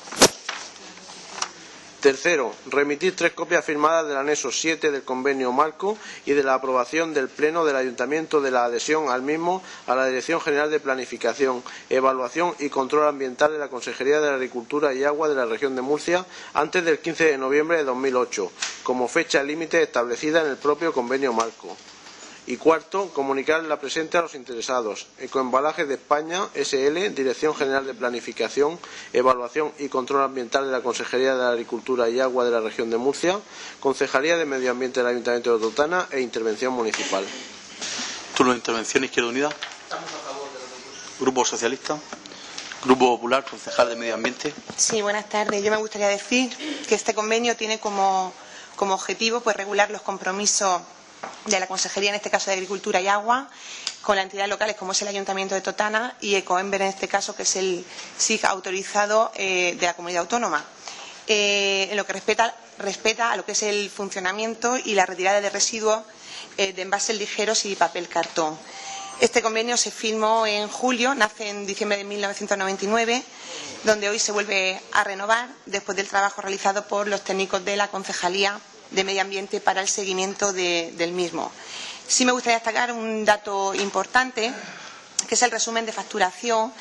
[SPEAKER 2] Tercero, remitir tres copias firmadas del anexo siete del convenio marco y de la aprobación del Pleno del Ayuntamiento de la adhesión al mismo a la Dirección General de Planificación, Evaluación y Control Ambiental de la Consejería de Agricultura y Agua de la Región de Murcia antes del quince de noviembre de dos mil ocho, como fecha límite establecida en el propio convenio marco. Y cuarto, comunicar la presente a los interesados. Ecoembalajes de España, S L, Dirección General de Planificación, Evaluación y Control Ambiental de la Consejería de Agricultura y Agua de la Región de Murcia, Concejalía de Medio Ambiente del Ayuntamiento de Totana e Intervención Municipal.
[SPEAKER 1] Turno de intervención, Izquierda Unida. Estamos a favor de los dos. Grupo Socialista. Grupo Popular, concejal de Medio Ambiente.
[SPEAKER 12] Sí, buenas tardes. Yo me gustaría decir que este convenio tiene como, como objetivo pues, regular los compromisos de la Consejería, en este caso de Agricultura y Agua, con las entidades locales como es el Ayuntamiento de Totana y Ecoembes en este caso, que es el S I G autorizado eh, de la Comunidad Autónoma. Eh, en lo que respeta, respeta a lo que es el funcionamiento y la retirada de residuos eh, de envases ligeros y papel cartón. Este convenio se firmó en julio, nace en diciembre de mil novecientos noventa y nueve, donde hoy se vuelve a renovar después del trabajo realizado por los técnicos de la Concejalía de Medio Ambiente para el seguimiento de, del mismo. Sí me gustaría destacar un dato importante, que es el resumen de facturación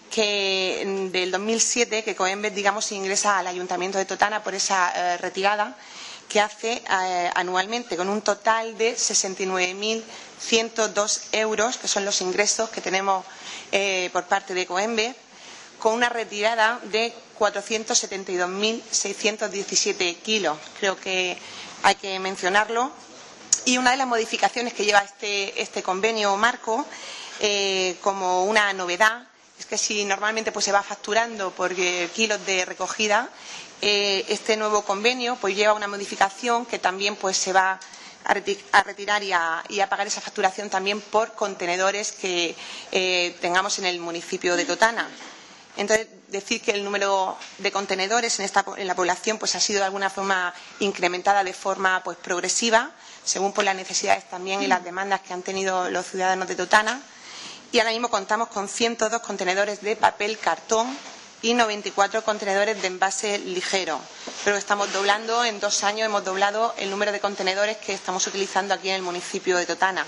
[SPEAKER 12] que del dos mil siete que Ecoembes, digamos, ingresa al Ayuntamiento de Totana por esa eh, retirada que hace eh, anualmente, con un total de sesenta y nueve mil ciento dos euros, que son los ingresos que tenemos eh, por parte de Ecoembes, con una retirada de cuatrocientos setenta y dos mil seiscientos diecisiete kilos. Creo que hay que mencionarlo. Y una de las modificaciones que lleva este, este convenio marco, eh, como una novedad, es que si normalmente pues, se va facturando por eh, kilos de recogida, eh, este nuevo convenio pues, lleva una modificación que también pues, se va a, reti a retirar y a, y a pagar esa facturación también por contenedores que eh, tengamos en el municipio de Totana. Entonces, decir que el número de contenedores en, esta, en la población pues, ha sido de alguna forma incrementada de forma pues, progresiva, según por las necesidades también y las demandas que han tenido los ciudadanos de Totana. Y ahora mismo contamos con ciento dos contenedores de papel cartón y noventa y cuatro contenedores de envase ligero. Pero estamos doblando, en dos años hemos doblado el número de contenedores que estamos utilizando aquí en el municipio de Totana.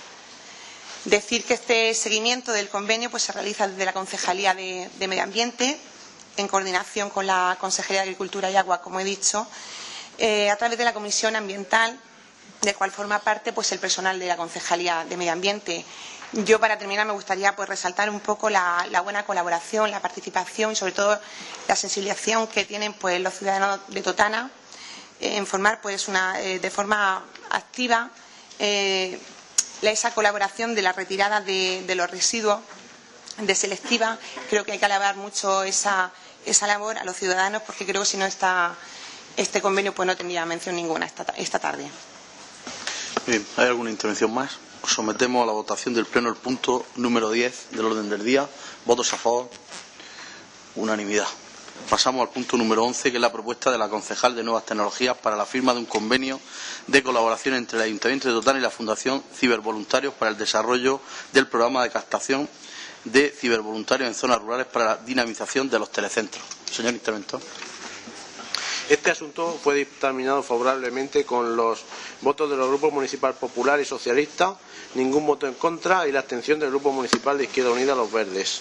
[SPEAKER 12] Decir que este seguimiento del convenio pues, se realiza desde la Concejalía de, de Medio Ambiente, en coordinación con la Consejería de Agricultura y Agua, como he dicho, eh, a través de la Comisión Ambiental, del cual forma parte pues, el personal de la Concejalía de Medio Ambiente. Yo, para terminar, me gustaría pues, resaltar un poco la, la buena colaboración, la participación y, sobre todo, la sensibilización que tienen pues, los ciudadanos de Totana eh, en formar pues, una, eh, de forma activa eh, esa colaboración de la retirada de, de los residuos de selectiva. Creo que hay que alabar mucho esa, esa labor a los ciudadanos, porque creo que si no está este convenio pues no tendría mención ninguna esta, esta tarde.
[SPEAKER 1] Bien, ¿hay alguna intervención más? Sometemos a la votación del Pleno el punto número diez del orden del día. ¿Votos a favor? Unanimidad. Pasamos al punto número once, que es la propuesta de la concejal de Nuevas Tecnologías para la firma de un convenio de colaboración entre el Ayuntamiento de Totana y la Fundación Cibervoluntarios para el desarrollo del programa de captación de cibervoluntarios en zonas rurales para la dinamización de los telecentros. Señor interventor.
[SPEAKER 2] Este asunto fue dictaminado favorablemente con los votos de los grupos municipal popular y socialista, ningún voto en contra y la abstención del Grupo Municipal de Izquierda Unida Los Verdes.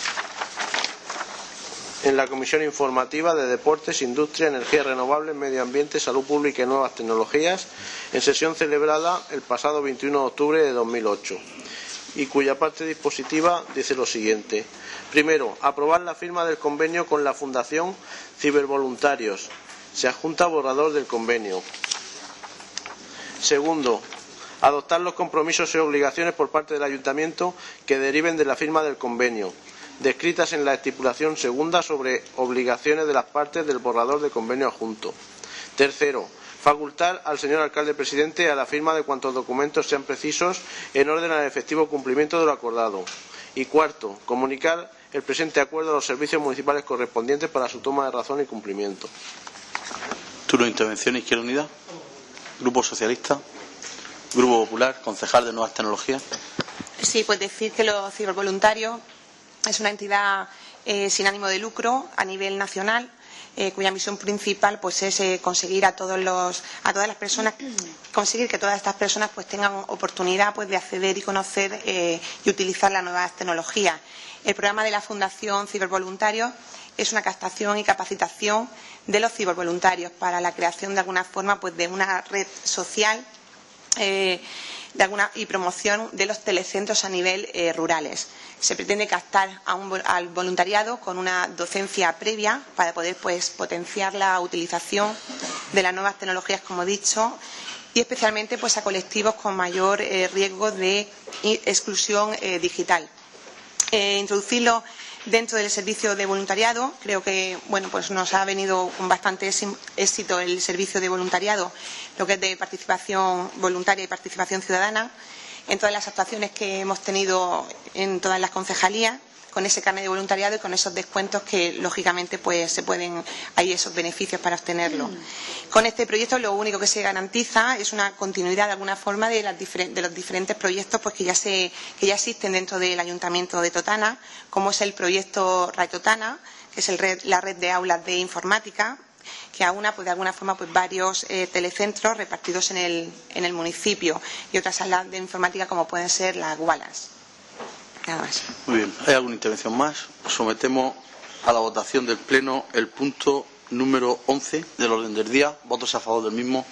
[SPEAKER 2] En la Comisión Informativa de Deportes, Industria, Energías Renovables, Medio Ambiente, Salud Pública y Nuevas Tecnologías, en sesión celebrada el pasado veintiuno de octubre de dos mil ocho, y cuya parte dispositiva dice lo siguiente. Primero, aprobar la firma del convenio con la Fundación Cibervoluntarios. Se adjunta borrador del convenio. Segundo, adoptar los compromisos y obligaciones por parte del Ayuntamiento que deriven de la firma del convenio, descritas en la estipulación segunda sobre obligaciones de las partes del borrador de convenio adjunto. Tercero, facultar al señor alcalde presidente a la firma de cuantos documentos sean precisos en orden al efectivo cumplimiento de lo acordado. Y cuarto, comunicar el presente acuerdo a los servicios municipales correspondientes para su toma de razón y cumplimiento.
[SPEAKER 1] Turno de intervención, Izquierda Unida. Grupo Socialista. Grupo Popular. Concejal de Nuevas Tecnologías.
[SPEAKER 12] Sí, pues decir que los cibervoluntarios es una entidad eh, sin ánimo de lucro a nivel nacional, eh, cuya misión principal pues es eh, conseguir a todos los a todas las personas conseguir que todas estas personas pues tengan oportunidad pues de acceder y conocer eh, y utilizar las nuevas tecnologías. El programa de la Fundación Cibervoluntarios es una captación y capacitación de los cibervoluntarios para la creación de alguna forma pues de una red social eh, de alguna, y promoción de los telecentros a nivel eh, rurales. Se pretende captar a un, al voluntariado con una docencia previa para poder pues potenciar la utilización de las nuevas tecnologías, como he dicho, y especialmente pues a colectivos con mayor eh, riesgo de exclusión eh, digital. Eh, introducirlo dentro del servicio de voluntariado, creo que bueno pues nos ha venido con bastante éxito el servicio de voluntariado, lo que es de participación voluntaria y participación ciudadana, en todas las actuaciones que hemos tenido en todas las concejalías, con ese carnet de voluntariado y con esos descuentos que lógicamente pues se pueden, hay esos beneficios para obtenerlo. Con este proyecto lo único que se garantiza es una continuidad de alguna forma de, las de los diferentes proyectos pues que ya se que ya existen dentro del Ayuntamiento de Totana, como es el proyecto Red Totana, que es el red, la red de aulas de informática, que aúna pues de alguna forma pues varios eh, telecentros repartidos en el, en el municipio, y otras salas de informática como pueden ser las Wallace. Nada más.
[SPEAKER 1] Muy bien. ¿Hay alguna intervención más? Sometemos a la votación del Pleno el punto número once del orden del día. ¿Votos a favor del mismo?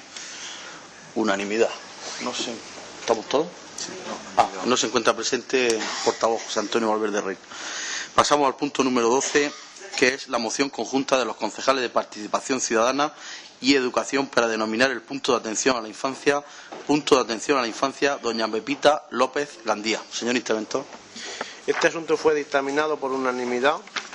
[SPEAKER 1] Unanimidad. No sé. ¿Estamos todos? Sí. Ah, no se encuentra presente el portavoz José Antonio Valverde Rey. Pasamos al punto número doce, que es la moción conjunta de los concejales de Participación Ciudadana y Educación para denominar el punto de atención a la infancia, punto de atención a la infancia, doña Pepita López Gandía. Señor interventor.
[SPEAKER 2] Este asunto fue dictaminado por unanimidad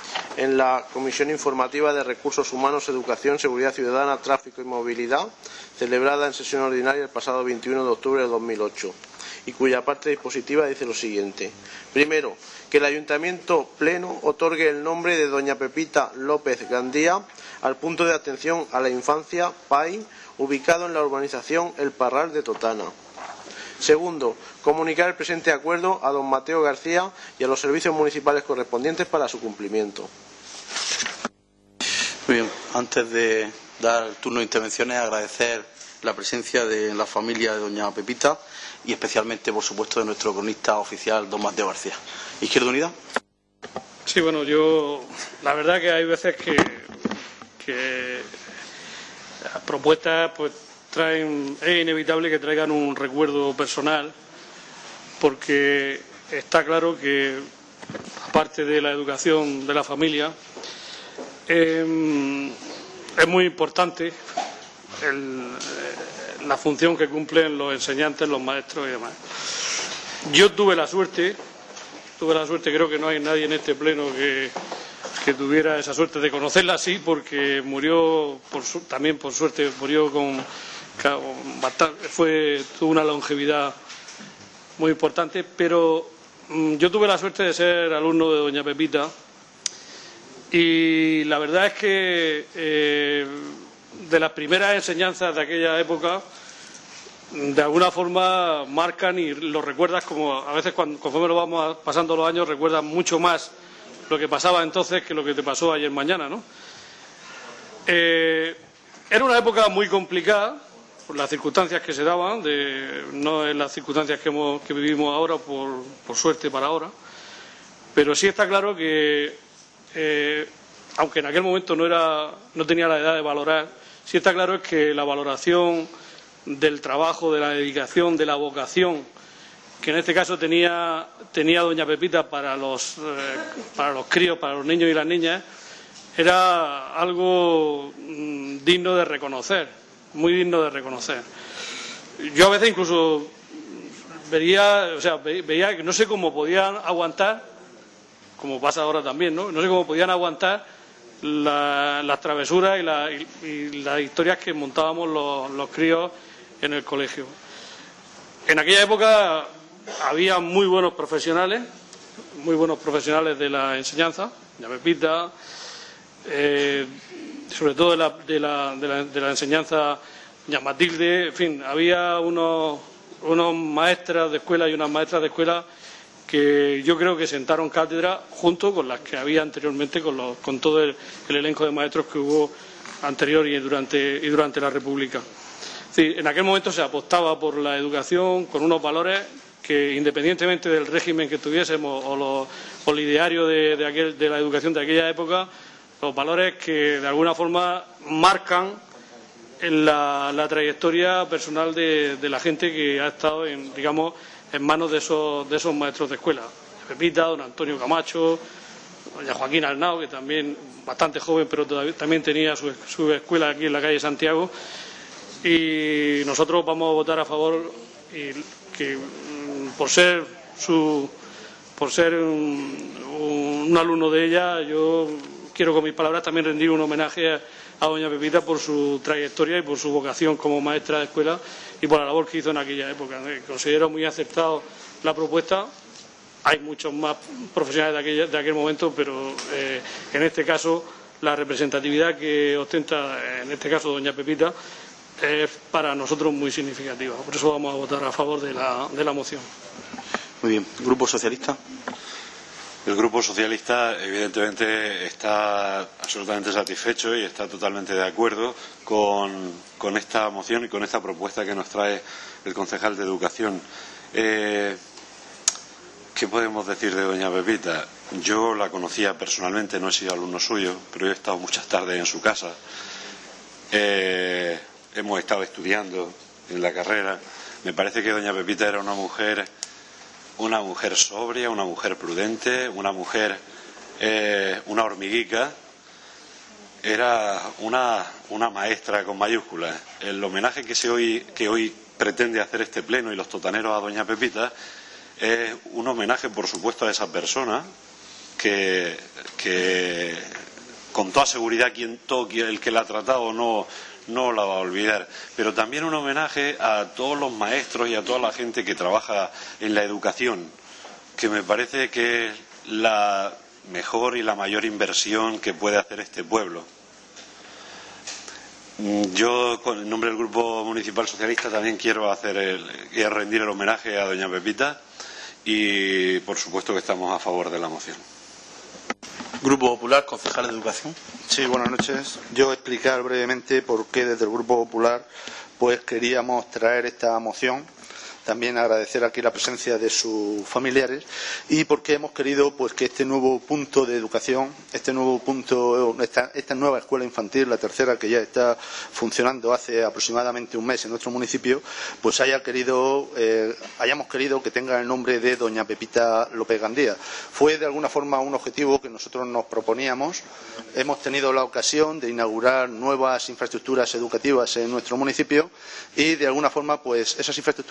[SPEAKER 2] en la Comisión Informativa de Recursos Humanos, Educación, Seguridad Ciudadana, Tráfico y Movilidad, celebrada en sesión ordinaria el pasado veintiuno de octubre de dos mil ocho, y cuya parte dispositiva dice lo siguiente. Primero, que el Ayuntamiento Pleno otorgue el nombre de doña Pepita López Gandía al punto de atención a la infancia P A I, ubicado en la urbanización El Parral de Totana. Segundo, comunicar el presente acuerdo a don Mateo García y a los servicios municipales correspondientes para su cumplimiento.
[SPEAKER 1] Muy bien, antes de dar el turno de intervenciones, agradecer la presencia de la familia de doña Pepita y especialmente, por supuesto, de nuestro cronista oficial, don Mateo García. ¿Izquierda Unida?
[SPEAKER 3] Sí, bueno, yo la verdad que hay veces que, que las propuestas pues traen, es inevitable que traigan un recuerdo personal, porque está claro que, aparte de la educación de la familia, eh, es muy importante el, la función que cumplen los enseñantes, los maestros y demás. Yo tuve la suerte, tuve la suerte, creo que no hay nadie en este pleno que, que tuviera esa suerte de conocerla, sí, porque murió, por su, también por suerte, murió con, con bastante, fue, tuvo una longevidad muy importante, pero mmm, yo tuve la suerte de ser alumno de doña Pepita y la verdad es que eh, de las primeras enseñanzas de aquella época, de alguna forma marcan y lo recuerdas como a veces cuando, conforme lo vamos pasando los años, recuerdas mucho más lo que pasaba entonces que lo que te pasó ayer mañana, ¿no? Eh, era una época muy complicada por las circunstancias que se daban, de, no en las circunstancias que, hemos, que vivimos ahora, por, por suerte para ahora, pero sí está claro que, eh, aunque en aquel momento no, era, no tenía la edad de valorar, sí está claro que la valoración del trabajo, de la dedicación, de la vocación que en este caso tenía, tenía doña Pepita para los, eh, para los críos, para los niños y las niñas, era algo mmm, digno de reconocer, muy digno de reconocer. Yo a veces incluso veía, o sea, veía que no sé cómo podían aguantar, como pasa ahora también, ¿no? No sé cómo podían aguantar la, las travesuras y, la, y, y las historias que montábamos los, los críos en el colegio. En aquella época había muy buenos profesionales, muy buenos profesionales de la enseñanza, doña Pepita, eh, sobre todo de la, de, la, de, la, de la enseñanza, doña Matilde, en fin, había unos, unos maestras de escuela y unas maestras de escuela que yo creo que sentaron cátedra junto con las que había anteriormente, con, los, con todo el, el elenco de maestros que hubo anterior y durante, y durante la República. Es decir, en aquel momento se apostaba por la educación con unos valores que, independientemente del régimen que tuviésemos o, los, o el ideario de, de, aquel, de la educación de aquella época, los valores que de alguna forma marcan en la, la trayectoria personal de, de la gente que ha estado en, digamos, en manos de esos, de esos maestros de escuela. Pepita, don Antonio Camacho, doña Joaquín Arnau, que también bastante joven, pero todavía, también tenía su, su escuela aquí en la calle Santiago. Y nosotros vamos a votar a favor y que por ser su por ser un, un, un alumno de ella, yo quiero con mis palabras también rendir un homenaje a, a doña Pepita por su trayectoria y por su vocación como maestra de escuela y por la labor que hizo en aquella época. Considero muy acertado la propuesta. Hay muchos más profesionales de, aquella, de aquel momento, pero eh, en este caso la representatividad que ostenta, en este caso doña Pepita, es para nosotros muy significativa. Por eso vamos a votar a favor de la, de la moción.
[SPEAKER 1] Muy bien. ¿Grupo Socialista?
[SPEAKER 9] El Grupo Socialista, evidentemente, está absolutamente satisfecho y está totalmente de acuerdo con, con esta moción y con esta propuesta que nos trae el concejal de Educación. Eh, ¿Qué podemos decir de doña Pepita? Yo la conocía personalmente, no he sido alumno suyo, pero he estado muchas tardes en su casa. Eh, hemos estado estudiando en la carrera. Me parece que doña Pepita era una mujer, una mujer sobria, una mujer prudente, una mujer, eh, una hormiguica. Era una, una maestra con mayúsculas. El homenaje que, se hoy, que hoy pretende hacer este pleno y los totaneros a doña Pepita es un homenaje, por supuesto, a esa persona que, que con toda seguridad quien todo el que la ha tratado no, no la va a olvidar, pero también un homenaje a todos los maestros y a toda la gente que trabaja en la educación, que me parece que es la mejor y la mayor inversión que puede hacer este pueblo. Yo, con el nombre del Grupo Municipal Socialista, también quiero hacer el, quiero rendir el homenaje a doña Pepita y, por supuesto, que estamos a favor de la moción.
[SPEAKER 1] Grupo Popular, concejal de Educación.
[SPEAKER 13] Sí, buenas noches. Yo explicar brevemente por qué desde el Grupo Popular pues queríamos traer esta moción. También agradecer aquí la presencia de sus familiares y porque hemos querido pues que este nuevo punto de educación, este nuevo punto, esta, esta nueva escuela infantil, la tercera que ya está funcionando hace aproximadamente un mes en nuestro municipio, pues haya querido, eh, hayamos querido que tenga el nombre de doña Pepita López Gandía. Fue de alguna forma un objetivo que nosotros nos proponíamos. Hemos tenido la ocasión de inaugurar nuevas infraestructuras educativas en nuestro municipio y de alguna forma pues esas infraestructuras educativas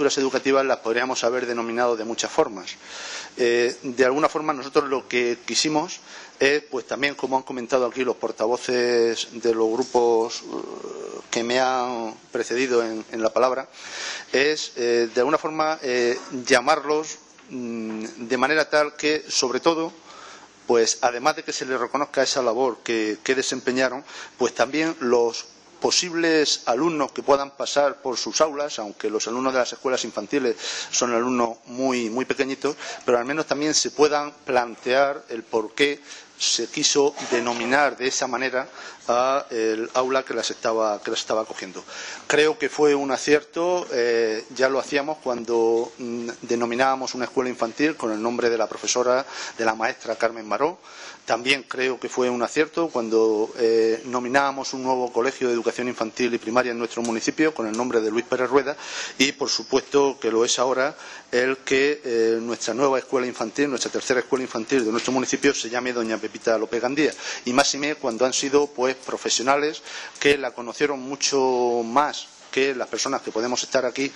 [SPEAKER 13] educativas las podríamos haber denominado de muchas formas. Eh, de alguna forma nosotros lo que quisimos es, pues también como han comentado aquí los portavoces de los grupos que me han precedido en, en la palabra, es eh, de alguna forma eh, llamarlos mmm, de manera tal que, sobre todo, pues además de que se les reconozca esa labor que, que desempeñaron, pues también los posibles alumnos que puedan pasar por sus aulas, aunque los alumnos de las escuelas infantiles son alumnos muy, muy pequeñitos, pero al menos también se puedan plantear el por qué se quiso denominar de esa manera a el aula que las estaba, que las estaba acogiendo. Creo que fue un acierto, eh, ya lo hacíamos cuando mm, denominábamos una escuela infantil con el nombre de la profesora, de la maestra Carmen Maró. También creo que fue un acierto cuando eh, nominábamos un nuevo colegio de educación infantil y primaria en nuestro municipio con el nombre de Luis Pérez Rueda, y por supuesto que lo es ahora el que eh, nuestra nueva escuela infantil, nuestra tercera escuela infantil de nuestro municipio se llame Doña Pepita López Gandía, y máxime cuando han sido pues profesionales que la conocieron mucho más que las personas que podemos estar aquí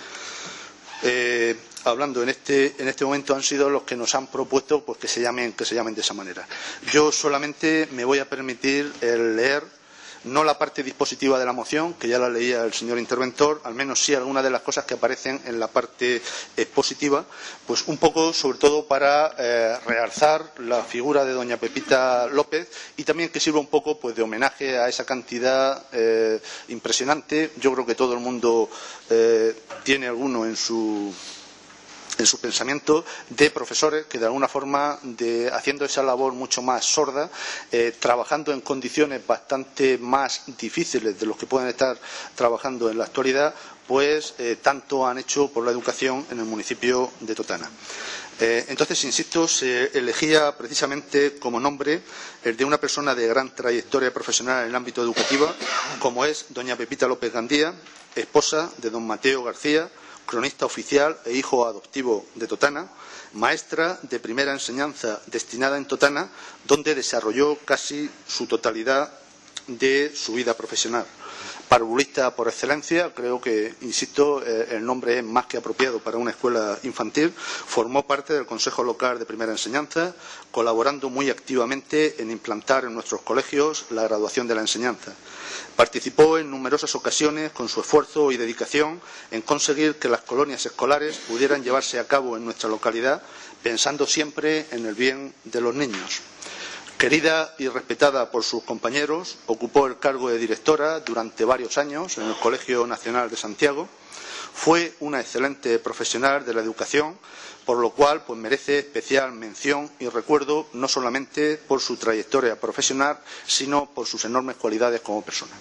[SPEAKER 13] Eh, hablando en este, en este momento, han sido los que nos han propuesto pues, que, se llamen, que se llamen de esa manera. Yo solamente me voy a permitir el leer, no la parte dispositiva de la moción, que ya la leía el señor interventor, al menos sí algunas de las cosas que aparecen en la parte expositiva, pues un poco sobre todo para eh, realzar la figura de doña Pepita López y también que sirva un poco pues, de homenaje a esa cantidad eh, impresionante. Yo creo que todo el mundo eh, tiene alguno en su en su pensamiento, de profesores que de alguna forma, de, haciendo esa labor mucho más sorda, eh, trabajando en condiciones bastante más difíciles de los que pueden estar trabajando en la actualidad, pues eh, tanto han hecho por la educación en el municipio de Totana. Eh, entonces, insisto, se elegía precisamente como nombre el de una persona de gran trayectoria profesional en el ámbito educativo, como es doña Pepita López Gandía, esposa de don Mateo García, cronista oficial e hijo adoptivo de Totana, maestra de primera enseñanza destinada en Totana, donde desarrolló casi su totalidad de su vida profesional. Parvulista por excelencia, creo que, insisto, eh, el nombre es más que apropiado para una escuela infantil. Formó parte del Consejo Local de Primera Enseñanza, colaborando muy activamente en implantar en nuestros colegios la graduación de la enseñanza. Participó en numerosas ocasiones con su esfuerzo y dedicación en conseguir que las colonias escolares pudieran llevarse a cabo en nuestra localidad, pensando siempre en el bien de los niños. Querida y respetada por sus compañeros, ocupó el cargo de directora durante varios años en el Colegio Nacional de Santiago. Fue una excelente profesional de la educación, por lo cual pues, merece especial mención y recuerdo no solamente por su trayectoria profesional, sino por sus enormes cualidades como persona.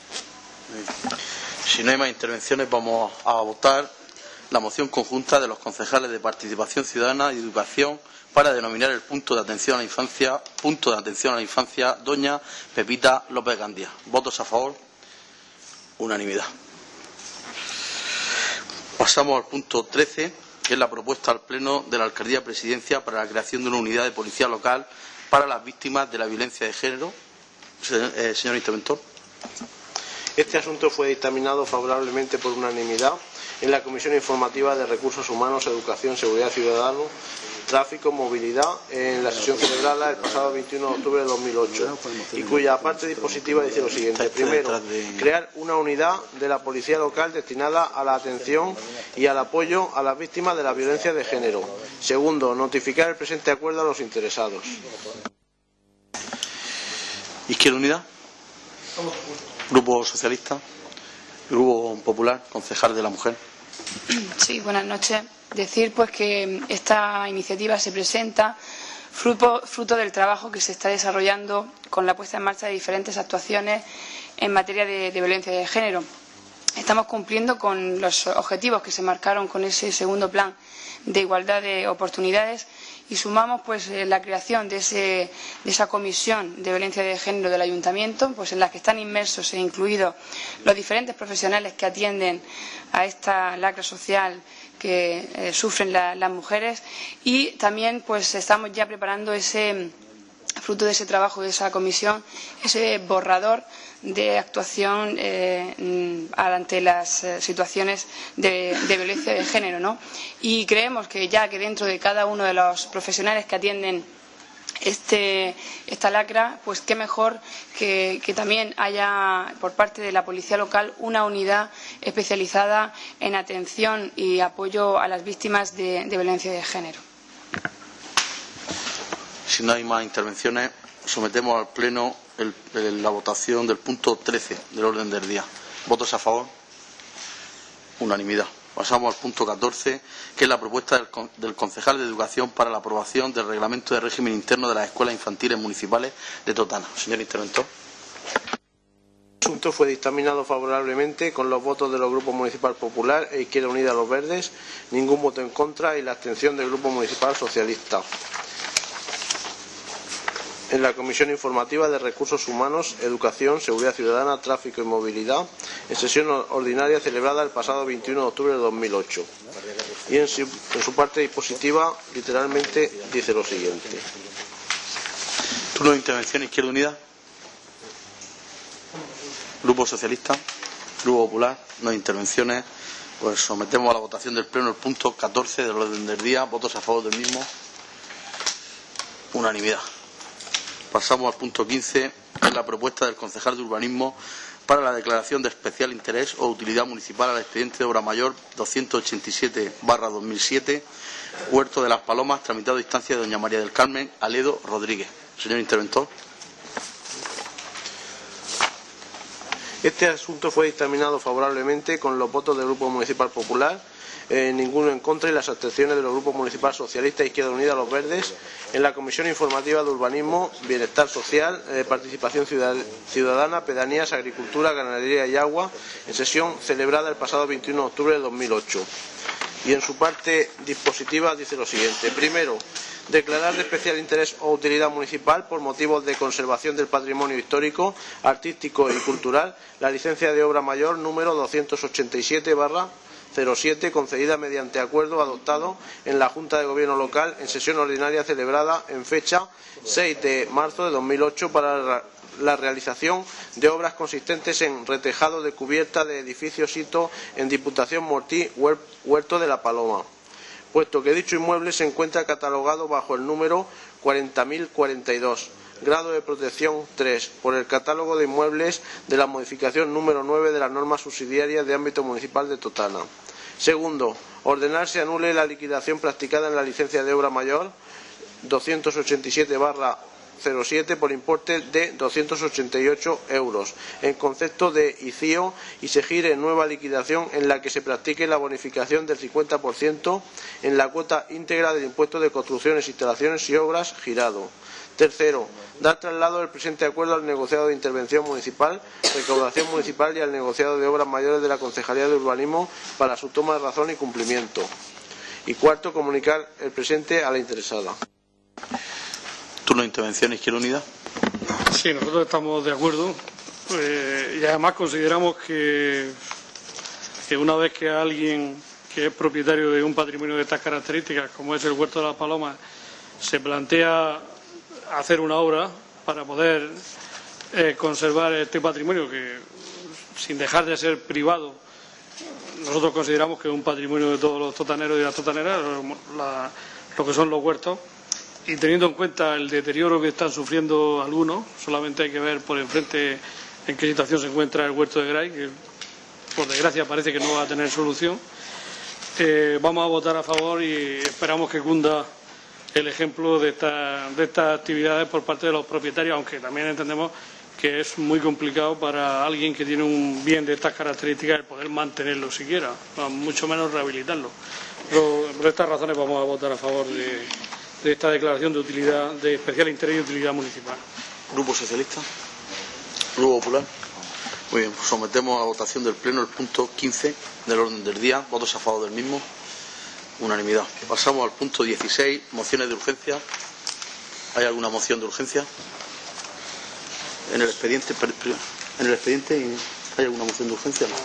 [SPEAKER 1] Si no hay más intervenciones, vamos a votar la moción conjunta de los concejales de Participación Ciudadana y Educación para denominar el punto de atención a la infancia, punto de atención a la infancia, doña Pepita López Gandía. ¿Votos a favor? Unanimidad. Pasamos al punto trece, que es la propuesta al Pleno de la Alcaldía Presidencia para la creación de una unidad de policía local para las víctimas de la violencia de género. Eh, señor interventor.
[SPEAKER 2] Este asunto fue dictaminado favorablemente por unanimidad en la Comisión Informativa de Recursos Humanos, Educación, Seguridad Ciudadana, Tráfico, Movilidad, en la sesión celebrada el pasado veintiuno de octubre de dos mil ocho, y cuya parte dispositiva dice lo siguiente. Primero, crear una unidad de la Policía Local destinada a la atención y al apoyo a las víctimas de la violencia de género. Segundo, notificar el presente acuerdo a los interesados.
[SPEAKER 1] Izquierda Unida. Grupo Socialista. Grupo Popular, concejal de la Mujer.
[SPEAKER 14] Sí, buenas noches. Decir pues que esta iniciativa se presenta fruto, fruto del trabajo que se está desarrollando con la puesta en marcha de diferentes actuaciones en materia de, de violencia de género. Estamos cumpliendo con los objetivos que se marcaron con ese segundo plan de igualdad de oportunidades y sumamos pues la creación de, ese, de esa comisión de violencia de género del ayuntamiento, pues en la que están inmersos e incluidos los diferentes profesionales que atienden a esta lacra social que eh, sufren la, las mujeres, y también pues estamos ya preparando ese fruto de ese trabajo de esa comisión, ese borrador de actuación eh, ante las eh, situaciones de, de violencia de género, ¿no? Y creemos que ya que dentro de cada uno de los profesionales que atienden Este, esta lacra, pues qué mejor que, que también haya por parte de la policía local una unidad especializada en atención y apoyo a las víctimas de, de violencia de género.
[SPEAKER 1] Si no hay más intervenciones, sometemos al Pleno el, el, la votación del punto trece del orden del día. ¿Votos a favor? Unanimidad. Pasamos al punto catorce, que es la propuesta del, del concejal de Educación para la aprobación del reglamento de régimen interno de las escuelas infantiles municipales de Totana. Señor interventor.
[SPEAKER 2] El asunto fue dictaminado favorablemente con los votos de los grupos Municipal Popular e Izquierda Unida Los Verdes, ningún voto en contra y la abstención del Grupo Municipal Socialista. En la Comisión Informativa de Recursos Humanos, Educación, Seguridad Ciudadana, Tráfico y Movilidad, en sesión ordinaria celebrada el pasado veintiuno de octubre de dos mil ocho. Y en su, en su parte dispositiva, literalmente, dice lo siguiente.
[SPEAKER 1] Turno de intervención, Izquierda Unida. Grupo Socialista. Grupo Popular. No hay intervenciones. Pues sometemos a la votación del Pleno el punto catorce del orden del día. Votos a favor del mismo. Unanimidad. Pasamos al punto quince, que es la propuesta del concejal de Urbanismo para la declaración de especial interés o utilidad municipal al expediente de obra mayor doscientos ochenta y siete barra dos mil siete, Huerto de las Palomas, tramitado a instancia de doña María del Carmen Aledo Rodríguez. Señor interventor.
[SPEAKER 2] Este asunto fue dictaminado favorablemente con los votos del Grupo Municipal Popular, eh, ninguno en contra y las abstenciones de los grupos Municipal Socialista e Izquierda Unida Los Verdes en la Comisión Informativa de Urbanismo, Bienestar Social, eh, Participación Ciudadana, Pedanías, Agricultura, Ganadería y Agua, en sesión celebrada el pasado veintiuno de octubre de dos mil ocho. Y en su parte dispositiva dice lo siguiente. Primero, declarar de especial interés o utilidad municipal por motivos de conservación del patrimonio histórico, artístico y cultural la licencia de obra mayor número doscientos ochenta y siete barra cero siete concedida mediante acuerdo adoptado en la Junta de Gobierno Local en sesión ordinaria celebrada en fecha seis de marzo de dos mil ocho para la realización de obras consistentes en retejado de cubierta de edificio sito en Diputación Mortí, Huerto de la Paloma, puesto que dicho inmueble se encuentra catalogado bajo el número cuarenta mil cuarenta y dos, grado de protección tres, por el catálogo de inmuebles de la modificación número nueve de las normas subsidiarias de ámbito municipal de Totana. Segundo, ordenar se anule la liquidación practicada en la licencia de obra mayor doscientos ochenta y siete barra cero siete por importe de doscientos ochenta y ocho euros en concepto de I C I O y se gire en nueva liquidación en la que se practique la bonificación del cincuenta por ciento en la cuota íntegra del impuesto de construcciones, instalaciones y obras girado. Tercero, dar traslado del presente acuerdo al negociado de intervención municipal, recaudación municipal y al negociado de obras mayores de la Concejalía de Urbanismo para su toma de razón y cumplimiento. Y cuarto, comunicar el presente a la interesada.
[SPEAKER 1] Turno de intervención, Izquierda Unida.
[SPEAKER 3] Sí, nosotros estamos de acuerdo eh, y además consideramos que, que una vez que alguien que es propietario de un patrimonio de estas características, como es el Huerto de las Palomas, se plantea hacer una obra para poder eh, conservar este patrimonio que, sin dejar de ser privado, nosotros consideramos que es un patrimonio de todos los totaneros y las totaneras, la, lo que son los huertos, y teniendo en cuenta el deterioro que están sufriendo algunos, solamente hay que ver por enfrente en qué situación se encuentra el huerto de Gray, que por desgracia parece que no va a tener solución. Eh, vamos a votar a favor y esperamos que cunda el ejemplo de, esta, de estas actividades por parte de los propietarios, aunque también entendemos que es muy complicado para alguien que tiene un bien de estas características el poder mantenerlo siquiera, mucho menos rehabilitarlo. Pero por estas razones vamos a votar a favor de, de esta declaración de utilidad, de especial interés y utilidad municipal.
[SPEAKER 1] Grupo Socialista. Grupo Popular. Muy bien, pues sometemos a votación del Pleno el punto quince del orden del día. Votos a favor del mismo. Unanimidad. Pasamos al punto dieciséis, mociones de urgencia. ¿Hay alguna moción de urgencia? En el expediente, en el expediente ¿hay alguna moción de urgencia? No.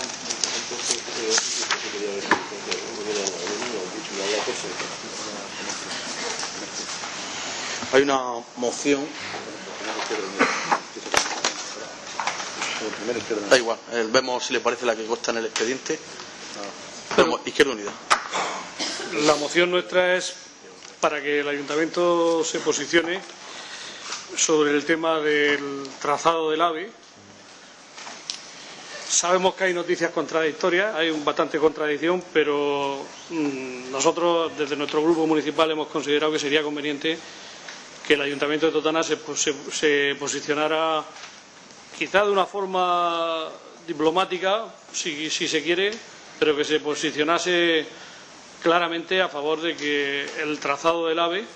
[SPEAKER 1] Hay una moción Da igual, eh, vemos si le parece la que consta en el expediente. Vemos, Izquierda Unida.
[SPEAKER 3] La moción nuestra es para que el Ayuntamiento se posicione sobre el tema del trazado del AVE. Sabemos que hay noticias contradictorias, hay un bastante contradicción, pero mmm, nosotros desde nuestro grupo municipal hemos considerado que sería conveniente que el Ayuntamiento de Totana se, se, se posicionara quizá de una forma diplomática, si, si se quiere, pero que se posicionase claramente a favor de que el trazado del AVE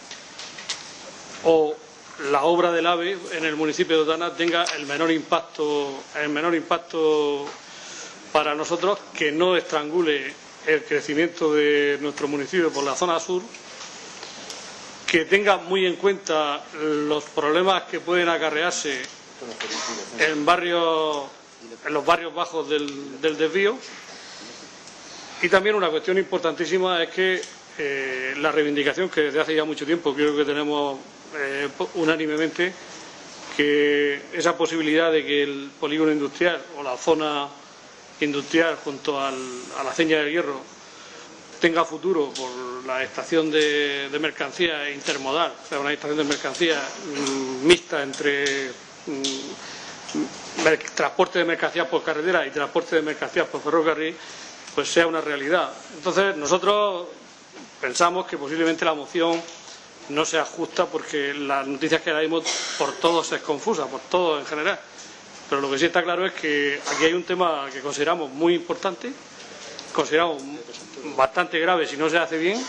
[SPEAKER 3] o la obra del AVE en el municipio de Totana tenga el menor impacto, el menor impacto para nosotros, que no estrangule el crecimiento de nuestro municipio por la zona sur, que tenga muy en cuenta los problemas que pueden acarrearse en barrios, en los barrios bajos del, del desvío. Y también una cuestión importantísima es que eh, la reivindicación que desde hace ya mucho tiempo creo que tenemos eh, unánimemente, que esa posibilidad de que el polígono industrial o la zona industrial junto al, a la Ceña del Hierro tenga futuro por la estación de, de mercancías intermodal, o sea, una estación de mercancías mmm, mixta entre mmm, transporte de mercancías por carretera y transporte de mercancías por ferrocarril, pues sea una realidad. Entonces, nosotros pensamos que posiblemente la moción no sea justa, porque las noticias que dimos por todos es confusa, por todos en general. Pero lo que sí está claro es que aquí hay un tema que consideramos muy importante, consideramos bastante grave si no se hace bien,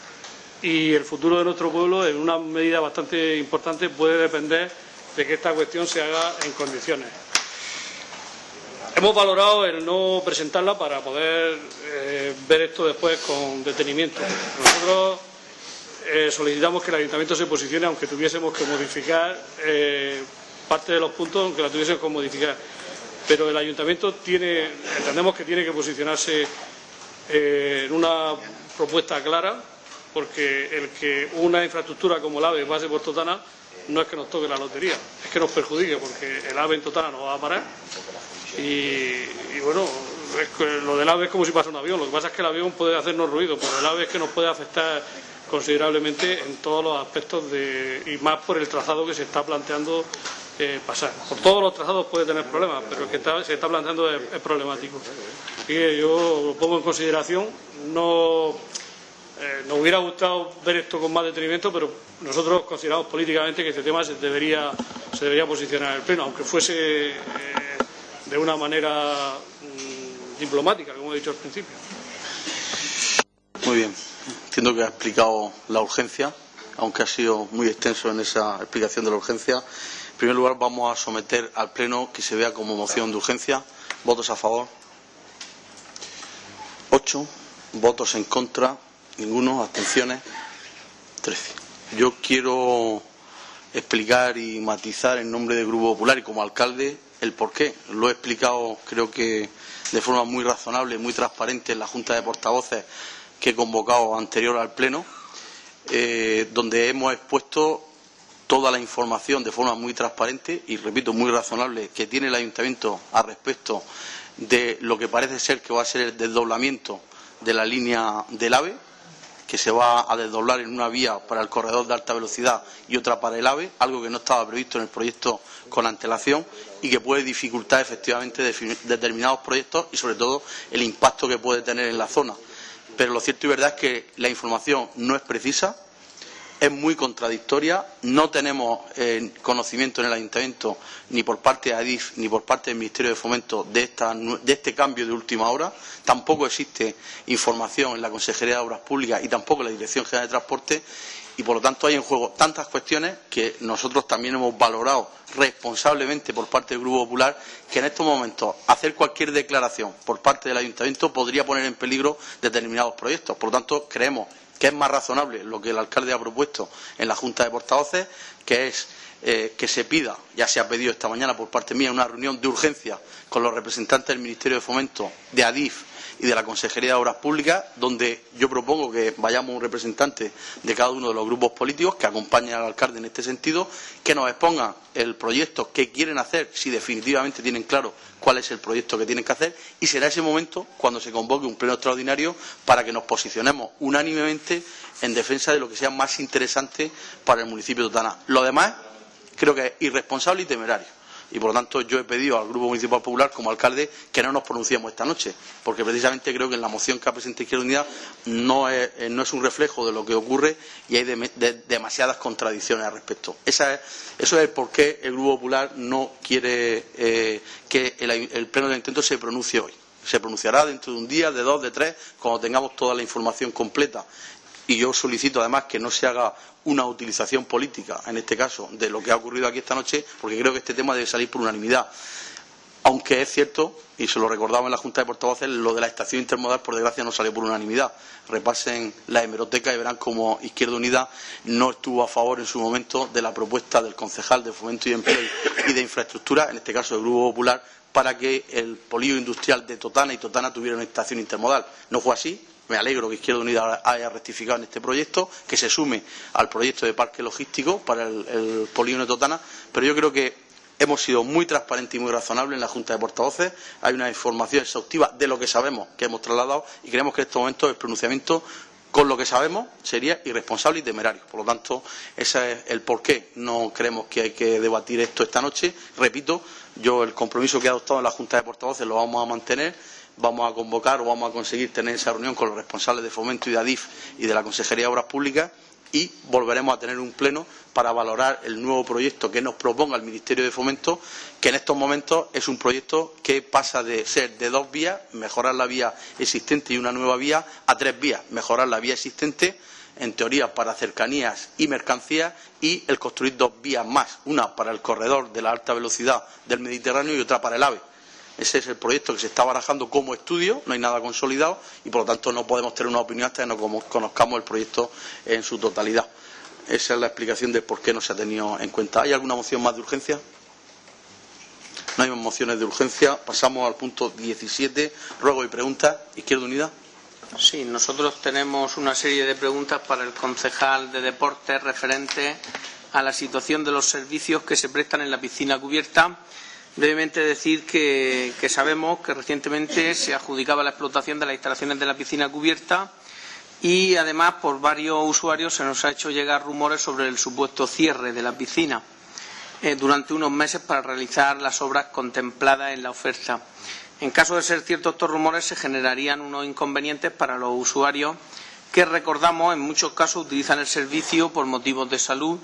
[SPEAKER 3] y el futuro de nuestro pueblo, en una medida bastante importante, puede depender de que esta cuestión se haga en condiciones. Hemos valorado el no presentarla para poder eh, ver esto después con detenimiento. Nosotros eh, solicitamos que el Ayuntamiento se posicione, aunque tuviésemos que modificar eh, parte de los puntos, aunque la tuviésemos que modificar. Pero el Ayuntamiento tiene, entendemos que tiene que posicionarse eh, en una propuesta clara, porque el que una infraestructura como el AVE pase por Totana no es que nos toque la lotería, es que nos perjudique, porque el AVE en Totana no va a parar. Y, y bueno, es que lo del AVE es como si pasa un avión. Lo que pasa es que el avión puede hacernos ruido, pero el AVE es que nos puede afectar considerablemente en todos los aspectos de, y más por el trazado que se está planteando eh, pasar. Por todos los trazados puede tener problemas, pero el que está, se está planteando es, es problemático. Así que yo lo pongo en consideración. No eh, nos hubiera gustado ver esto con más detenimiento, pero nosotros consideramos políticamente que este tema se debería, se debería posicionar en el Pleno, aunque fuese eh, de una manera mmm, diplomática, como he dicho al principio.
[SPEAKER 1] Muy bien. Entiendo que ha explicado la urgencia, aunque ha sido muy extenso en esa explicación de la urgencia. En primer lugar, vamos a someter al Pleno que se vea como moción de urgencia. ¿Votos a favor? Ocho. ¿Votos en contra? Ninguno. ¿Abstenciones? Trece. Yo quiero explicar y matizar en nombre del Grupo Popular y como alcalde el porqué. Lo he explicado, creo que de forma muy razonable, muy transparente en la Junta de Portavoces que he convocado anterior al Pleno, eh, donde hemos expuesto toda la información de forma muy transparente y, repito, muy razonable que tiene el Ayuntamiento al respecto de lo que parece ser que va a ser el desdoblamiento de la línea del AVE, que se va a desdoblar en una vía para el corredor de alta velocidad y otra para el AVE, algo que no estaba previsto en el proyecto con antelación y que puede dificultar efectivamente determinados proyectos y, sobre todo, el impacto que puede tener en la zona. Pero lo cierto y verdad es que la información no es precisa, es muy contradictoria, no tenemos eh, conocimiento en el Ayuntamiento ni por parte de ADIF ni por parte del Ministerio de Fomento de, esta, de este cambio de última hora, tampoco existe información en la Consejería de Obras Públicas y tampoco en la Dirección General de Transporte, y por lo tanto hay en juego tantas cuestiones que nosotros también hemos valorado responsablemente por parte del Grupo Popular que en estos momentos hacer cualquier declaración por parte del Ayuntamiento podría poner en peligro determinados proyectos. Por lo tanto, creemos que es más razonable lo que el alcalde ha propuesto en la Junta de Portavoces, que es eh, que se pida, ya se ha pedido esta mañana por parte mía, una reunión de urgencia con los representantes del Ministerio de Fomento, de Adif y de la Consejería de Obras Públicas, donde yo propongo que vayamos un representante de cada uno de los grupos políticos que acompañen al alcalde en este sentido, que nos expongan el proyecto que quieren hacer, si definitivamente tienen claro cuál es el proyecto que tienen que hacer, y será ese momento cuando se convoque un pleno extraordinario para que nos posicionemos unánimemente en defensa de lo que sea más interesante para el municipio de Totana. Lo demás creo que es irresponsable y temerario. Y, por lo tanto, yo he pedido al Grupo Municipal Popular, como alcalde, que no nos pronunciemos esta noche, porque precisamente creo que en la moción que ha presentado Izquierda Unida no es, eh, no es un reflejo de lo que ocurre y hay de, de, demasiadas contradicciones al respecto. Esa es, eso es el por qué el Grupo Popular no quiere eh, que el, el Pleno del Intento se pronuncie hoy. Se pronunciará dentro de un día, de dos, de tres, cuando tengamos toda la información completa. Y yo solicito, además, que no se haga una utilización política, en este caso, de lo que ha ocurrido aquí esta noche, porque creo que este tema debe salir por unanimidad. Aunque es cierto, y se lo recordaba en la Junta de Portavoces, lo de la estación intermodal, por desgracia, no salió por unanimidad. Repasen la hemeroteca y verán cómo Izquierda Unida no estuvo a favor en su momento de la propuesta del concejal de Fomento y Empleo y de Infraestructura, en este caso del Grupo Popular, para que el polígono industrial de Totana y Totana tuviera una estación intermodal. No fue así. Me alegro que Izquierda Unida haya rectificado en este proyecto, que se sume al proyecto de parque logístico para el, el polígono de Totana, pero yo creo que hemos sido muy transparentes y muy razonables en la Junta de Portavoces. Hay una información exhaustiva de lo que sabemos que hemos trasladado y creemos que en estos momentos el pronunciamiento con lo que sabemos sería irresponsable y temerario. Por lo tanto, ese es el por qué no creemos que hay que debatir esto esta noche. Repito, yo el compromiso que he adoptado en la Junta de Portavoces lo vamos a mantener. Vamos a convocar o vamos a conseguir tener esa reunión con los responsables de Fomento y de Adif y de la Consejería de Obras Públicas y volveremos a tener un pleno para valorar el nuevo proyecto que nos proponga el Ministerio de Fomento, que en estos momentos es un proyecto que pasa de ser de dos vías, mejorar la vía existente y una nueva vía, a tres vías, mejorar la vía existente, en teoría para cercanías y mercancías, y el construir dos vías más, una para el corredor de la alta velocidad del Mediterráneo y otra para el AVE. Ese es el proyecto que se está barajando como estudio, no hay nada consolidado y, por lo tanto, no podemos tener una opinión hasta que no conozcamos el proyecto en su totalidad. Esa es la explicación de por qué no se ha tenido en cuenta. ¿Hay alguna moción más de urgencia? No hay más mociones de urgencia. Pasamos al punto diecisiete. Ruego y preguntas. Izquierda Unida.
[SPEAKER 6] Sí, nosotros tenemos una serie de preguntas para el concejal de Deportes referente a la situación de los servicios que se prestan en la piscina cubierta. Brevemente decir que, que sabemos que recientemente se adjudicaba la explotación de las instalaciones de la piscina cubierta y, además, por varios usuarios se nos ha hecho llegar rumores sobre el supuesto cierre de la piscina eh, durante unos meses para realizar las obras contempladas en la oferta. En caso de ser ciertos estos rumores, se generarían unos inconvenientes para los usuarios que, recordamos, en muchos casos utilizan el servicio por motivos de salud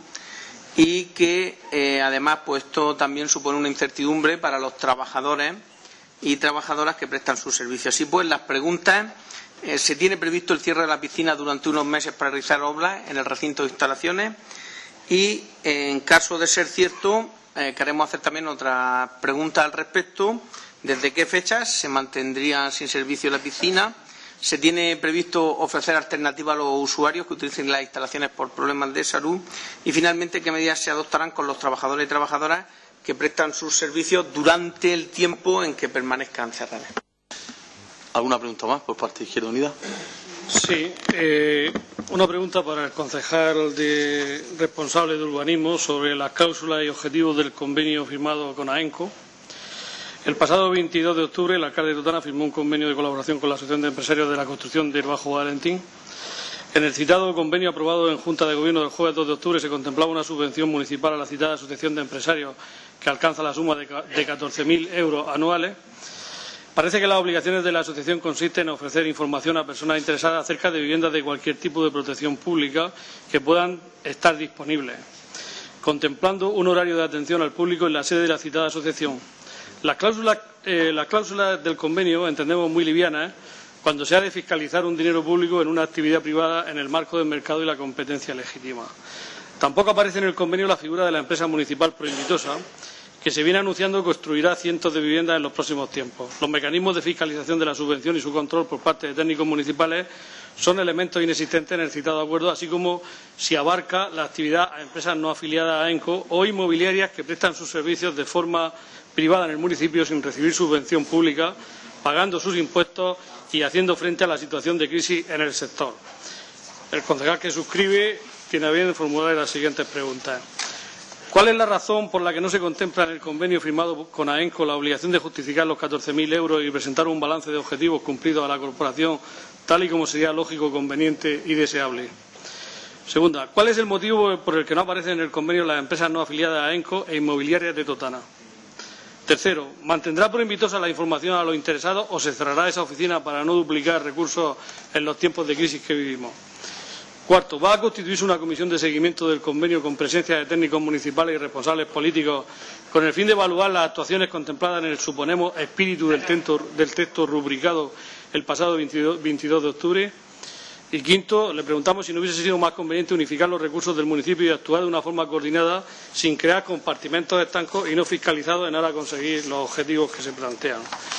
[SPEAKER 6] y que, eh, además, pues esto también supone una incertidumbre para los trabajadores y trabajadoras que prestan sus servicios. Así pues, las preguntas, eh, ¿se tiene previsto el cierre de la piscina durante unos meses para realizar obras en el recinto de instalaciones? Y, eh, en caso de ser cierto, eh, queremos hacer también otra pregunta al respecto. ¿Desde qué fechas se mantendría sin servicio la piscina? ¿Se tiene previsto ofrecer alternativas a los usuarios que utilicen las instalaciones por problemas de salud? Y, finalmente, ¿qué medidas se adoptarán con los trabajadores y trabajadoras que prestan sus servicios durante el tiempo en que permanezcan cerradas?
[SPEAKER 1] ¿Alguna pregunta más por parte de Izquierda Unida?
[SPEAKER 3] Sí, eh, una pregunta para el concejal de, responsable de urbanismo sobre las cláusulas y objetivos del convenio firmado con AENCO. El pasado veintidós de octubre, el alcalde de Totana firmó un convenio de colaboración con la Asociación de Empresarios de la Construcción del Bajo Valentín. En el citado convenio aprobado en Junta de Gobierno del jueves dos de octubre se contemplaba una subvención municipal a la citada Asociación de Empresarios que alcanza la suma de catorce mil euros anuales. Parece que las obligaciones de la asociación consisten en ofrecer información a personas interesadas acerca de viviendas de cualquier tipo de protección pública que puedan estar disponibles, contemplando un horario de atención al público en la sede de la citada asociación. Las cláusulas, eh, las cláusulas del convenio entendemos muy livianas ¿eh? cuando se ha de fiscalizar un dinero público en una actividad privada en el marco del mercado y la competencia legítima. Tampoco aparece en el convenio la figura de la empresa municipal prohibitosa, que se viene anunciando construirá cientos de viviendas en los próximos tiempos. Los mecanismos de fiscalización de la subvención y su control por parte de técnicos municipales son elementos inexistentes en el citado acuerdo, así como si abarca la actividad a empresas no afiliadas a AENCO o inmobiliarias que prestan sus servicios de forma privada en el municipio sin recibir subvención pública, pagando sus impuestos y haciendo frente a la situación de crisis en el sector. El concejal que suscribe tiene a bien formular las siguientes preguntas. ¿Cuál es la razón por la que no se contempla en el convenio firmado con AENCO la obligación de justificar los catorce mil euros y presentar un balance de objetivos cumplidos a la corporación, tal y como sería lógico, conveniente y deseable? Segunda, ¿cuál es el motivo por el que no aparecen en el convenio las empresas no afiliadas a AENCO e inmobiliarias de Totana? Tercero, ¿mantendrá prohibitosa la información a los interesados o se cerrará esa oficina para no duplicar recursos en los tiempos de crisis que vivimos? Cuarto, ¿va a constituirse una comisión de seguimiento del convenio con presencia de técnicos municipales y responsables políticos con el fin de evaluar las actuaciones contempladas en el, suponemos, espíritu del texto, del texto rubricado el pasado veintidós de octubre? Y quinto, le preguntamos si no hubiese sido más conveniente unificar los recursos del municipio y actuar de una forma coordinada sin crear compartimentos estancos y no fiscalizados en aras de conseguir los objetivos que se plantean.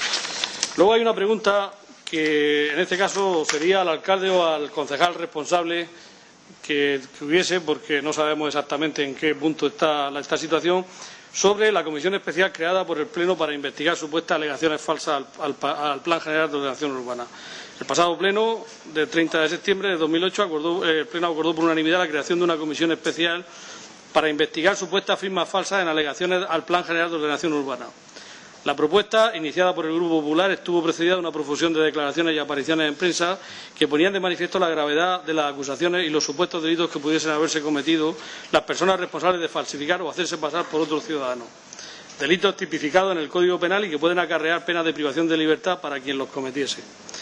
[SPEAKER 3] Luego hay una pregunta que en este caso sería al alcalde o al concejal responsable que, que hubiese, porque no sabemos exactamente en qué punto está la, esta situación, sobre la comisión especial creada por el Pleno para investigar supuestas alegaciones falsas al, al, al Plan General de Ordenación Urbana. El pasado Pleno, del treinta de septiembre de dos mil ocho, acordó, eh, el Pleno acordó por unanimidad la creación de una comisión especial para investigar supuestas firmas falsas en alegaciones al Plan General de Ordenación Urbana. La propuesta, iniciada por el Grupo Popular, estuvo precedida de una profusión de declaraciones y apariciones en prensa que ponían de manifiesto la gravedad de las acusaciones y los supuestos delitos que pudiesen haberse cometido las personas responsables de falsificar o hacerse pasar por otros ciudadanos. Delitos tipificados en el Código Penal y que pueden acarrear penas de privación de libertad para quien los cometiese.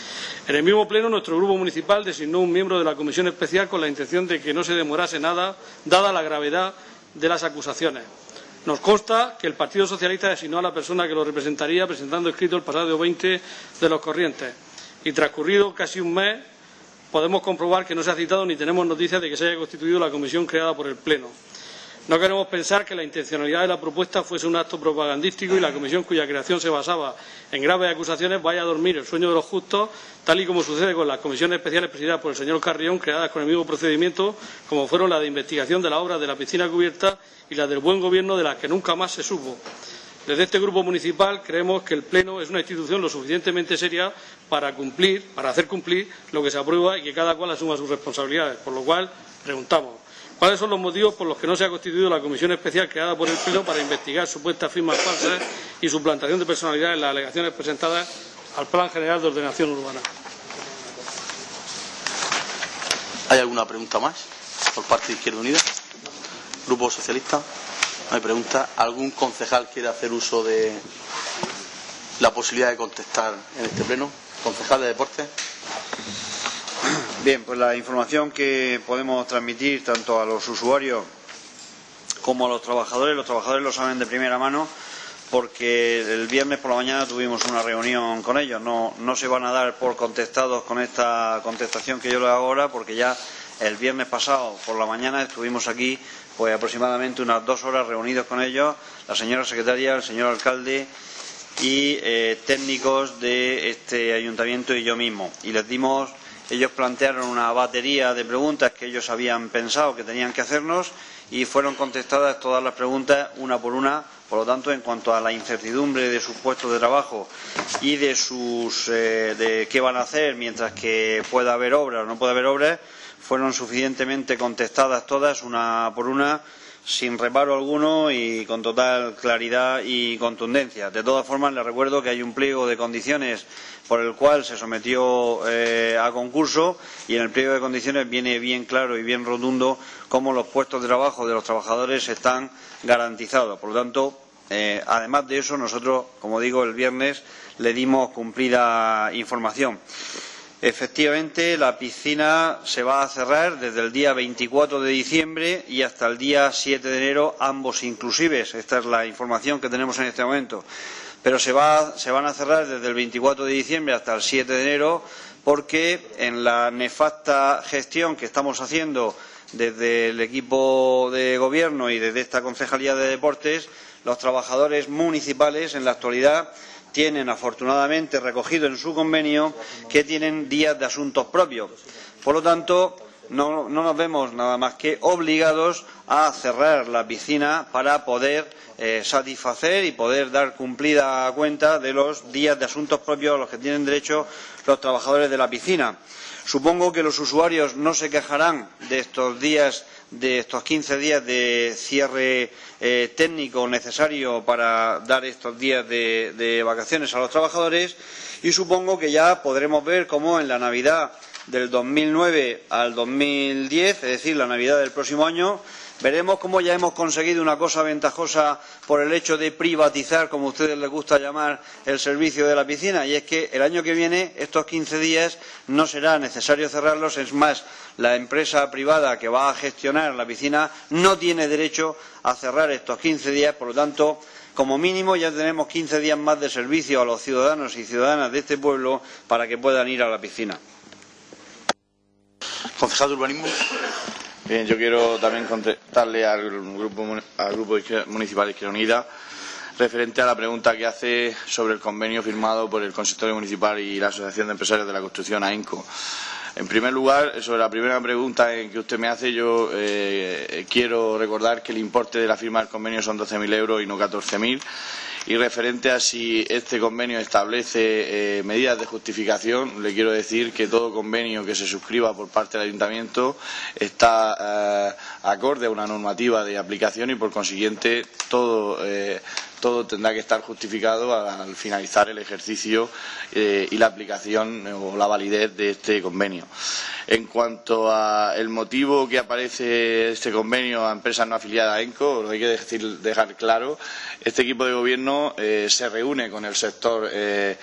[SPEAKER 3] En el mismo Pleno, nuestro Grupo Municipal designó un miembro de la Comisión Especial con la intención de que no se demorase nada, dada la gravedad de las acusaciones. Nos consta que el Partido Socialista designó a la persona que lo representaría presentando escrito el pasado veinte de los corrientes y transcurrido casi un mes podemos comprobar que no se ha citado ni tenemos noticias de que se haya constituido la comisión creada por el Pleno. No queremos pensar que la intencionalidad de la propuesta fuese un acto propagandístico y la comisión cuya creación se basaba en graves acusaciones vaya a dormir el sueño de los justos, tal y como sucede con las comisiones especiales presididas por el señor Carrión, creadas con el mismo procedimiento, como fueron la de investigación de la obra de la piscina cubierta y la del buen gobierno, de las que nunca más se supo. Desde este Grupo Municipal creemos que el Pleno es una institución lo suficientemente seria para cumplir, para hacer cumplir lo que se aprueba y que cada cual asuma sus responsabilidades. Por lo cual, preguntamos, ¿cuáles son los motivos por los que no se ha constituido la comisión especial creada por el Pleno para investigar supuestas firmas falsas y suplantación de personalidad en las alegaciones presentadas al Plan General de Ordenación Urbana?
[SPEAKER 1] ¿Hay alguna pregunta más por parte de Izquierda Unida? ¿Grupo Socialista? No hay pregunta. ¿Algún concejal quiere hacer uso de la posibilidad de contestar en este Pleno? ¿Concejal de Deportes?
[SPEAKER 10] Bien, pues la información que podemos transmitir tanto a los usuarios como a los trabajadores, los trabajadores lo saben de primera mano porque el viernes por la mañana tuvimos una reunión con ellos. No, no se van a dar por contestados con esta contestación que yo le hago ahora, porque ya el viernes pasado por la mañana estuvimos aquí pues aproximadamente unas dos horas reunidos con ellos, la señora secretaria, el señor alcalde y eh, técnicos de este ayuntamiento y yo mismo. Y les dimos, ellos plantearon una batería de preguntas que ellos habían pensado que tenían que hacernos y fueron contestadas todas las preguntas una por una. Por lo tanto, en cuanto a la incertidumbre de sus puestos de trabajo y de sus eh, de qué van a hacer mientras que pueda haber obras o no pueda haber obras, fueron suficientemente contestadas todas una por una, sin reparo alguno y con total claridad y contundencia. De todas formas, les recuerdo que hay un pliego de condiciones por el cual se sometió eh, a concurso y en el pliego de condiciones viene bien claro y bien rotundo cómo los puestos de trabajo de los trabajadores están garantizados. Por lo tanto, eh, además de eso, nosotros, como digo, el viernes le dimos cumplida información. Efectivamente, la piscina se va a cerrar desde el día veinticuatro de diciembre y hasta el día siete de enero, ambos inclusives. Esta es la información que tenemos en este momento. Pero se, va, se van a cerrar desde el veinticuatro de diciembre hasta el siete de enero porque en la nefasta gestión que estamos haciendo desde el equipo de gobierno y desde esta Concejalía de Deportes, los trabajadores municipales en la actualidad tienen afortunadamente recogido en su convenio que tienen días de asuntos propios. Por lo tanto, no, no nos vemos nada más que obligados a cerrar la piscina para poder eh, satisfacer y poder dar cumplida cuenta de los días de asuntos propios a los que tienen derecho los trabajadores de la piscina. Supongo que los usuarios no se quejarán de estos días, de estos quince días de cierre eh, técnico necesario para dar estos días de, de vacaciones a los trabajadores, y supongo que ya podremos ver cómo en la Navidad del dos mil nueve al dos mil diez, es decir, la Navidad del próximo año, veremos cómo ya hemos conseguido una cosa ventajosa por el hecho de privatizar, como a ustedes les gusta llamar, el servicio de la piscina, y es que el año que viene estos quince días no será necesario cerrarlos. Es más, la empresa privada que va a gestionar la piscina no tiene derecho a cerrar estos quince días. Por lo tanto, como mínimo ya tenemos quince días más de servicio a los ciudadanos y ciudadanas de este pueblo para que puedan ir a la piscina.
[SPEAKER 1] Concejal de Urbanismo.
[SPEAKER 4] Bien, yo quiero también contestarle al Grupo, al grupo Municipal de Izquierda Unida referente a la pregunta que hace sobre el convenio firmado por el Consistorio Municipal y la Asociación de Empresarios de la Construcción, AENCO. En primer lugar, sobre la primera pregunta que usted me hace, yo eh, quiero recordar que el importe de la firma del convenio son doce mil euros y no catorce mil. Y referente a si este convenio establece eh, medidas de justificación, le quiero decir que todo convenio que se suscriba por parte del Ayuntamiento está eh, acorde a una normativa de aplicación y, por consiguiente, todo, eh, todo tendrá que estar justificado al finalizar el ejercicio eh, y la aplicación o la validez de este convenio. En cuanto al motivo que aparece este convenio a empresas no afiliadas a AENCO, lo hay que decir, dejar claro, este equipo de gobierno eh, se reúne con el sector, eh,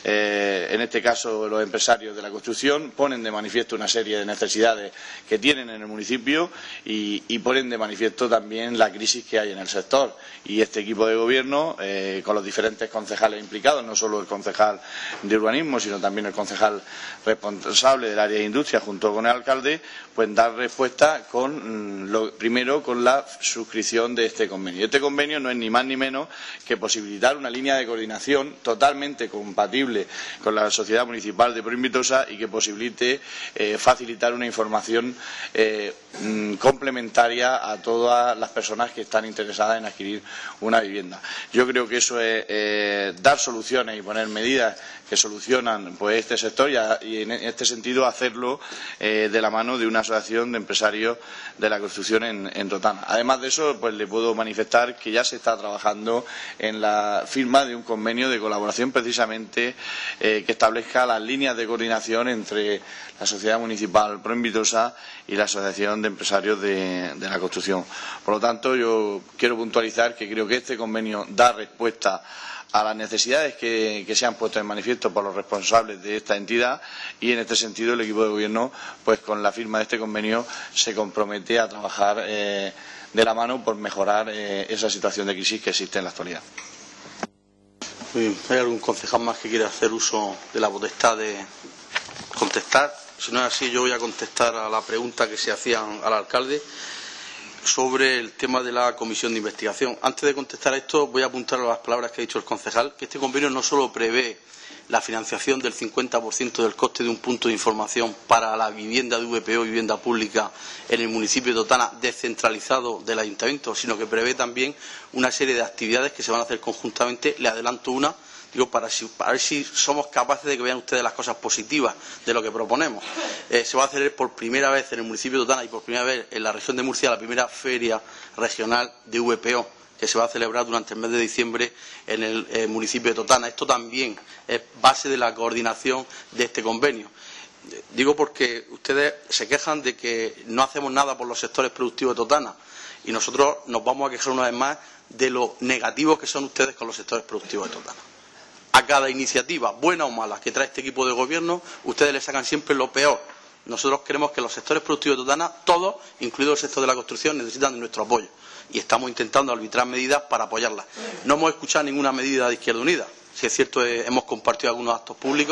[SPEAKER 4] eh, en este caso los empresarios de la construcción, ponen de manifiesto una serie de necesidades que tienen en el municipio y, y ponen de manifiesto también la crisis que hay en el sector. Y este equipo de gobierno, eh, con los diferentes concejales implicados, no solo el concejal de urbanismo, sino también el concejal responsable del área de industria, junto con el alcalde, pues dar respuesta con, lo, primero, con la suscripción de este convenio. Este convenio no es ni más ni menos que posibilitar una línea de coordinación totalmente compatible con la sociedad municipal de Proinvitosa y que posibilite eh, facilitar una información eh, complementaria a todas las personas que están interesadas en adquirir una vivienda. Yo creo que eso es eh, dar soluciones y poner medidas que solucionan pues este sector y, a, y en este sentido hacerlo eh, de la mano de una asociación de empresarios de la construcción en, en Totana. Además de eso, pues le puedo manifestar que ya se está trabajando en la firma de un convenio de colaboración precisamente eh, que establezca las líneas de coordinación entre la Sociedad Municipal Proinvitosa y la Asociación de Empresarios de, de la Construcción. Por lo tanto, yo quiero puntualizar que creo que este convenio da respuesta a las necesidades que, que se han puesto en manifiesto por los responsables de esta entidad y, en este sentido, el equipo de gobierno, pues con la firma de este convenio, se compromete a trabajar eh, de la mano por mejorar eh, esa situación de crisis que existe en la actualidad.
[SPEAKER 1] Muy bien. ¿Hay algún concejal más que quiera hacer uso de la potestad de contestar? Si no es así, yo voy a contestar a la pregunta que se hacían al alcalde sobre el tema de la comisión de investigación. Antes de contestar a esto, voy a apuntar a las palabras que ha dicho el concejal, que este convenio no solo prevé la financiación del cincuenta por ciento del coste de un punto de información para la vivienda de V P O, vivienda pública, en el municipio de Totana, descentralizado del ayuntamiento, sino que prevé también una serie de actividades que se van a hacer conjuntamente. Le adelanto una, digo, para, si, para ver si somos capaces de que vean ustedes las cosas positivas de lo que proponemos. Eh, se va a hacer por primera vez en el municipio de Totana y por primera vez en la región de Murcia la primera feria regional de V P O, que se va a celebrar durante el mes de diciembre en el eh, municipio de Totana. Esto también es base de la coordinación de este convenio. Digo porque ustedes se quejan de que no hacemos nada por los sectores productivos de Totana y nosotros nos vamos a quejar una vez más de lo negativos que son ustedes con los sectores productivos de Totana. A cada iniciativa, buena o mala, que trae este equipo de gobierno, ustedes le sacan siempre lo peor. Nosotros queremos que los sectores productivos de Totana, todos, incluido el sector de la construcción, necesitan de nuestro apoyo. Y estamos intentando arbitrar medidas para apoyarlas. No hemos escuchado ninguna medida de Izquierda Unida. Si es cierto, eh, hemos compartido algunos actos públicos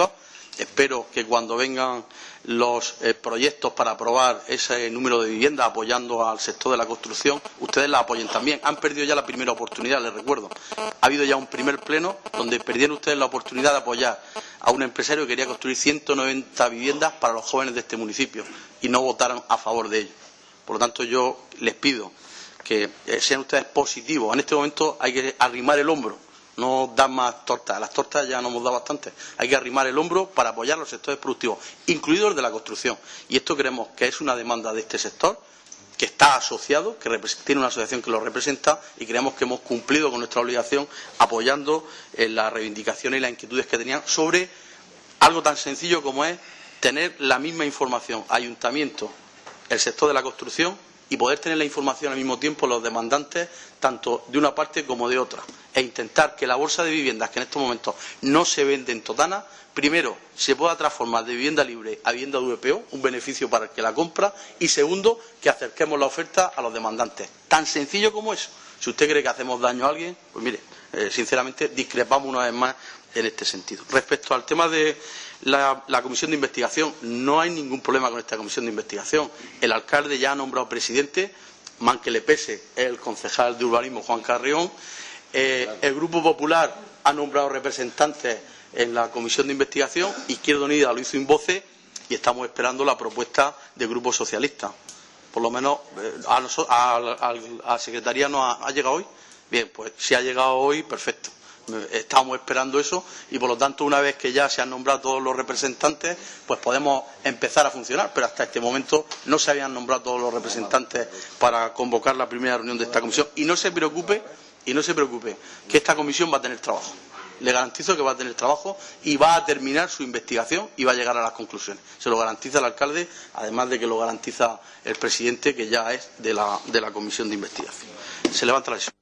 [SPEAKER 1] Espero que cuando vengan los eh, proyectos para aprobar ese número de viviendas apoyando al sector de la construcción, ustedes la apoyen también. Han perdido ya la primera oportunidad, les recuerdo. Ha habido ya un primer pleno donde perdieron ustedes la oportunidad de apoyar a un empresario que quería construir ciento noventa viviendas para los jóvenes de este municipio y no votaron a favor de ello. Por lo tanto, yo les pido que eh, sean ustedes positivos. En este momento hay que arrimar el hombro. No dar más tortas. Las tortas ya no hemos dado bastante. Hay que arrimar el hombro para apoyar los sectores productivos, incluidos el de la construcción. Y esto creemos que es una demanda de este sector, que está asociado, que tiene una asociación que lo representa, y creemos que hemos cumplido con nuestra obligación apoyando en las reivindicaciones y las inquietudes que tenían sobre algo tan sencillo como es tener la misma información, ayuntamiento, el sector de la construcción, y poder tener la información al mismo tiempo los demandantes, tanto de una parte como de otra, e intentar que la bolsa de viviendas que en estos momentos no se vende en Totana, primero, se pueda transformar de vivienda libre a vivienda de V P O, un beneficio para el que la compra, y segundo, que acerquemos la oferta a los demandantes. Tan sencillo como eso. Si usted cree que hacemos daño a alguien, pues mire, eh, sinceramente discrepamos una vez más en este sentido. Respecto al tema de la, la comisión de investigación, no hay ningún problema con esta comisión de investigación. El alcalde ya ha nombrado presidente, man que le pese, el concejal de urbanismo Juan Carrión. Eh, el Grupo Popular ha nombrado representantes en la comisión de investigación, Izquierda Unida lo hizo in voce y estamos esperando la propuesta del Grupo Socialista. Por lo menos eh, a, nosotros, a, a, a la Secretaría nos ha, ha llegado hoy. Bien, pues si ha llegado hoy, perfecto. Estamos esperando eso y, por lo tanto, una vez que ya se han nombrado todos los representantes, pues podemos empezar a funcionar. Pero hasta este momento no se habían nombrado todos los representantes para convocar la primera reunión de esta comisión. Y no se preocupe, y no se preocupe, que esta comisión va a tener trabajo. Le garantizo que va a tener trabajo y va a terminar su investigación y va a llegar a las conclusiones. Se lo garantiza el alcalde, además de que lo garantiza el presidente, que ya es de la, de la comisión de investigación. Se levanta la sesión.